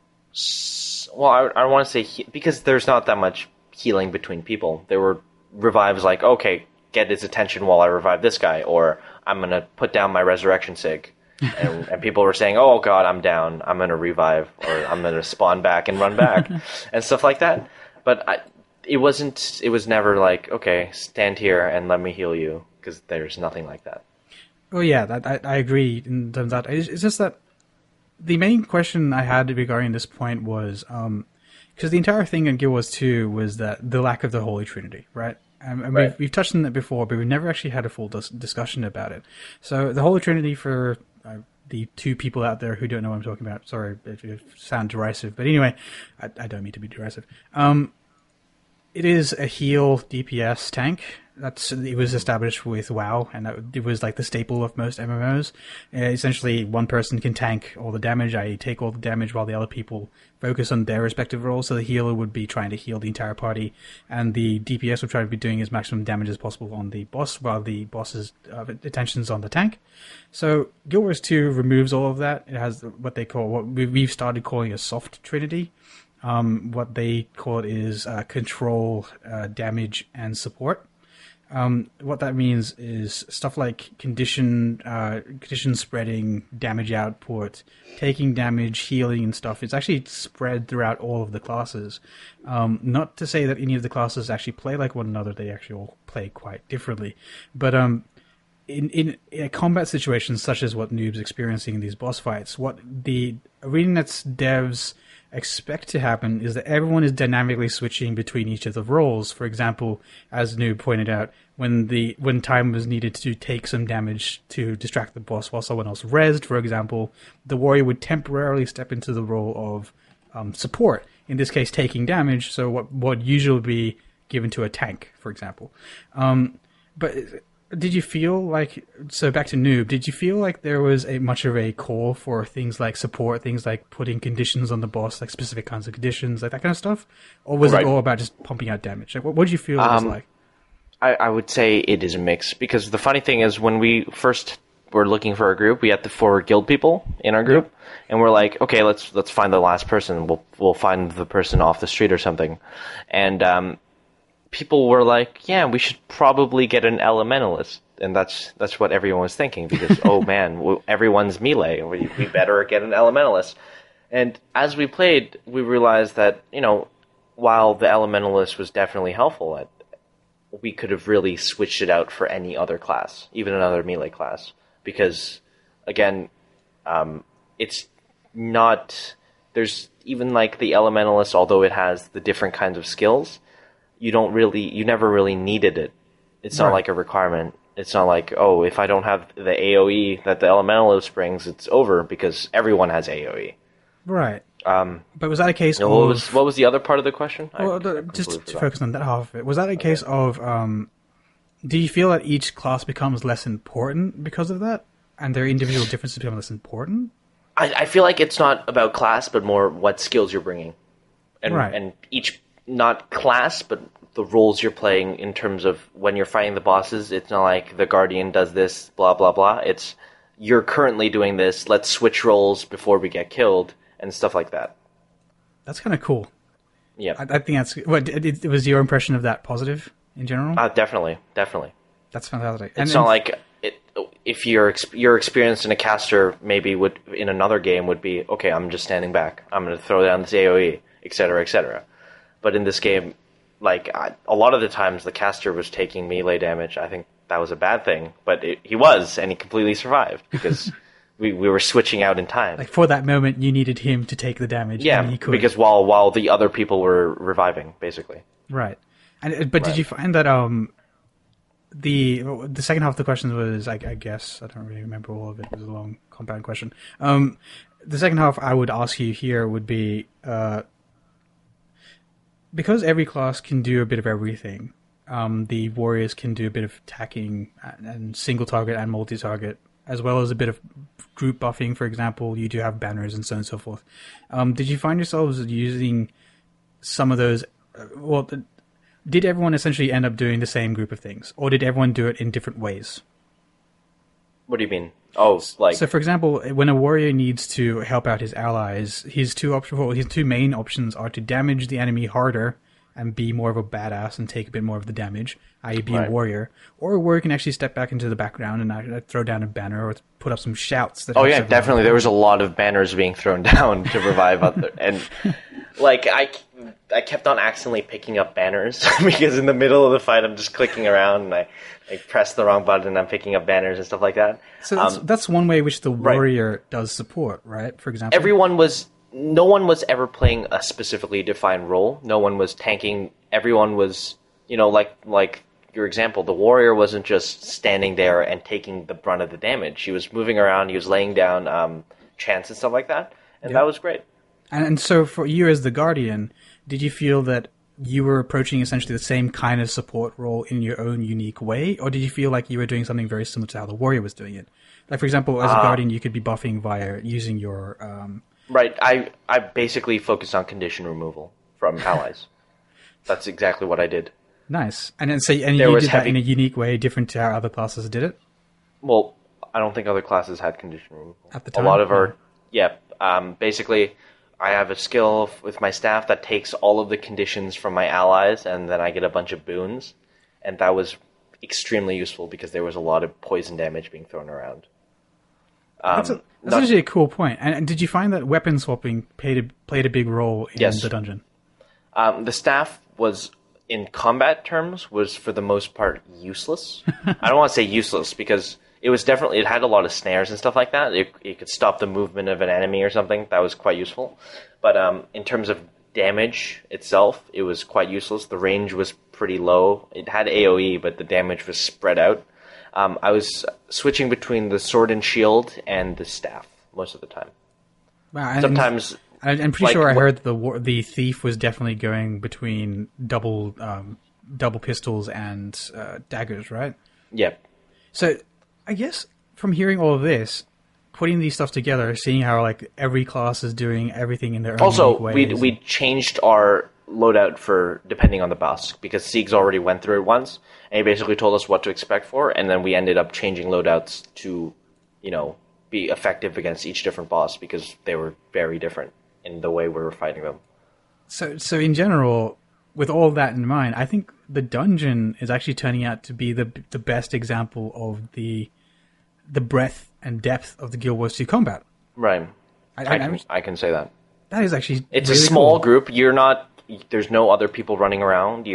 s- well, I, I don't want to say he- because there's not that much healing between people. There were revives like, okay, get his attention while I revive this guy, or I'm gonna put down my resurrection sig. and, and people were saying, "Oh God, I'm down. I'm gonna revive, or I'm gonna spawn back and run back, and stuff like that." But I, it wasn't. It was never like, "Okay, stand here and let me heal you," because there's nothing like that. oh yeah, that, I I agree in terms of that. It's, it's just that the main question I had regarding this point was um because the entire thing in Guild Wars two was that the lack of the Holy Trinity, right? Um, and Right. we've, we've touched on that before, but we've never actually had a full dis- discussion about it. So the Holy Trinity, for uh, the two people out there who don't know what I'm talking about, sorry if you sound derisive, but anyway, I, I don't mean to be derisive. Um, it is a heal D P S tank. That's it was established with WoW, and that, it was like the staple of most M M Os. Uh, essentially, one person can tank all the damage, that is, take all the damage, while the other people focus on their respective roles. So the healer would be trying to heal the entire party, and the D P S would try to be doing as maximum damage as possible on the boss, while the boss's uh, attention's on the tank. So Guild Wars two removes all of that. It has what they call what we- we've started calling a soft trinity. Um, what they call it is uh, control, uh, damage, and support. Um, what that means is stuff like condition, uh, condition spreading, damage output, taking damage, healing, and stuff. It's actually spread throughout all of the classes. Um, not to say that any of the classes actually play like one another; they actually all play quite differently. But um, in in a combat situations such as what Noob's experiencing in these boss fights, what the ArenaNet's devs expect to happen is that everyone is dynamically switching between each of the roles. For example, as Noob pointed out, when the when time was needed to take some damage to distract the boss while someone else rezzed, for example, the warrior would temporarily step into the role of um, support. In this case, taking damage. So what would usually be given to a tank, for example. Um, but did you feel like, so back to Noob, did you feel like there was a much of a call for things like support, things like putting conditions on the boss, like specific kinds of conditions, like that kind of stuff? Or was Right. it all about just pumping out damage? Like, what, what did you feel it was Um, like? I, I would say it is a mix, because the funny thing is when we first were looking for a group, we had the four guild people in our group, and we're like, okay, let's let's find the last person. We'll we'll find the person off the street or something, and um, people were like, yeah, we should probably get an elementalist, and that's that's what everyone was thinking, because oh man, w- everyone's melee, we, we better get an elementalist. And as we played, we realized that, you know, while the elementalist was definitely helpful at we could have really switched it out for any other class, even another melee class, because again, um, it's not there's even like the elementalist, although it has the different kinds of skills, you don't really you never really needed it. It's not Right. like a requirement. It's not like, oh, if I don't have the A O E that the elementalist brings, it's over, because everyone has A O E. Right. Um, But was that a case you know, of... what was what was the other part of the question? I- Well, I the- completely just to forgot. focus on that half of it, was that a case of, um, do you feel that each class becomes less important because of that? And their individual differences become less important? I, I feel like it's not about class, but more what skills you're bringing, and Right. and each not class, but the roles you're playing in terms of when you're fighting the bosses. It's not like the Guardian does this, blah blah blah. It's you're currently doing this. Let's switch roles before we get killed and stuff like that. That's kind of cool. Yeah, I, I think that's... What, it, it was your impression of that positive in general? uh, definitely, definitely. That's fantastic. It's not like it, if your ex- your experience in a caster maybe would in another game would be, okay, I'm just standing back. I'm going to throw down this A O E, et cetera, et cetera. But in this game, like I, a lot of the times, the caster was taking melee damage. I think that was a bad thing, but it, he was, and he completely survived because we we were switching out in time. Like, for that moment, you needed him to take the damage. yeah, and he could. because while while the other people were reviving, basically. Right. And uh, But did Right. you find that... um The the second half of the question was, I, I guess, I don't really remember all of it. It was a long, compound question. Um, the second half I would ask you here would be, uh, because every class can do a bit of everything, um, the warriors can do a bit of attacking and, and single target and multi-target, as well as a bit of group buffing. For example, you do have banners and so on and so forth. Um, did you find yourselves using some of those? Uh, well, the, did everyone essentially end up doing the same group of things, or did everyone do it in different ways? What do you mean? Oh, like So, for example, when a warrior needs to help out his allies, his two options, well, his two main options are to damage the enemy harder and be more of a badass and take a bit more of the damage, that is, be Right. a warrior. Or a warrior can actually step back into the background and uh, throw down a banner or put up some shouts. That Oh helps yeah, everyone. definitely. There was a lot of banners being thrown down to revive other, and like I, I kept on accidentally picking up banners because in the middle of the fight I'm just clicking around and I, I press the wrong button and I'm picking up banners and stuff like that. So that's, Um, that's one way which the right. warrior does support, right? For example, everyone was, no one was ever playing a specifically defined role. No one was tanking. Everyone was, you know, like like your example, the warrior wasn't just standing there and taking the brunt of the damage. He was moving around. He was laying down um, chants and stuff like that, and Yeah. that was great. And, and so for you as the Guardian, did you feel that you were approaching essentially the same kind of support role in your own unique way, or did you feel like you were doing something very similar to how the Warrior was doing it? Like, for example, as a Uh, Guardian, you could be buffing via using your... Um, Right. I I basically focused on condition removal from allies. That's exactly what I did. nice. And then so, and There you was did that heavy- in a unique way, different to how other classes did it? Well, I don't think other classes had condition removal. At the A time? lot of our, yeah. Um, basically, I have a skill f- with my staff that takes all of the conditions from my allies, and then I get a bunch of boons, and that was extremely useful because there was a lot of poison damage being thrown around. Um, That's, a, that's not- actually a cool point. And, and did you find that weapon swapping played a, played a big role in Yes. the dungeon? Um, the staff was, in combat terms, was for the most part useless. I don't want to say useless because it was definitely, it had a lot of snares and stuff like that. It, it could stop the movement of an enemy or something. That was quite useful. But um, in terms of damage itself, it was quite useless. The range was pretty low. It had A O E, but the damage was spread out. Um, I was switching between the sword and shield and the staff most of the time. Wow, and- Sometimes... I- I'm pretty Like, sure I what- heard the war, the thief was definitely going between double um, double pistols and uh, daggers, right? Yeah. So I guess from hearing all of this, putting these stuff together, seeing how like every class is doing everything in their own Also, unique we ways. we changed our loadout for depending on the boss because Siegs already went through it once, and he basically told us what to expect for, and then we ended up changing loadouts to, you know, be effective against each different boss because they were very different in the way we were fighting them. So so in general, with all that in mind, I think the dungeon is actually turning out to be the the best example of the the breadth and depth of the Guild Wars two combat. Right. I, I, I, can, I can say that. that is actually It's really a small cool. group. You're not. There's no other people running around. You're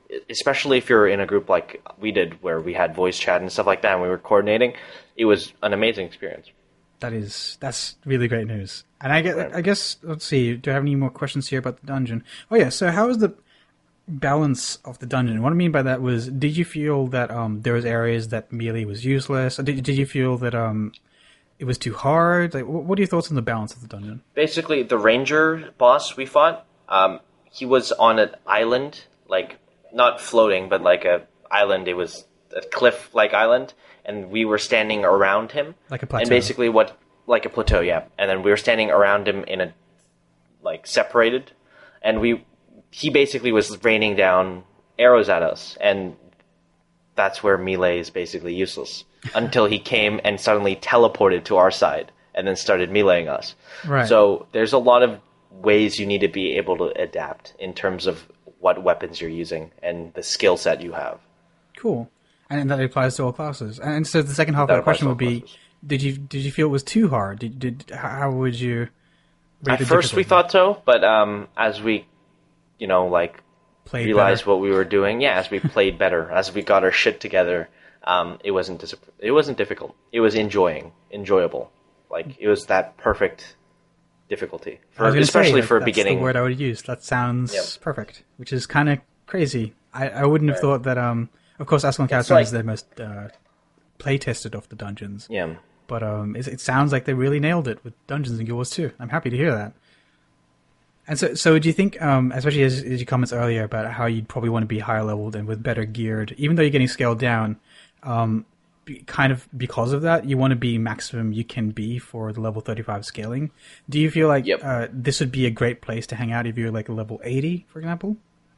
especially if you're in a group like we did, where we had voice chat and stuff like that, and we were coordinating, it was an amazing experience. That is, that's really great news. And I, get, Right. I guess, let's see, do I have any more questions here about the dungeon? Oh yeah, so how was the balance of the dungeon? What I mean by that was, did you feel that um, there was areas that melee was useless? Or did, did you feel that um, it was too hard? Like, what are your thoughts on the balance of the dungeon? Basically, the ranger boss we fought, um, he was on an island, like, not floating, but like a island. It was a cliff-like island, and we were standing around him. Like a plateau. And basically what, like a plateau, yeah. And then we were standing around him in a, like, separated, and we, he basically was raining down arrows at us, and that's where melee is basically useless. Until he came and suddenly teleported to our side, and then started meleeing us. Right. So there's a lot of ways you need to be able to adapt in terms of what weapons you're using and the skill set you have. Cool. And that applies to all classes. And so the second half That of the applies to question all would be, classes. did you did you feel it was too hard? Did, did How would you rate At the first we difficulty? thought so, but um, as we, you know, like, Played realized better? what we were doing, yeah, as we played better, as we got our shit together, um, it wasn't dis- it wasn't difficult. It was enjoying, enjoyable. Like, it was that perfect difficulty, I for, was gonna especially say, for a that's beginning. the word I would use. That sounds Yep. perfect, which is kind of crazy. I, I wouldn't have Right. thought that. Um, of course, Ascalon Catacombs like- is the most uh, play tested of the dungeons. Yeah. But um, it, it sounds like they really nailed it with Dungeons and Guild Wars two. I'm happy to hear that. And so, so do you think, um, especially as, as your comments earlier about how you'd probably want to be higher leveled and with better geared, even though you're getting scaled down, um, be, kind of because of that, you want to be maximum you can be for the level thirty-five scaling. Do you feel like Yep. uh, this would be a great place to hang out if you're like a level eighty, for example?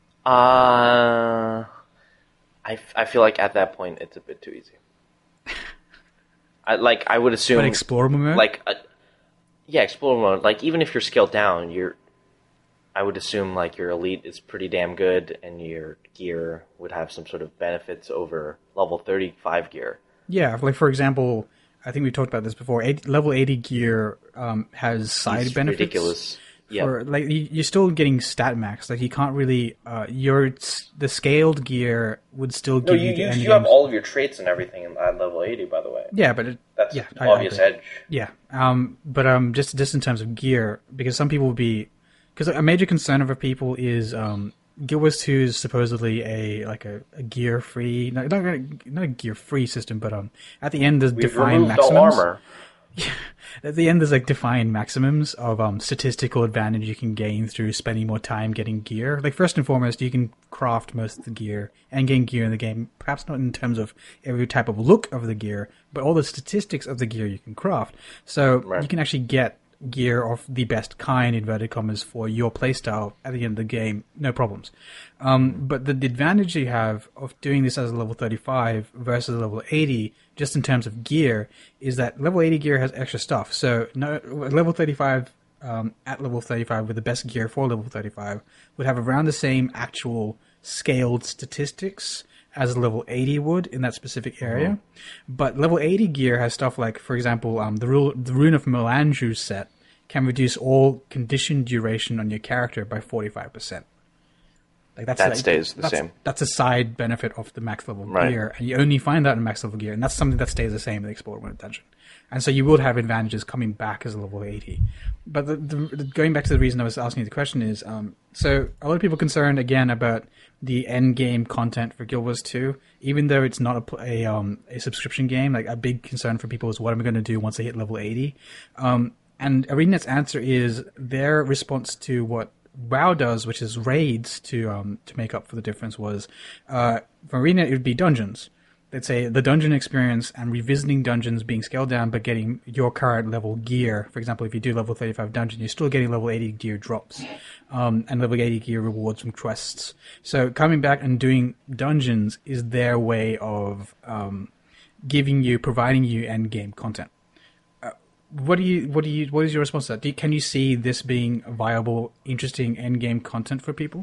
Uh, I, f- I feel like at that point it's a bit too easy. I like I would assume But explorable mode? like uh, yeah, explore mode. Like, even if you're scaled down, you're I would assume like your elite is pretty damn good, and your gear would have some sort of benefits over level thirty-five gear. Yeah, like for example, I think we talked about this before. eighty, level eighty gear um, has side It's benefits. ridiculous. Yeah, For, like you- you're still getting stat max. Like you can't really. Uh, your the scaled gear would still no, give you you the you, end you have games- all of your traits and everything at level eighty. By the way, Yeah, but it, that's yeah, an I- I obvious agree. edge. Yeah, um, but um, just just in terms of gear, because some people would be, because a major concern of people is um, Guild Wars two is supposedly a like a, a gear free, not not, a- not a gear free system, but um, at the end there's We've defined removed all maximums. armor. At the end, there's like defined maximums of um, statistical advantage you can gain through spending more time getting gear. Like first and foremost, you can craft most of the gear and gain gear in the game. Perhaps not in terms of every type of look of the gear, but all the statistics of the gear you can craft. So Right. you can actually get gear of the best kind, inverted commas, for your playstyle at the end of the game, no problems. Um, but the, the advantage you have of doing this as a level thirty-five versus a level eighty, just in terms of gear, is that level eighty gear has extra stuff. So no, level thirty-five, um, at level thirty-five with the best gear for level thirty-five would have around the same actual scaled statistics as level eighty would in that specific area. But level eighty gear has stuff like, for example, um, the, rule, the Rune of Melange set can reduce all condition duration on your character by forty-five percent. Like that's That like, stays the that's, same. That's a side benefit of the max level Right. gear, and you only find that in max level gear, and that's something that stays the same in the Explorer Mode dungeon. And so you will have advantages coming back as a level eighty. But the, the, the, going back to the reason I was asking you the question is, um, so a lot of people are concerned again about the end game content for Guild Wars two, even though it's not a, pl- a, um, a subscription game. Like a big concern for people is what am I going to do once I hit level eighty? Um, and ArenaNet's answer is their response to what WoW does, which is raids to um, to make up for the difference, was uh, for ArenaNet it would be dungeons. They'd say the dungeon experience and revisiting dungeons being scaled down, but getting your current level gear. For example, if you do level thirty-five dungeon, you're still getting level eighty gear drops, um, and level eighty gear rewards from quests. So coming back and doing dungeons is their way of um, giving you, providing you end game content. Uh, what do you, what do you, what is your response to that? Do you, can you see this being viable, interesting end game content for people?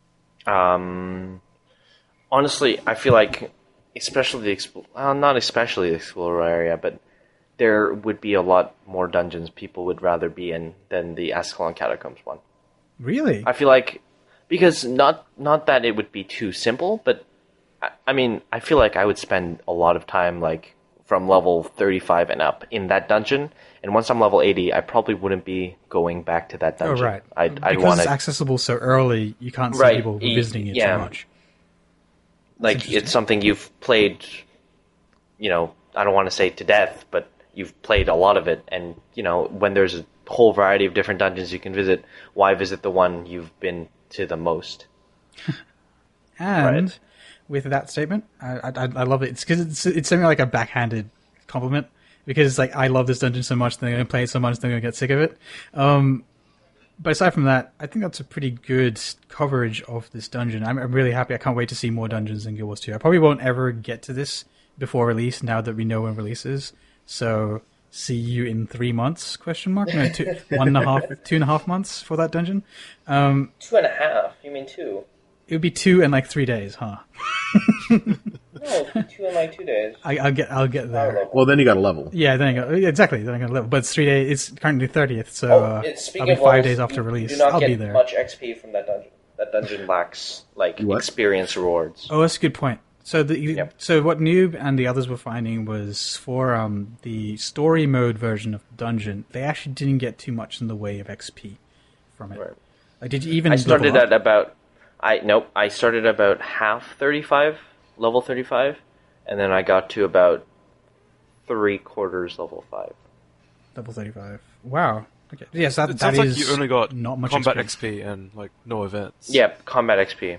Um, honestly, I feel like, especially the Expl- well, not especially the Explorer area, but there would be a lot more dungeons people would rather be in than the Ascalon Catacombs one. Really? I feel like Because not not that it would be too simple, but I, I mean, I feel like I would spend a lot of time like from level thirty-five and up in that dungeon, and once I'm level eighty, I probably wouldn't be going back to that Oh, dungeon. right. I'd, I'd because want it's to accessible so early, you can't see Right, people y- visiting it yeah. so much. like interesting. it's something you've played, you know, I don't want to say to death, but you've played a lot of it, and you know, when there's a whole variety of different dungeons you can visit, why visit the one you've been to the most? And Right. with that statement, I I, I love it. It's because it's it's something like a backhanded compliment because it's like I love this dungeon so much, they're going to play it so much, they're going to get sick of it. Um, but aside from that, I think that's a pretty good coverage of this dungeon. I'm, I'm really happy. I can't wait to see more dungeons in Guild Wars two. I probably won't ever get to this before release. Now that we know when release is, so see you in three months? Question mark? No, two, one and a half, two and a half months for that dungeon. Um, Two and a half? You mean two? it would be two and like three days, huh? No, two in like two days. I, I'll get, I'll get there. Well, then you got a level. Yeah, then I go exactly. Then I go level, but it's three days. It's currently thirtieth, so Oh, uh, it's- speaking I'll be of five levels, days after you release. Do not I'll get be there. much X P from that dungeon. That dungeon lacks like What? experience rewards. Oh, that's a good point. So the Yep. so what Noob and the others were finding was for um the story mode version of the dungeon, they actually didn't get too much in the way of X P from it. Right. Like, did you even? I started level up? at about I nope. I started about half thirty-five, level thirty-five, and then I got to about three quarters level five. level thirty-five. Wow. Okay. Yes, that It that sounds like is you only got not much combat X P. X P and like no events. Yeah, combat X P.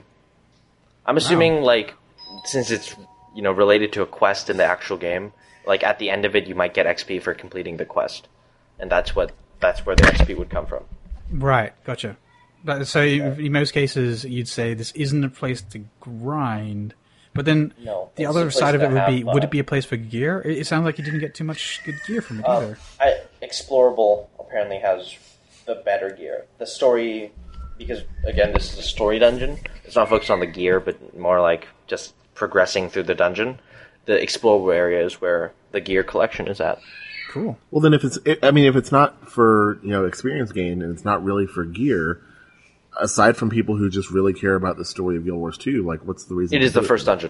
I'm assuming like since it's you know related to a quest in the actual game, like at the end of it, you might get X P for completing the quest, and that's what that's where the X P would come from. Right. Gotcha. But so in most cases, you'd say this isn't a place to grind. But then No, the it's other a place side of to it would be: have would fun. it be a place for gear? It, it sounds like you didn't get too much good gear from it Um, either. I, Explorable apparently has the better gear. The story, because again, this is a story dungeon. It's not focused on the gear, but more like just progressing through the dungeon. The explorable area is where the gear collection is at. Cool. Well, then if it's, I mean, if it's not for, you know, experience gain and it's not really for gear, aside from people who just really care about the story of Guild Wars two, like, what's the reason? It to is the do first dungeon.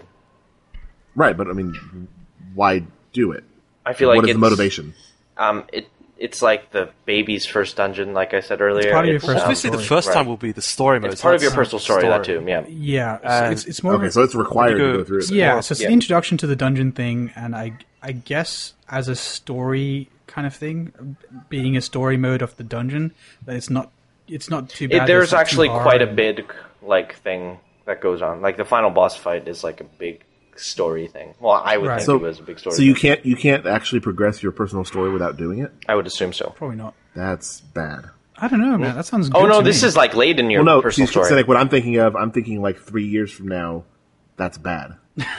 Right, but I mean, why do it? I feel like What is it's, the motivation? Um, it it's like the baby's first dungeon, like I said earlier. part of your It's, first um, Obviously, the story. first Right. time will be the story mode. It's so part of your that's personal story, that too. Yeah. Yeah. so And- it's it's more. Okay, of a, so it's required go- to go through it. then. yeah. So it's Yeah. the introduction to the dungeon thing, and I I guess as a story kind of thing, being a story mode of the dungeon, that it's not it's not too bad. It, that there's it's not too actually hard quite a and- big like thing that goes on. Like the final boss fight is like a big story thing. Well, I would Right. think So, it was a big story. so you thing. can't you can't actually progress your personal story without doing it. I would assume so. Probably not. That's bad. I don't know, man. That sounds. Good Oh no, to this me. is like late in your Well, no, personal see, story. see, like what I'm thinking of, I'm thinking like three years from now. That's bad.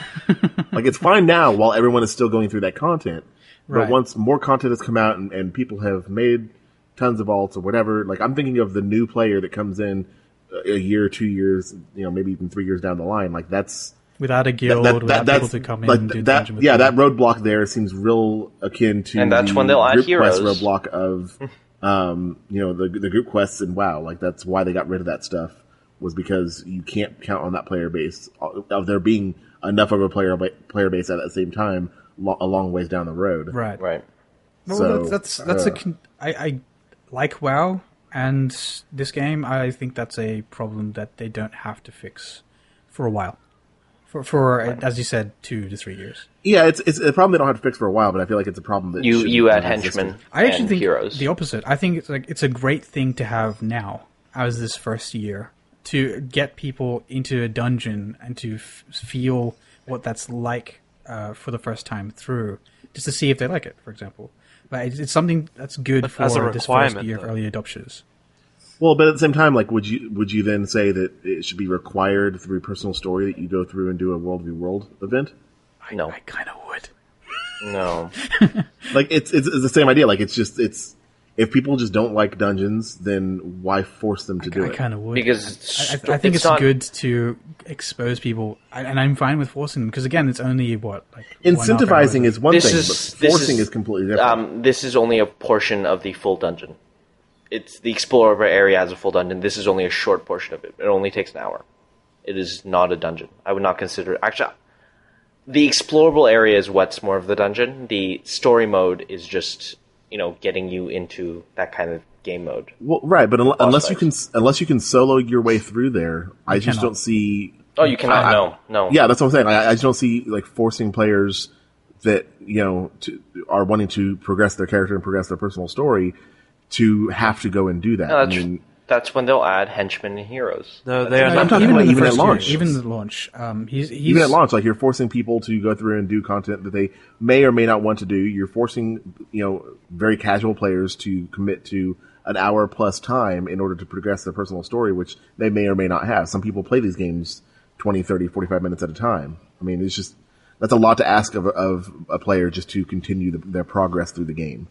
Like it's fine now while everyone is still going through that content, but Right. once more content has come out and, and people have made tons of alts or whatever, like I'm thinking of the new player that comes in a year, two years, you know, maybe even three years down the line. Like that's without a guild, that, without that, people that's to come in like and do that. dungeon with Yeah, you. that roadblock there seems real akin to And that's the when they'll add group quest heroes. roadblock of, um, you know, the the group quests in WoW. Like that's why they got rid of that stuff, was because you can't count on that player base of there being enough of a player ba- player base at the same time lo- a long ways down the road. right. right. Well, So, that's that's, that's uh, a con- I, I like WoW and this game. I think that's a problem that they don't have to fix for a while. For for as you said, two to three years. Yeah, it's it's a problem they don't have to fix for a while, but I feel like it's a problem that You shouldn't you add have existed. henchmen I actually and think heroes. the opposite. I think it's like it's a great thing to have now as this first year to get people into a dungeon and to f- feel what that's like uh, for the first time through, just to see if they like it, for example. But it's, it's something that's good But for as a this first requirement, year of though. early adopters. Well, but at the same time, like, would you would you then say that it should be required through personal story that you go through and do a world v world event? no, I kind of would. no. Like, it's, it's it's the same idea. Like, it's just it's if people just don't like dungeons, then why force them to do I it? kind of would. Because I, it's- I, I think it's, it's not- good to expose people, and and I'm fine with forcing them because again, it's only what like one half hour. Incentivizing is one This thing, is but this forcing is, is completely different. Um, this is only a portion of the full dungeon. it's the explorable area has a full dungeon. This is only a short portion of it. It only takes an hour. It is not a dungeon. I would not consider it. Actually, the explorable area is what's more of the dungeon. The story mode is just, you know, getting you into that kind of game mode. Well, right, but un- unless you can unless you can solo your way through there, I just cannot. don't see. Oh, you cannot. I, no, no. Yeah, that's what I'm saying. I, I just don't see like forcing players that you know to, are wanting to progress their character and progress their personal story to have to go and do that. No, I that's, mean, that's when they'll add henchmen and heroes. No, they are No, not. I'm talking even about in the even at first year, launch. even at launch, um, he's, he's even at launch, like you're forcing people to go through and do content that they may or may not want to do. You're forcing, you know, very casual players to commit to an hour plus time in order to progress their personal story, which they may or may not have. Some people play these games twenty, thirty, forty-five minutes at a time. I mean, it's just, that's a lot to ask of a, of a player just to continue the, their progress through the game.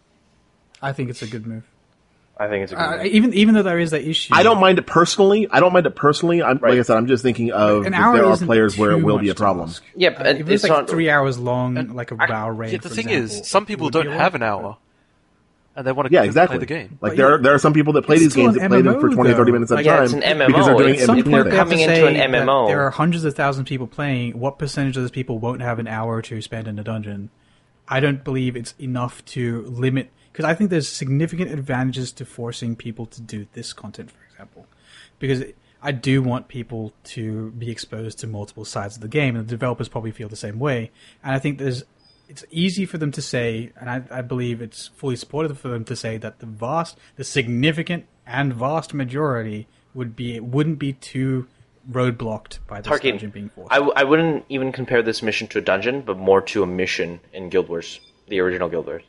I think it's a good move. I think it's a good Uh, move. even even though there is that issue, I don't mind it personally. I don't mind it personally. I'm, Right. Like I said, I'm just thinking of An that hour there are isn't players where it too will be much a to problem. ask. Yeah, Uh, but if it's it's like not three hours long, like a WoW raid. Yeah, the for thing example, is, some it people would don't be a have lot, an hour, and they want to Yeah, play exactly. the game. Like But there yeah, are there are some people that play it's these still games an that play them for M M O twenty, thirty though. minutes at a Like, yeah, time it's an M M O. because they're doing It's it Some in point the they they're have to coming into say an M M O. that there are hundreds of thousands of people playing. What percentage of those people won't have an hour to spend in a dungeon? I don't believe it's enough to limit, because I think there's significant advantages to forcing people to do this content, for example, because I do want people to be exposed to multiple sides of the game, and the developers probably feel the same way. And I think there's, it's easy for them to say, and I, I believe it's fully supported for them to say that the vast, the significant and vast majority would be wouldn't be too roadblocked by this Tarkin, dungeon being forced. I, w- I wouldn't even compare this mission to a dungeon, but more to a mission in Guild Wars, the original Guild Wars.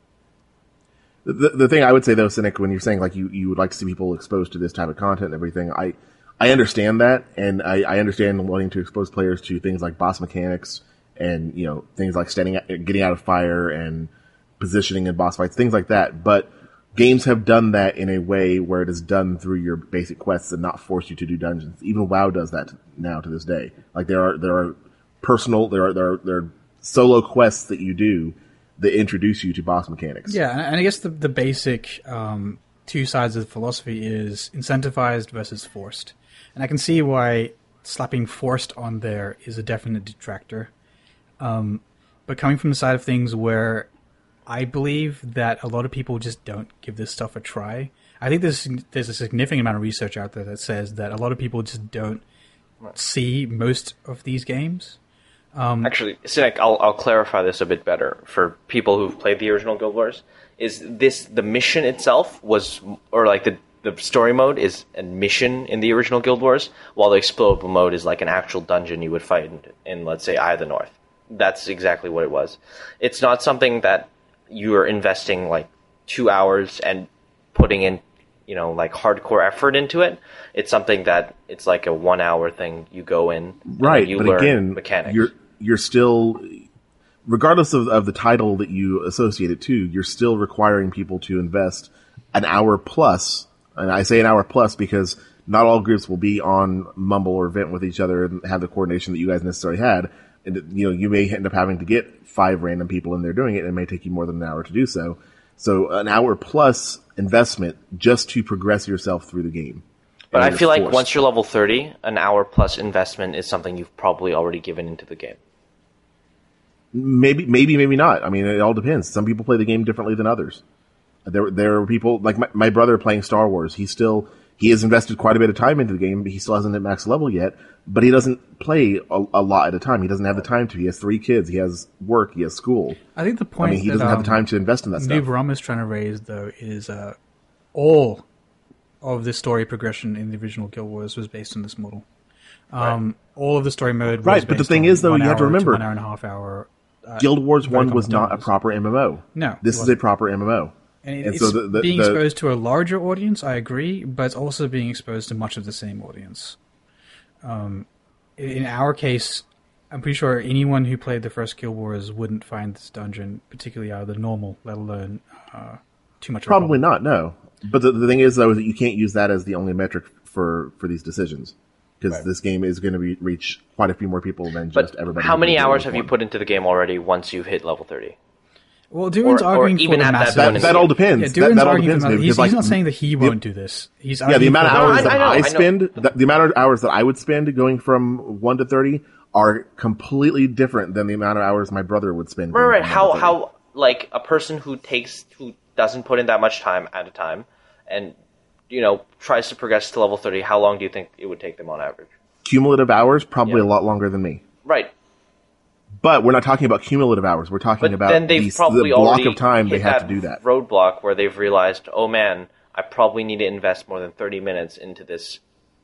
The, the thing I would say though, Cynic, when you're saying like you, you would like to see people exposed to this type of content and everything, I I understand that, and I, I understand wanting to expose players to things like boss mechanics and you know things like standing, getting out of fire and positioning in boss fights, things like that. But games have done that in a way where it is done through your basic quests and not force you to do dungeons. Even WoW does that now to this day. Like there are there are personal there are there are, there are solo quests that you do that introduce you to boss mechanics. Yeah, and and I guess the the basic um, two sides of the philosophy is incentivized versus forced, and I can see why slapping forced on there is a definite detractor. Um, but coming from the side of things where I believe that a lot of people just don't give this stuff a try. I think there's there's a significant amount of research out there that says that a lot of people just don't see most of these games. Um, Actually, Cynic, I'll, I'll clarify this a bit better for people who've played the original Guild Wars. Is this, the mission itself was, or like the, the story mode is a mission in the original Guild Wars, while the explorable mode is like an actual dungeon you would fight in, in let's say, Eye of the North. That's exactly what it was. It's not something that you are investing like two hours and putting in, you know, like hardcore effort into it. It's something that it's like a one hour thing. You go in, and Right, you but learn again, mechanics. you're you're still, regardless of, of the title that you associate it to, you're still requiring people to invest an hour plus. And I say an hour plus because not all groups will be on Mumble or Vent with each other and have the coordination that you guys necessarily had. And you know, you may end up having to get five random people in there doing it, and it may take you more than an hour to do so. So an hour plus investment just to progress yourself through the game. But And I feel it's like forced. once you're level thirty, an hour plus investment is something you've probably already given into the game. Maybe, maybe, maybe not. I mean, it all depends. Some people play the game differently than others. There, there are people like my, my brother playing Star Wars. He still, he has invested quite a bit of time into the game, but he still hasn't hit max level yet. But he doesn't play a, a lot at a time. He doesn't have the time to. He has three kids. He has work. He has school. I think the I point mean, he that, doesn't have the um, time to invest in that Noob stuff. Rum is trying to raise, though, is uh, all of the story progression in the original Guild Wars was based on this model. Um, All of the story mode was Right, but the based thing on is, though, one you have to hour remember- one hour and a half hour. Uh, Guild Wars very one was common not a numbers. proper M M O. No, it This is a wasn't. proper M M O. And, it, and it's so the- the- being the- exposed to a larger audience, I agree, but it's also being exposed to much of the same audience. Um, in in our case, I'm pretty sure anyone who played the first Guild Wars wouldn't find this dungeon particularly out of the normal, let alone uh, too much. of a Probably problem. not, no. But the, the thing is, though, is that you can't use that as the only metric for, for these decisions. Because Right. this game is going to be, reach quite a few more people than But just everybody. how who many played hours Guild have Wars you one. put into the game already once you've hit level thirty? Well, Durin's Or- or arguing even for the have that massive. bonus. That, that all depends. Yeah, that, Durin's that all arguing depends. for the, Because, he's, like, he's not saying that he the- won't do this. He's Yeah, the arguing amount of for hours I- that I know, I, I know. spend, the, the amount of hours that I would spend going from one to thirty are completely different than the amount of hours my brother would spend. Right, going right. from How one to thirty. how like a person who takes who doesn't put in that much time at a time, and you know tries to progress to level thirty. How long do you think it would take them on average? Cumulative hours, probably Yeah. a lot longer than me. Right. But we're not talking about cumulative hours. We're talking But about then they've the, probably the block already of time they hit have that to do that. roadblock where they've realized, oh man, I probably need to invest more than thirty minutes into this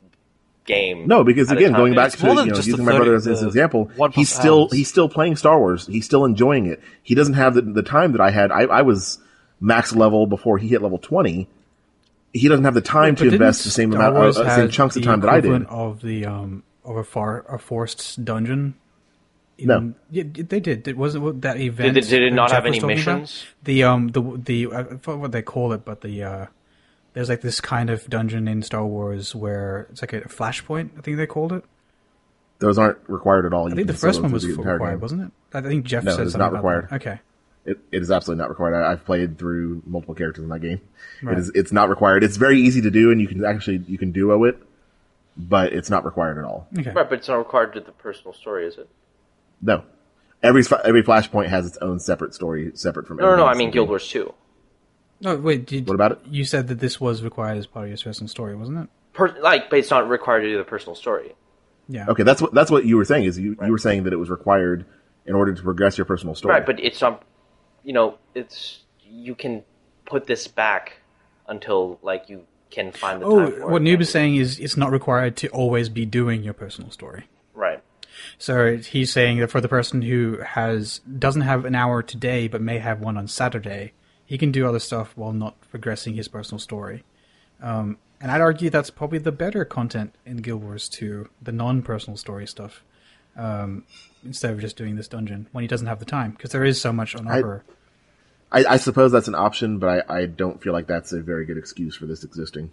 game. No, because at a again, time. going back It's to more you than know, just using the my brother thirty, as an the example, one he's plus still hours. he's still playing Star Wars. He's still enjoying it. He doesn't have the, the time that I had. I, I was max level before he hit level twenty. He doesn't have the time But to didn't invest the same Star amount, uh, Wars uh, same had chunks of the time that I did. equivalent Of the um of a far a forced dungeon. In, No. yeah, they did. It wasn't what that event. Did it- did it that not Jeff have was any talking about? missions? The um the the I forgot what they call it, but the uh there's like this kind of dungeon in Star Wars where it's like a flashpoint. I think they called it. Those aren't required at all. I think the first one was required, wasn't it? I think Jeff No, said it's something not about required. that. Okay. It, it is absolutely not required. I, I've played through multiple characters in that game. Right. It is. It's not required. It's very easy to do, and you can actually you can duo it, but it's not required at all. Okay. Right, but it's not required to the personal story, is it? No, every every flashpoint has its own separate story, separate from. No, no, everything no. I else in mean the Guild game. Wars two. No, wait. Did, What about it? You said that this was required as part of your personal story, wasn't it? Per- like, but it's not required to do the personal story. Yeah. Okay, that's what that's what you were saying. Is you you were saying that it was required in order to progress your personal story. Right, but it's not. You know, it's you can put this back until like you can find the Oh, time for what it. Noob is saying is it's not required to always be doing your personal story. Right. So he's saying that for the person who has doesn't have an hour today but may have one on Saturday, he can do other stuff while not progressing his personal story. Um, and I'd argue that's probably the better content in Guild Wars two, the non-personal story stuff, um, instead of just doing this dungeon when he doesn't have the time, because there is so much on I- offer. I, I suppose that's an option, but I, I don't feel like that's a very good excuse for this existing.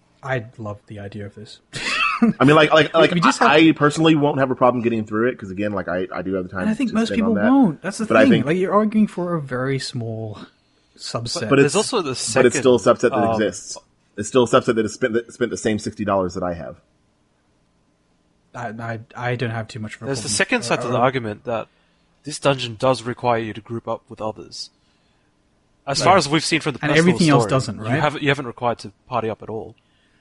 I love the idea of this. I mean, like, like, like we just I, have- I personally won't have a problem getting through it because, again, like, I, I do have the time. And I think to most spend people on that. won't. That's the But I thing. think- Like you're arguing for a very small subset. But There's it's also the but second, it's still a subset that um, exists. It's still a subset that has spent that spent the same sixty dollars that I have. I, I I don't have too much of a There's the problem. second side to the Uh, argument that this dungeon does require you to group up with others. As far as we've seen from the And personal everything else story, doesn't, You right? haven't, you haven't required to party up at all.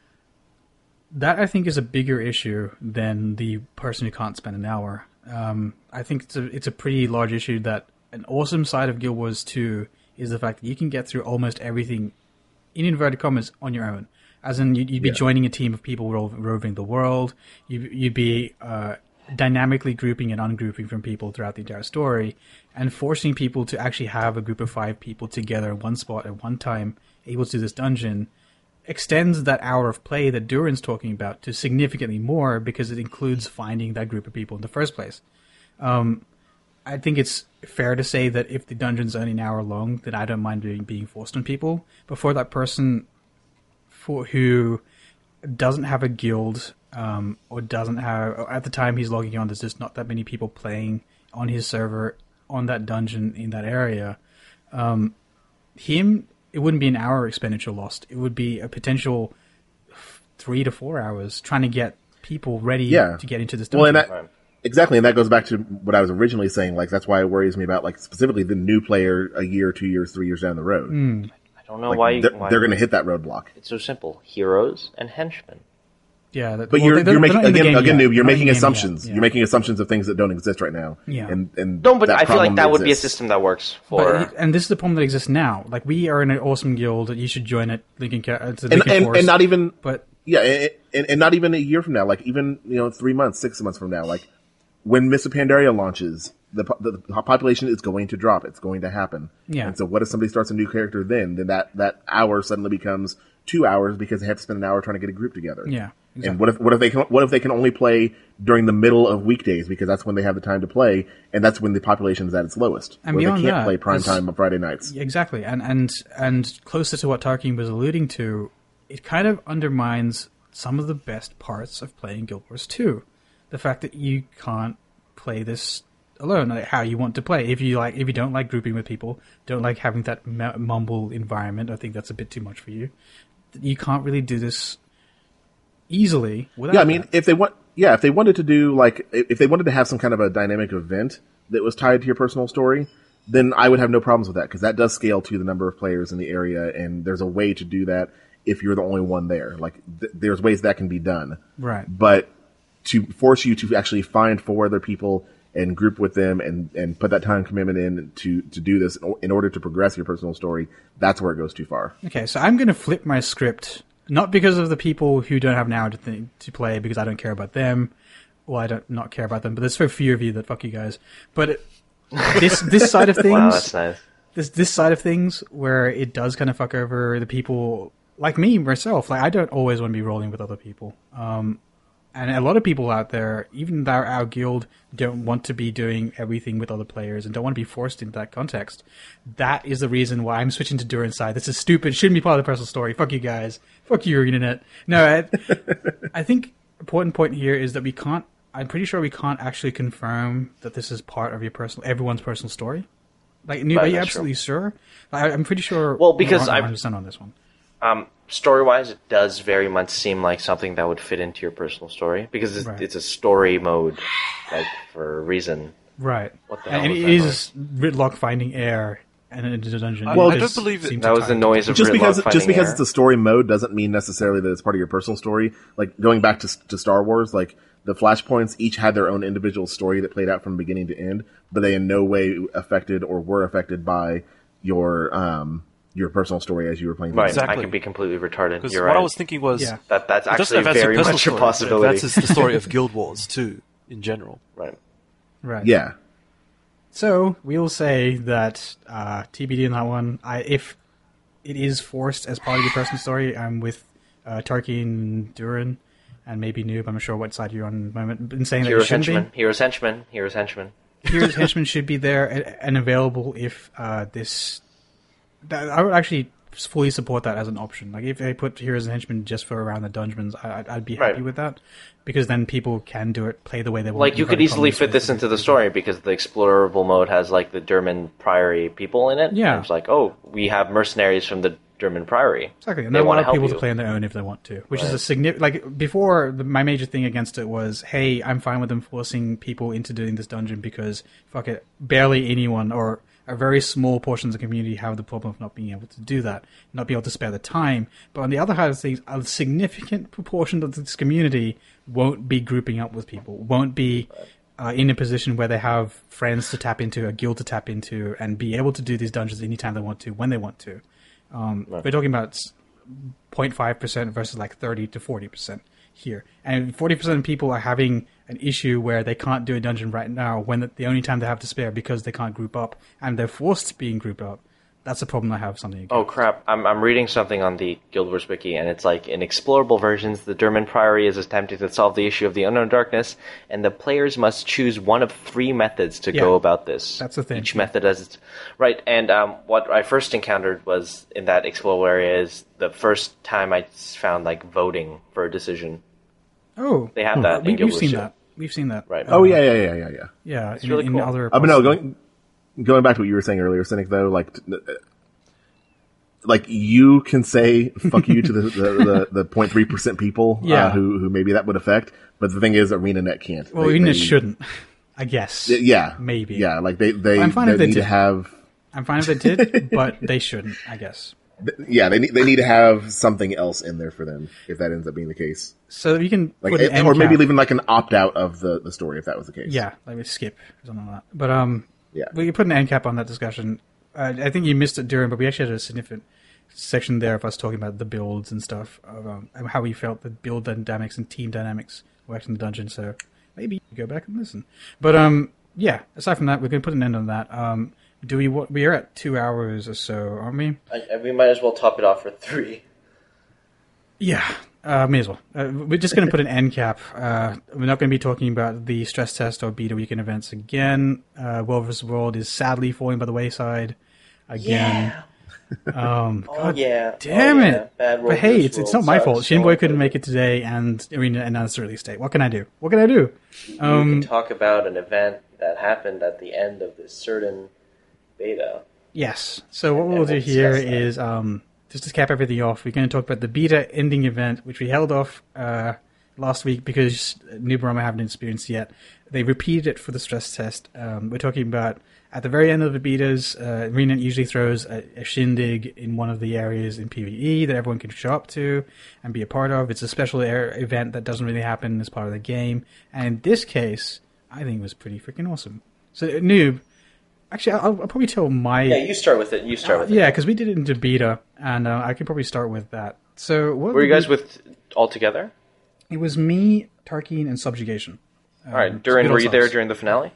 That I think is a bigger issue than the person who can't spend an hour. Um, I think it's a it's a pretty large issue that an awesome side of Guild Wars two is the fact that you can get through almost everything in inverted commas on your own. As in, you'd, you'd be Yeah. joining a team of people ro- roving the world. You, you'd be uh, dynamically grouping and ungrouping from people throughout the entire story, and forcing people to actually have a group of five people together in one spot at one time, able to do this dungeon, extends that hour of play that Durin's talking about to significantly more because it includes finding that group of people in the first place. Um, I think it's fair to say that if the dungeon's only an hour long, then I don't mind being, being forced on people. But for that person for who doesn't have a guild, um, or doesn't have, or at the time he's logging on, there's just not that many people playing on his server on that dungeon in that area. Um, him, it wouldn't be an hour expenditure lost. It would be a potential three to four hours trying to get people ready Yeah. to get into this Well, dungeon. and that, Right. exactly, and that goes back to what I was originally saying. Like, that's why it worries me about, like, specifically the new player a year, two years, three years down the road. I don't know Like, why. You, they're, why they're going to hit that roadblock. It's so simple: heroes and henchmen. Yeah, that, But well, you're, they're- you're they're making not in the again, game again, yet. noob. You're They're not in making the game assumptions. yet, yeah. You're making assumptions of things that don't exist right now. Yeah. and and No, but that I feel like problem that would be a exists. system that works for. But, and this is the problem that exists now. Like, we are in an awesome guild. You should join it. Lincoln, Ca- it's a and, Lincoln and, Force. and not even But yeah, and, and, and not even a year from now. Like, even you know, three months, six months from now. Like, when Mists of Pandaria launches, the, po- the the population is going to drop. It's going to happen. Yeah. And so, what if somebody starts a new character then? Then that that hour suddenly becomes two hours because they have to spend an hour trying to get a group together. Yeah, exactly. And what if what if they can what if they can only play during the middle of weekdays because that's when they have the time to play and that's when the population is at its lowest. And where beyond they can't that, play prime it's- time on Friday nights. exactly, and and and closer to what Tarkin was alluding to, it kind of undermines some of the best parts of playing Guild Wars two. The fact that you can't play this alone, like how you want to play. If you like, if you don't like grouping with people, don't like having that m- mumble environment, I think that's a bit too much for you. You can't really do this easily without. Yeah, I mean, that. if they want, yeah, if they wanted to do like, if they wanted to have some kind of a dynamic event that was tied to your personal story, then I would have no problems with that because that does scale to the number of players in the area, and there's a way to do that if you're the only one there. Like, th- there's ways that can be done. Right. But to force you to actually find four other people and group with them and, and put that time commitment in to, to do this in order to progress your personal story, that's where it goes too far. Okay, so I'm going to flip my script, not because of the people who don't have an hour to, th- to play, because I don't care about them. Well, I don't not care about them, but there's so few of you that fuck you guys. But it, this this side of things, Wow, that's nice. this this side of things where it does kind of fuck over the people like me myself. Like I don't always want to be rolling with other people. Um, And a lot of people out there, even our, our guild, don't want to be doing everything with other players and don't want to be forced into that context. That is the reason why I'm switching to Durin's side. This is stupid. Shouldn't be part of the personal story. Fuck you guys. Fuck you, internet. No, I, I think important point here is that we can't. I'm pretty sure we can't actually confirm that this is part of your personal, everyone's personal story. Like, are you absolutely sure? I, I'm pretty sure. Well, because I'm I'm one hundred percent on this one. Um, story-wise, it does very much seem like something that would fit into your personal story because it's, Right. it's a story mode, like for a reason. Right. What the hell and was it that is Ridlock finding air and into the dungeon. I- Well, I It don't just believe it- seems That to was tie the into noise it. of Just Ridlock because just finding because air. it's a story mode doesn't mean necessarily that it's part of your personal story. Like going back to to Star Wars, like the flashpoints each had their own individual story that played out from beginning to end, but they in no way affected or were affected by your um your personal story as you were playing. Right, the game. I Exactly. could be completely retarded. Because You're what right. I was thinking was, Yeah. that that's it doesn't actually advance your very personal much a story, but it possibility. advances the story of Guild Wars too, in general. Right. Right. Yeah. So we'll say that uh, T B D on that one. I, if it is forced as part of your personal story, I'm with uh, Tarky and Durin, and maybe Noob. I'm not sure what side you're on at the moment. In saying that it Heroes shouldn't henchman. be. Heroes henchman. Heroes henchman. Heroes Henchman should be there and, and available if uh, this. That, I would actually fully support that as an option. Like if they put Heroes and Henchmen just for around the dungeons, I, I'd, I'd be happy Right. with that because then people can do it, play the way they want. Like you You've could got easily problems fit with this it. into the story because the explorable mode has like the Durman Priory people in it. Yeah. And it's like, oh, we have mercenaries from the Durman Priory. Exactly, and They they wanna allow help people you. to play on their own if they want to, which is Right. a significant. Like before, the, my major thing against it was, hey, I'm fine with them forcing people into doing this dungeon because fuck it, barely anyone or a very small portion of the community have the problem of not being able to do that, not being able to spare the time. But on the other hand of things, a significant proportion of this community won't be grouping up with people, won't be uh, in a position where they have friends to tap into, a guild to tap into, and be able to do these dungeons anytime they want to, when they want to. Um, Right. We're talking about zero point five percent versus like thirty to forty percent here. And forty percent of people are having an issue where they can't do a dungeon right now when the, the only time they have to spare because they can't group up and they're forced to being grouped up. That's a problem I have something against. Oh crap! I'm I'm reading something on the Guild Wars wiki, and it's like in explorable versions, the Durman Priory is attempting to solve the issue of the unknown darkness, and the players must choose one of three methods to Yeah, go about this. that's the thing. Each method has its right. And um, what I first encountered was in that explorable area is the first time I found like voting for a decision. Oh, They have that we, in Guild we've Wars seen too. that. We've seen that. Right. Oh yeah, yeah, yeah, yeah, yeah. Yeah, in, really in cool. other. Uh, but no, parts of- going going back to what you were saying earlier, Cynic. Though, like, t- uh, like you can say "fuck you" to the the, the, the zero point three percent people Yeah. uh, who who maybe that would affect. But the thing is, ArenaNet can't. Well, They- even it they- shouldn't. I guess. Yeah, Maybe. Yeah, like they they, I'm fine they if they need to did. have. I'm fine if they did, but they shouldn't. I guess. Yeah, they need they need to have something else in there for them if that ends up being the case. So you can Like, put an it- end or maybe cap. even like an opt out of the, the story if that was the case. Yeah, like we skip or something like that. But um, Yeah. we can put an end cap on that discussion. Uh, I think you missed it during, but we actually had a significant section there of us talking about the builds and stuff, of um, and how we felt the build dynamics and team dynamics worked in the dungeon. So maybe go back and listen. But um, yeah. Aside from that, we're going to put an end on that. Um, do we? wa- We are at two hours or so, aren't we? I, we might as well top it off for three. Yeah, uh, may as well. Uh, we're just going to put an end cap. Uh, we're not going to be talking about the stress test or beta weekend events again. Uh, World versus. World is sadly falling by the wayside again. Um, Oh God yeah, damn oh, it! yeah. Bad World But hey, Boost it's it's World not my sucks. fault. No Shinboy one couldn't could- make it today, and Arena announced the release date. What can I do? What can I do? You Um, can talk about an event that happened at the end of this certain beta. Yes. So what And- we'll and do we'll here discuss that. is, um, just to cap everything off, we're going to talk about the beta ending event, which we held off uh, last week because Noob Rama haven't experienced yet. They repeated it for the stress test. Um, we're talking about at the very end of the betas, uh, Renet usually throws a, a shindig in one of the areas in PvE that everyone can show up to and be a part of. It's a special air event that doesn't really happen as part of the game. And in this case, I think it was pretty freaking awesome. So, Noob, actually, I'll, I'll probably tell my... Yeah, you start with it. You start Uh, with it. yeah, because we did it into beta, and uh, I can probably start with that. So, what Were you did guys we- with all together? It was me, Tarkeen, and Subjugation. All right, during were you there during the finale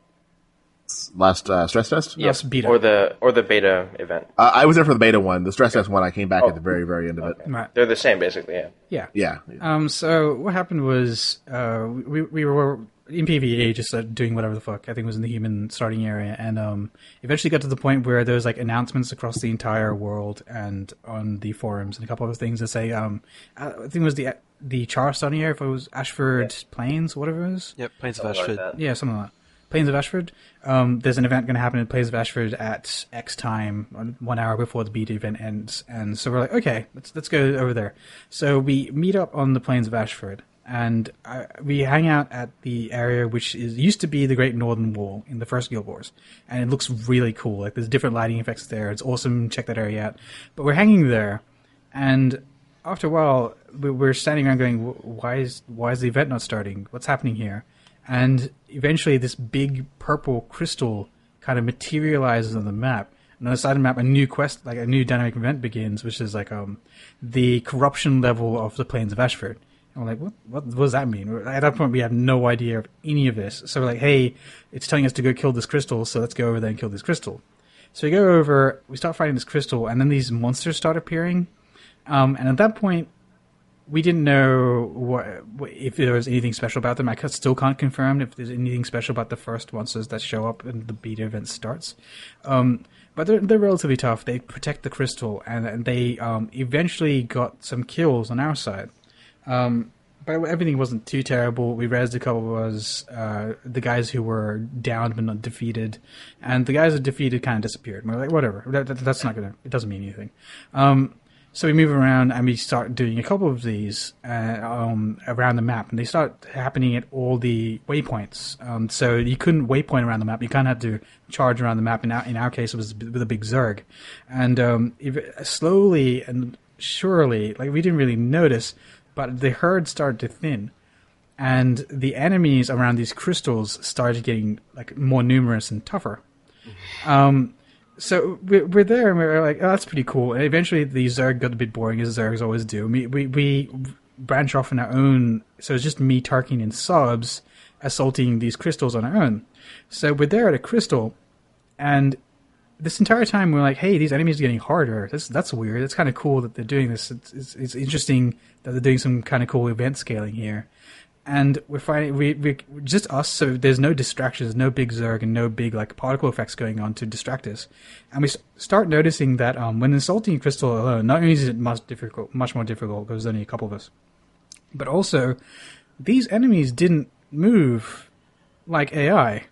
Last uh, stress test? Yes, beta. or the or the beta event? Uh, I was there for the beta one. The stress test one, I came back at the very, very end of it. Right. They're the same, basically. Yeah. Yeah. Yeah. Um. So what happened was, uh, we we were in PvE just uh, doing whatever the fuck. I think it was in the human starting area, and um, eventually got to the point where there was like announcements across the entire world and on the forums and a couple of things that say, um, I think it was the the Char starting area, if it was Ashford Plains, whatever it was. Yep, Plains of Something like Ashford. that. Yeah, something like that. Plains of Ashford. Um, there's an event going to happen in Plains of Ashford at X time, one hour before the beta event ends. And so we're like, okay, let's let's go over there. So we meet up on the Plains of Ashford, and uh, we hang out at the area which is used to be the Great Northern Wall in the first Guild Wars, and it looks really cool. Like there's different lighting effects there. It's awesome. Check that area out. But we're hanging there, and after a while, we- we're standing around going, why is why is the event not starting? What's happening here? And eventually this big purple crystal kind of materializes on the map. And on the side of the map, a new quest, like a new dynamic event begins, which is like um the corruption level of the Plains of Ashford. And we're like, what, what, what does that mean? At that point, we have no idea of any of this. So we're like, hey, it's telling us to go kill this crystal, so let's go over there and kill this crystal. So we go over, we start fighting this crystal, and then these monsters start appearing. Um, and at that point, we didn't know what, if there was anything special about them. I still can't confirm if there's anything special about the first monsters that show up when the beta event starts. Um, but they're, they're relatively tough. They protect the crystal, and, and they um, eventually got some kills on our side. Um, but everything wasn't too terrible. We rezzed a couple of us, uh, the guys who were downed but not defeated, and the guys that defeated kind of disappeared. And we're like, whatever, that, that, that's not gonna, it doesn't mean anything. Um, So we move around and we start doing a couple of these uh, um, around the map, and they start happening at all the waypoints. Um, so you couldn't waypoint around the map; you kind of had to charge around the map. In our, in our case, it was with a big Zerg, and um, if, slowly and surely, like we didn't really notice, but the herd started to thin, and the enemies around these crystals started getting like more numerous and tougher. Um, So we're, we're there, and we're like, oh, that's pretty cool. And eventually the Zerg got a bit boring, as Zergs always do. We, we, we branch off on our own, so it's just me, Tarkin, and Subs assaulting these crystals on our own. So we're there at a crystal, and this entire time we're like, hey, these enemies are getting harder. That's that's weird. It's kind of cool that they're doing this. It's, it's, it's interesting that they're doing some kind of cool event scaling here. And we're finding we we just us, so there's no distractions, no big Zerg, and no big like particle effects going on to distract us. And we start noticing that um, when insulting crystal alone, not only is it much difficult, much more difficult because there's only a couple of us, but also these enemies didn't move like A I.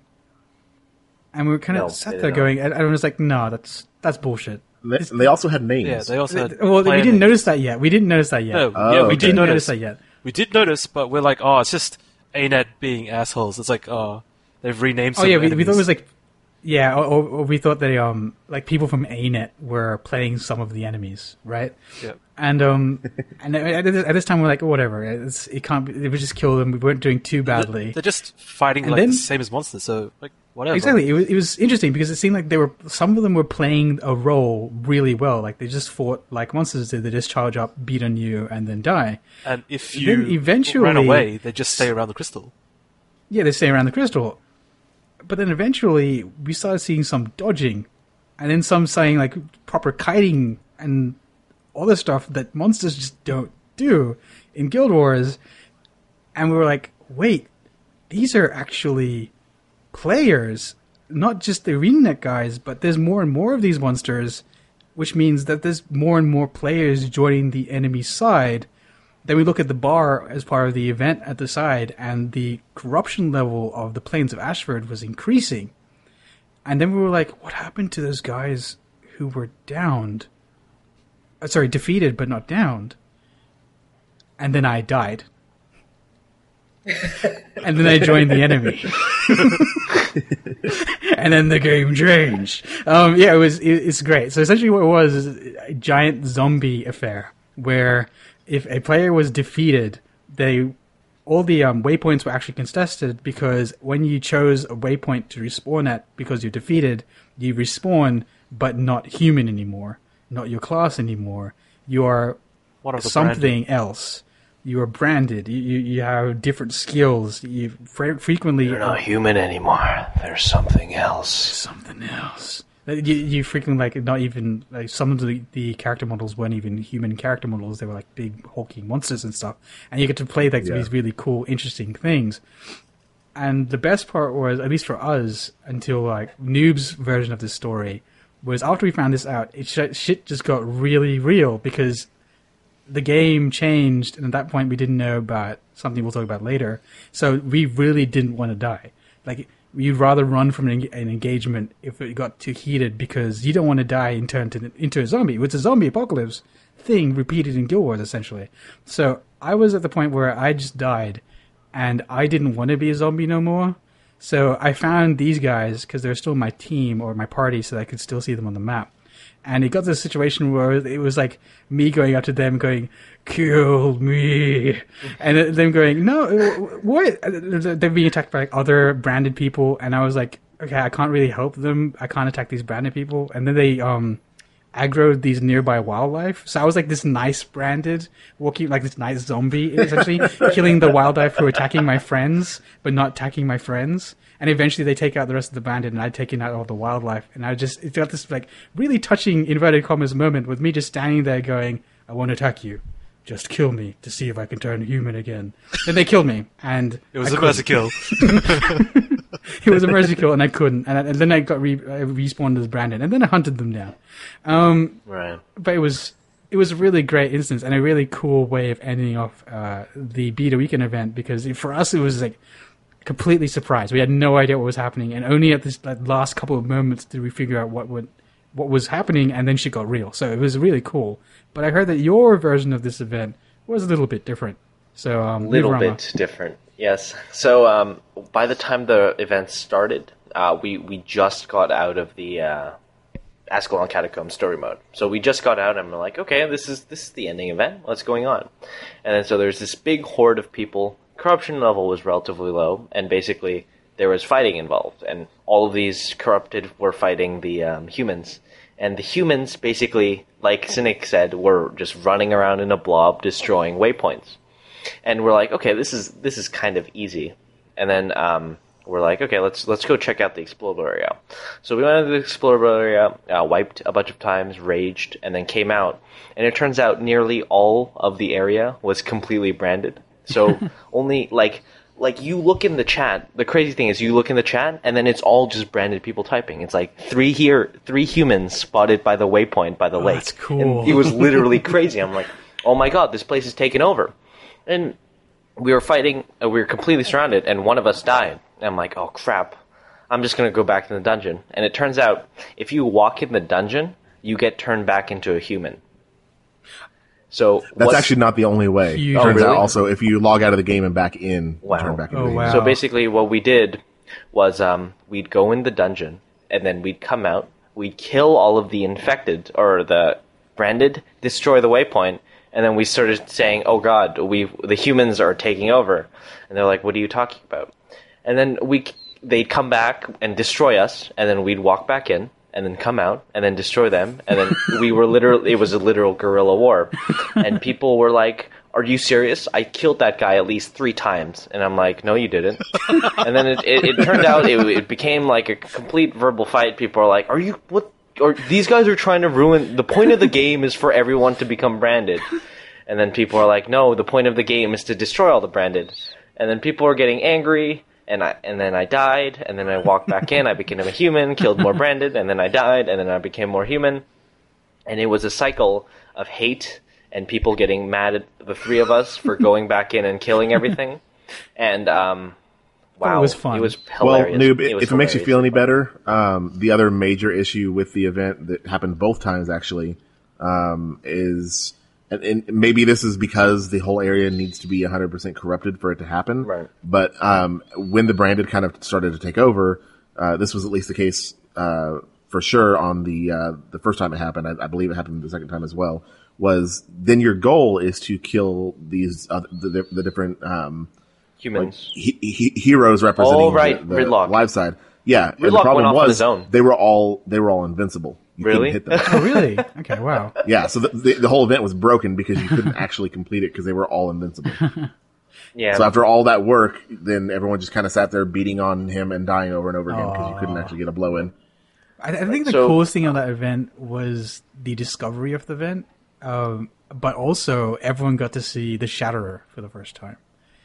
And we were kind of No, sat they there did going, and I was like, no, that's that's bullshit. They, they also had names. Yeah, they also had Well, we player didn't names. notice that yet. We didn't notice that yet. No, Oh, yeah, we okay. we did didn't notice notice that yet. We did notice, but we're like, oh, it's just A net being assholes. It's like, oh, they've renamed. Oh some yeah, we, we thought it enemies. was like, yeah, or, or, or we thought that um like people from A net were playing some of the enemies, right? Yeah. And um and at this, at this time we're like, whatever, it's, it can't be. We just kill them. We weren't doing too badly. They're just fighting And like then- the same as monsters, so like whatever. Exactly. It was it was interesting because it seemed like they were some of them were playing a role really well. Like they just fought like monsters did. They just charge up, beat on you, and then die. And if Then you eventually- ran away, they just stay around the crystal. Yeah, they stay around the crystal. But then eventually we started seeing some dodging, and then some saying like proper kiting and all this stuff that monsters just don't do in Guild Wars. And we were like, wait, these are actually players, not just the ArenaNet guys, but there's more and more of these monsters. which means that there's more and more players joining the enemy side. Then we look at the bar as part of the event at the side, and the corruption level of the Plains of Ashford was increasing. And then we were like, what happened to those guys who were downed? Uh, sorry, defeated but not downed. And then I died. And then I joined the enemy. And then the game changed. Um, yeah, it was. It, it's great. So essentially, what it was is a giant zombie affair where if a player was defeated, they all the um, waypoints were actually contested because when you chose a waypoint to respawn at because you're defeated, you respawn but not human anymore, not your class anymore. You are something branding? else. You are branded. You, you you have different skills. You fre- frequently You're not human anymore. There's something else. Something else. You, you frequently like not even like some of the, the character models weren't even human character models. They were like big hulking monsters and stuff. And you get to play like yeah. these really cool, interesting things. And the best part was, at least for us, until like Noob's version of this story, was after we found this out, it sh- shit just got really real because the game changed, and at that point we didn't know about something we'll talk about later. So we really didn't want to die. Like, you'd rather run from an, an engagement if it got too heated because you don't want to die and turn to, into a zombie. It's a zombie apocalypse thing repeated in Guild Wars, essentially. So I was at the point where I just died, and I didn't want to be a zombie no more. So I found these guys, because they're still my team or my party, so that I could still see them on the map. And it got to a situation where it was like me going up to them going, kill me. And them going, no, what? They're being attacked by like other branded people. And I was like, okay, I can't really help them. I can't attack these branded people. And then they um, aggroed these nearby wildlife. So I was like this nice branded, walking like this nice zombie, essentially, killing the wildlife who were attacking my friends, but not attacking my friends. And eventually they take out the rest of the bandit, and I'd taken out all the wildlife. And I just, it got this like really touching, inverted commas moment with me just standing there going, I won't attack you. Just kill me to see if I can turn human again. Then they killed me, and it was I a mercy kill. It was a mercy kill, and I couldn't. And, I, and then I got re- I respawned as Brandon, and then I hunted them down. Um, right. But it was it was a really great instance and a really cool way of ending off uh, the Beta Weekend event, because for us it was like completely surprised. We had no idea what was happening, and only at this like, last couple of moments did we figure out what would, what was happening, and then shit got real. So it was really cool. But I heard that your version of this event was a little bit different. So um, little bit different, yes. So um, by the time the event started, uh, we we just got out of the uh, Ascalon Catacombs story mode. So we just got out, and we're like, okay, this is this is the ending event. What's going on? And then so there's this big horde of people. Corruption level was relatively low, and basically there was fighting involved, and all of these corrupted were fighting the um, humans. And the humans, basically, like Cynic said, were just running around in a blob, destroying waypoints. And we're like, okay, this is this is kind of easy. And then um, we're like, okay, let's let's go check out the Explorable area. So we went into the Explorable area, uh, wiped a bunch of times, raged, and then came out. And it turns out nearly all of the area was completely branded. So only, like, like you look in the chat, the crazy thing is you look in the chat, and then it's all just branded people typing. It's like three here, three humans spotted by the waypoint by the oh, lake. That's cool. And it was literally crazy. I'm like, oh my god, this place is taken over. And we were fighting, uh, we were completely surrounded, and one of us died. And I'm like, oh crap, I'm just going to go back to the dungeon. And it turns out, if you walk in the dungeon, you get turned back into a human. So that's actually not the only way. Huge. It turns Oh, really? out also if you log out of the game and back in, Wow. turn back into Oh, the game. wow. So basically what we did was um, we'd go in the dungeon, and then we'd come out, we'd kill all of the infected, or the branded, destroy the waypoint, and then we started saying, oh god, we the humans are taking over. And they're like, what are you talking about? And then we they'd come back and destroy us, and then we'd walk back in, and then come out, and then destroy them, and then we were literally, it was a literal guerrilla war. And people were like, are you serious? I killed that guy at least three times. And I'm like, no, you didn't. And then it, it, it turned out, it, it became like a complete verbal fight. People are like, are you, what, or these guys are trying to ruin, the point of the game is for everyone to become branded. And then people are like, no, the point of the game is to destroy all the branded. And then people are getting angry. And I and then I died, and then I walked back in, I became a human, killed more branded, and then I died, and then I became more human. and it was a cycle of hate and people getting mad at the three of us for going back in and killing everything. And um, wow, it was fun. It was hilarious. Well, Noob, it was if it makes you hilarious. feel any better, um, the other major issue with the event that happened both times actually um, is, and, and maybe this is because the whole area needs to be one hundred percent corrupted for it to happen. Right. But um, when the branded kind of started to take over, uh, this was at least the case uh, for sure on the uh, the first time it happened. I, I believe it happened the second time as well. Was then your goal is to kill these other, the, the different um, humans. He, he, heroes representing Oh, right. the, the Gridlock. live side. Yeah, and the Gridlock problem went off on was his own. they were all they were all invincible. You Really? couldn't hit them. Oh, really? Okay, wow. Yeah, so the, the the whole event was broken because you couldn't actually complete it because they were all invincible. Yeah. So after all that work, then everyone just kind of sat there beating on him and dying over and over again because you couldn't actually get a blow in. I, I think the So- coolest thing on that event was the discovery of the event, um, but also everyone got to see the Shatterer for the first time.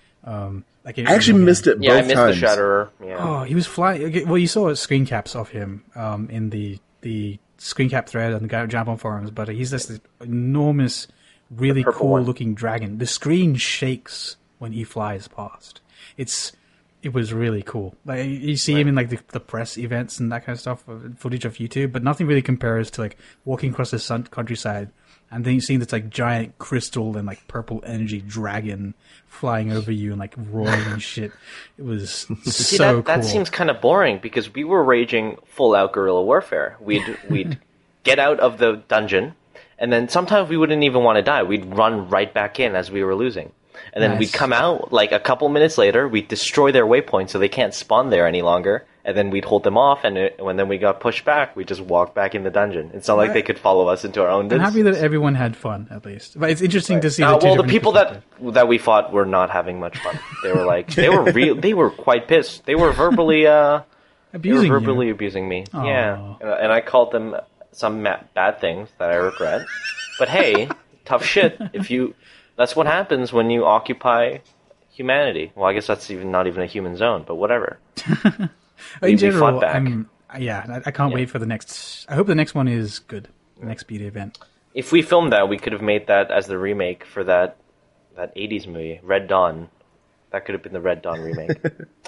Um, like I actually missed it yeah, I both missed times. the Shatterer. Yeah. Oh, he was flying. okay, Well, you saw screen caps of him um, in the the screen cap thread on the Jambon forums, but he's just this enormous, really purple cool one. looking dragon. The screen shakes when he flies past. It's it was really cool. Like you see him in like the, the press events and that kind of stuff, uh, footage of YouTube, but nothing really compares to like walking across the sun, countryside and then seeing this like giant crystal and like purple energy dragon flying over you and like roaring and shit. It was See, so that, that cool. seems kind of boring because we were raging full-out guerrilla warfare. We'd we'd get out of the dungeon, and then sometimes we wouldn't even want to die. We'd run right back in as we were losing. And then Nice. we'd come out, like, a couple minutes later, we'd destroy their waypoint so they can't spawn there any longer, and then we'd hold them off, and it, when then we got pushed back, we'd just walk back in the dungeon. It's not like they could follow us into our own I'm happy that distance. everyone had fun, at least. But it's interesting to see Uh, the two well, the different people that perspectives. that we fought were not having much fun. They were like, they were real, they were quite pissed. They were verbally, uh, abusing they were verbally you. abusing me. Aw. Yeah, and, and I called them some ma- bad things that I regret. But hey, tough shit. If you, that's what happens when you occupy humanity. Well, I guess that's even not even a human zone, but whatever. In we general, fought back. I'm, yeah, I, I can't Yeah. wait for the next. I hope the next one is good. The next beta event. If we filmed that, we could have made that as the remake for that that eighties movie, Red Dawn. That could have been the Red Dawn remake.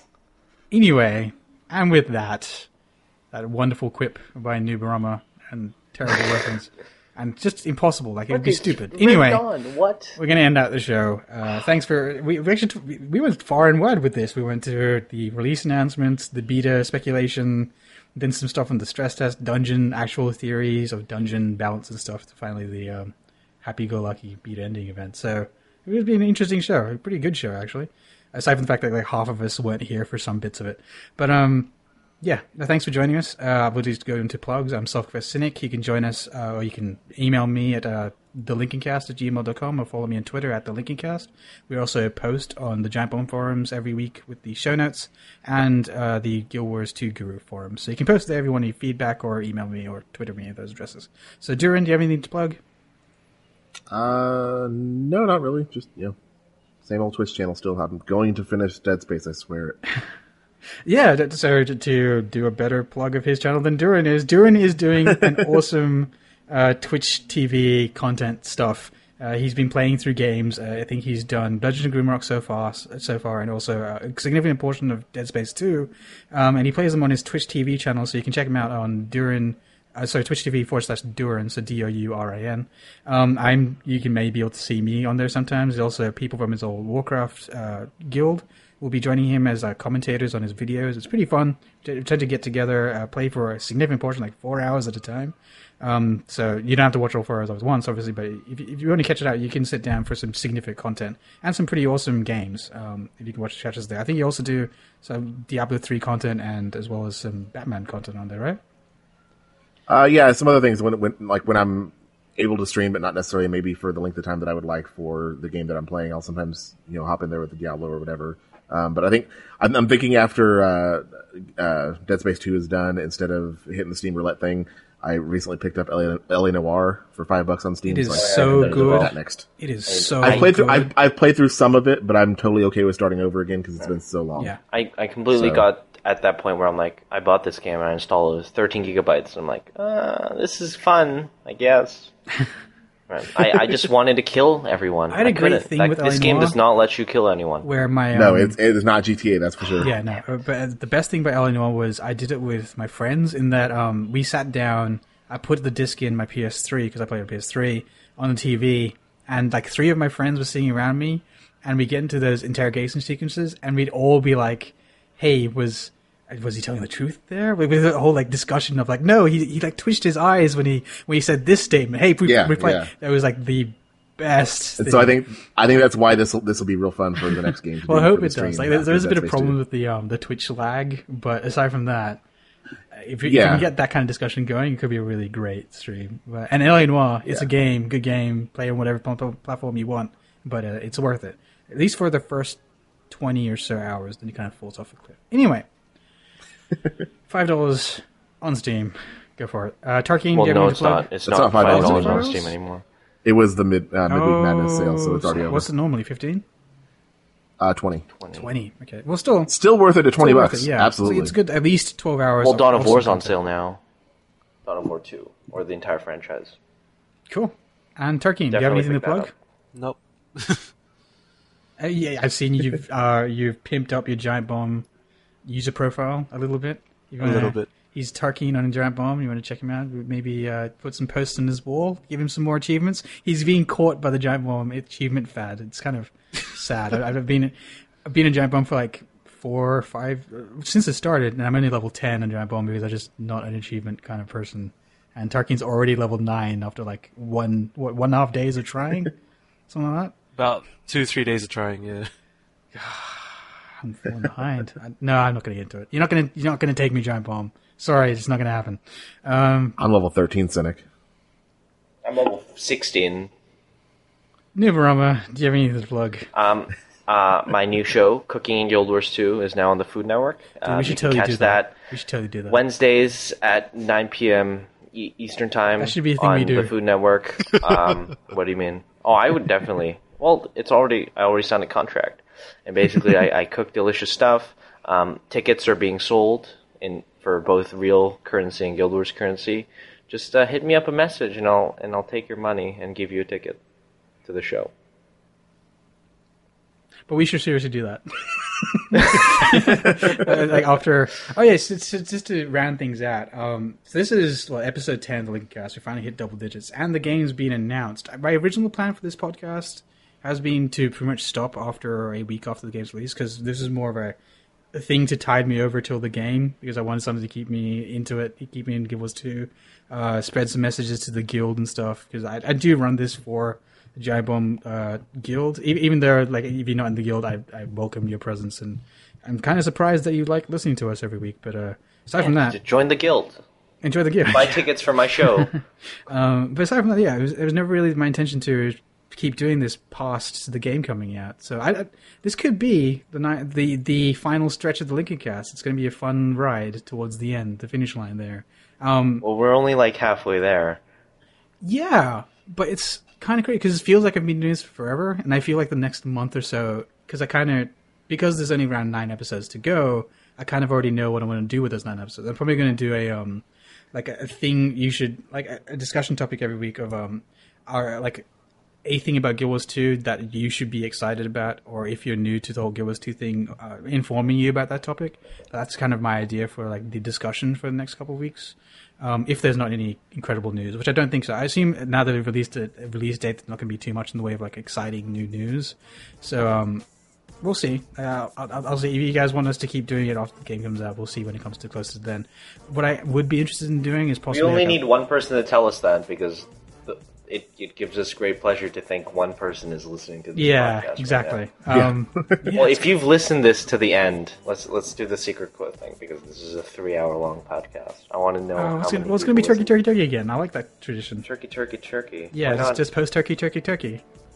Anyway, and with that, that wonderful quip by Nubarama and terrible reference, and just impossible. Like it would be stupid. Anyway. what? We're going to end out the show. Uh, thanks for we, we actually we- we went far and wide with this. We went to the release announcements, the beta speculation, then some stuff on the stress test, dungeon actual theories of dungeon balance and stuff. To finally the um, happy-go-lucky beta ending event. So it would be an interesting show, a pretty good show actually. Aside from the fact that like half of us weren't here for some bits of it, but um. Yeah, no, thanks for joining us. Uh, we'll just go into plugs. I'm Selfquest Cynic. You can join us, uh, or you can email me at uh, the lincolncast at gmail dot com or follow me on Twitter at the lincolncast. We also post on the Giant Bomb forums every week with the show notes and uh, the Guild Wars two Guru forums. So you can post there if you want any feedback or email me or Twitter me at those addresses. So, Duran, do you have anything to plug? Uh, no, not really. Just, you know, same old Twitch channel still. I'm going to finish Dead Space, I swear it. Yeah, that- so to, to do a better plug of his channel than Duran is, Duran is doing an awesome uh, Twitch T V content stuff. Uh, he's been playing through games. Uh, I think he's done Dungeons and Grimrock so far, so far, and also uh, a significant portion of Dead Space two. Um, and he plays them on his Twitch T V channel, so you can check him out on Duran. Uh, sorry, Twitch T V forward slash Duran, so D O U R A N. Um, I'm you can maybe be able to see me on there sometimes. There's also people from his old Warcraft uh, guild will be joining him as uh, commentators on his videos. It's pretty fun. We tend to get together, uh, play for a significant portion, like four hours at a time. Um, so you don't have to watch all four hours at once, obviously, but if, if you want to catch it out, you can sit down for some significant content and some pretty awesome games. Um, if you can watch catches there. I think you also do some Diablo three content and as well as some Batman content on there, right? Uh, yeah, some other things when, when, like when I'm able to stream, but not necessarily maybe for the length of time that I would like for the game that I'm playing. I'll sometimes, you know, hop in there with the Diablo or whatever. Um, but I think I'm, I'm thinking after uh, uh, Dead Space two is done, instead of hitting the Steam Roulette thing, I recently picked up L A, L A Noire for five bucks on Steam. It is so, I so think good. That next. It is so I've played good. through. I've, I've played through some of it, but I'm totally okay with starting over again because it's been so long. Yeah. I, I completely So- got at that point where I'm like, I bought this game and I installed it. It was thirteen gigabytes. I'm like, uh, this is fun, I guess. Right. I, I just wanted to kill everyone. I had a great couldn't. thing Like, with this L A game Noire. does not let you kill anyone. Where my um, No, it's it is not G T A. That's for sure. Yeah, no. uh, But the best thing about L A Noire was I did it with my friends in that um, we sat down, I put the disc in my P S three, because I played on P S three, on the T V, and like three of my friends were sitting around me, and we get into those interrogation sequences, and we'd all be like, hey, was... Was he telling the truth there? With with a whole like discussion of like, no, he he like twitched his eyes when he when he said this statement. Hey, we, Yeah, we play. yeah. That was like the best. And thing. so I think I think that's why this will this will be real fun for the next game. To Well, do I hope for the it stream does. Like, there's, after there's a Dead bit of Space problem two. with the um the Twitch lag, but aside from that, if you, if you Yeah. can get that kind of discussion going, it could be a really great stream. But, and L A Noire, it's Yeah. a game, good game, play on whatever pl- pl- platform you want, but uh, it's worth it. At least for the first twenty or so hours, then it kind of falls off a cliff. Anyway, five dollars on Steam. Go for it. Uh, Tarkeen, Well, do you have no, any it's to plug? not. It's It's not not five five dollars dollars. on Steam anymore. It was the mid uh, midweek madness sale, so it's already Oh, over. what's it normally? fifteen? Uh, twenty. twenty. Okay. Well, still, Still worth it at twenty still worth bucks. it, yeah. Absolutely. It's good. At least twelve hours. Well, Dawn of War's awesome on content. sale now. Dawn of War two, or the entire franchise. Cool. And Tarkeen, do you have Definitely anything to pick that plug? up. Nope. Uh, yeah, I've seen you've uh, you've pimped up your Giant Bomb user profile a little bit. You A wanna- little bit. He's Tarkeen on Giant Bomb. You want to check him out? Maybe uh, put some posts on his wall. Give him some more achievements. He's being caught by the Giant Bomb achievement fad. It's kind of sad. I- I've been I've been in Giant Bomb for like four or five since it started, and I'm only level ten on Giant Bomb because I'm just not an achievement kind of person. And Tarkeen's already level nine after like one what, one and a half days of trying, something like that. About two, three days of trying, yeah. I'm falling behind. I, no, I'm not going to get into it. You're not going to. You're not going to take me, Giant Bomb. Sorry, it's not going to happen. Um, I'm level thirteen, Cynic. I'm level sixteen. Nubarama, do you have anything to plug? Um, uh, my new show, Cooking in Guild Wars two, is now on the Food Network. Dude, Um, we you should can totally catch do that. We should totally do that. Wednesdays at nine p.m. E- Eastern Time. That should be a thing on we do. the Food Network. Um, what do you mean? Oh, I would definitely. Well, it's already. I already signed a contract, and basically, I, I cook delicious stuff. Um, tickets are being sold in for both real currency and Guild Wars currency. Just uh, hit me up a message, and I'll and I'll take your money and give you a ticket to the show. But we should seriously do that. Uh, like after, oh yes, it's, it's just to round things out. Um, so this is well, episode ten of the Lincoln Cast. We finally hit double digits, and the game's been announced. My original plan for this podcast has been to pretty much stop after a week after the game's release, because this is more of a, a thing to tide me over till the game, because I wanted something to keep me into it, keep me in Guild Wars two, uh, spread some messages to the guild and stuff, because I, I do run this for the Giant Bomb uh, guild. E- even though, like, if you're not in the guild, I, I welcome your presence, and I'm kind of surprised that you like listening to us every week. But uh, aside from To that, join the guild, enjoy the guild. buy tickets for my show. Um, but aside from that, yeah, it was, it was never really my intention to keep doing this past the game coming out. So I, I- this could be the ni- the the final stretch of the Lincoln Cast. It's going to be a fun ride towards the end, the finish line there. Um, Well, we're only like halfway there. yeah, but it's kind of crazy because it feels like I've been doing this forever, and I feel like the next month or so, because I kind of because there's only around nine episodes to go, I kind of already know what I'm going to do with those nine episodes. I'm probably going to do a um like a, a thing you should like a, a discussion topic every week of um our like a thing about Guild Wars two that you should be excited about, or if you're new to the whole Guild Wars two thing, uh, informing you about that topic. That's kind of my idea for like the discussion for the next couple of weeks. Um, if there's not any incredible news, which I don't think so. I assume now that they've released a, a release date, there's not going to be too much in the way of like exciting new news. So um, we'll see. Uh, I'll, I'll see if you guys want us to keep doing it after the game comes out. We'll see when it comes to closer to then. What I would be interested in doing is We possibly only like a- need one person to tell us that because the, it, it gives us great pleasure to think one person is listening to this yeah, podcast right exactly. now. Um, Well, if you've listened this to the end, let's let's do the secret quote thing because this is a three-hour-long podcast. I want to know Oh, how it's many gonna, well, it's going to be people turkey, listen. turkey, turkey again. I like that tradition. turkey, turkey, turkey. Yeah, Why just, not? just post turkey, turkey, turkey.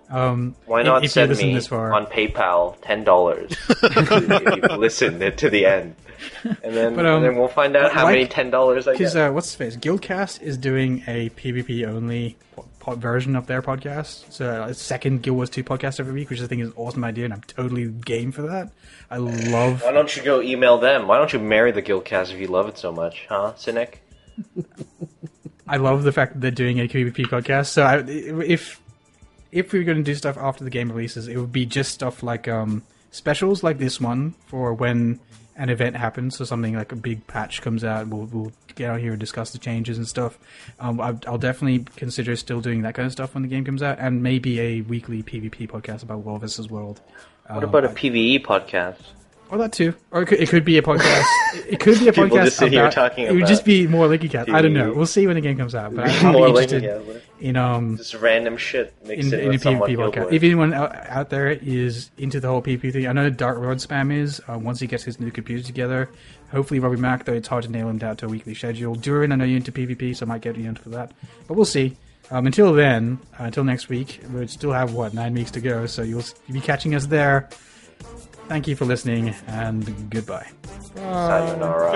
Um, Why if- not if you send listen me this far. on PayPal ten dollars if you've listened to the end, and then But, um, and then we'll find out how like- many ten dollars I Because get. uh, what's his face? Guildcast is doing a PvP only po- po- version of their podcast. So a second Guild Wars two podcast every week, which I think is an awesome idea, and I'm totally game for that. I love. Why don't you go email them? Why don't you marry the Guildcast if you love it so much, huh, Cynic? I love the fact that they're doing a PvP podcast. So I, if if we were going to do stuff after the game releases, it would be just stuff like um, specials like this one for when an event happens. So something like a big patch comes out, we'll, we'll get out here and discuss the changes and stuff. Um, I, I'll definitely consider still doing that kind of stuff when the game comes out, and maybe a weekly PvP podcast about World versus World. What Um, about a I- PvE podcast? Or that too. Or it could, it could be a podcast. It could be a People podcast just sit here about- talking It would about just be more Linky Cat. I don't know. PvE. We'll see when the game comes out. But I'm More probably like interested yeah, in um just random shit mixed in, in, in a with someone PvP Guild podcast. Wars. If anyone out, out there is into the whole PvP thing, I know Dark Road Spam is. Uh, once he gets his new computer together, hopefully Robbie Mac, though it's hard to nail him down to a weekly schedule. Durin, I know you're into PvP, so I might get you into for that. But we'll see. Um, until then, uh, until next week, we still have, what, nine weeks to go, so you'll, you'll be catching us there. Thank you for listening, and goodbye. Sayonara.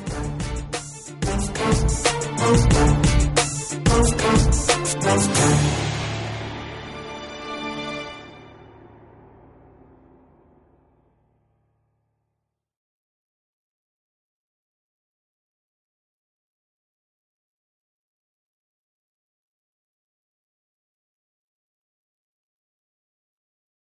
Goodbye.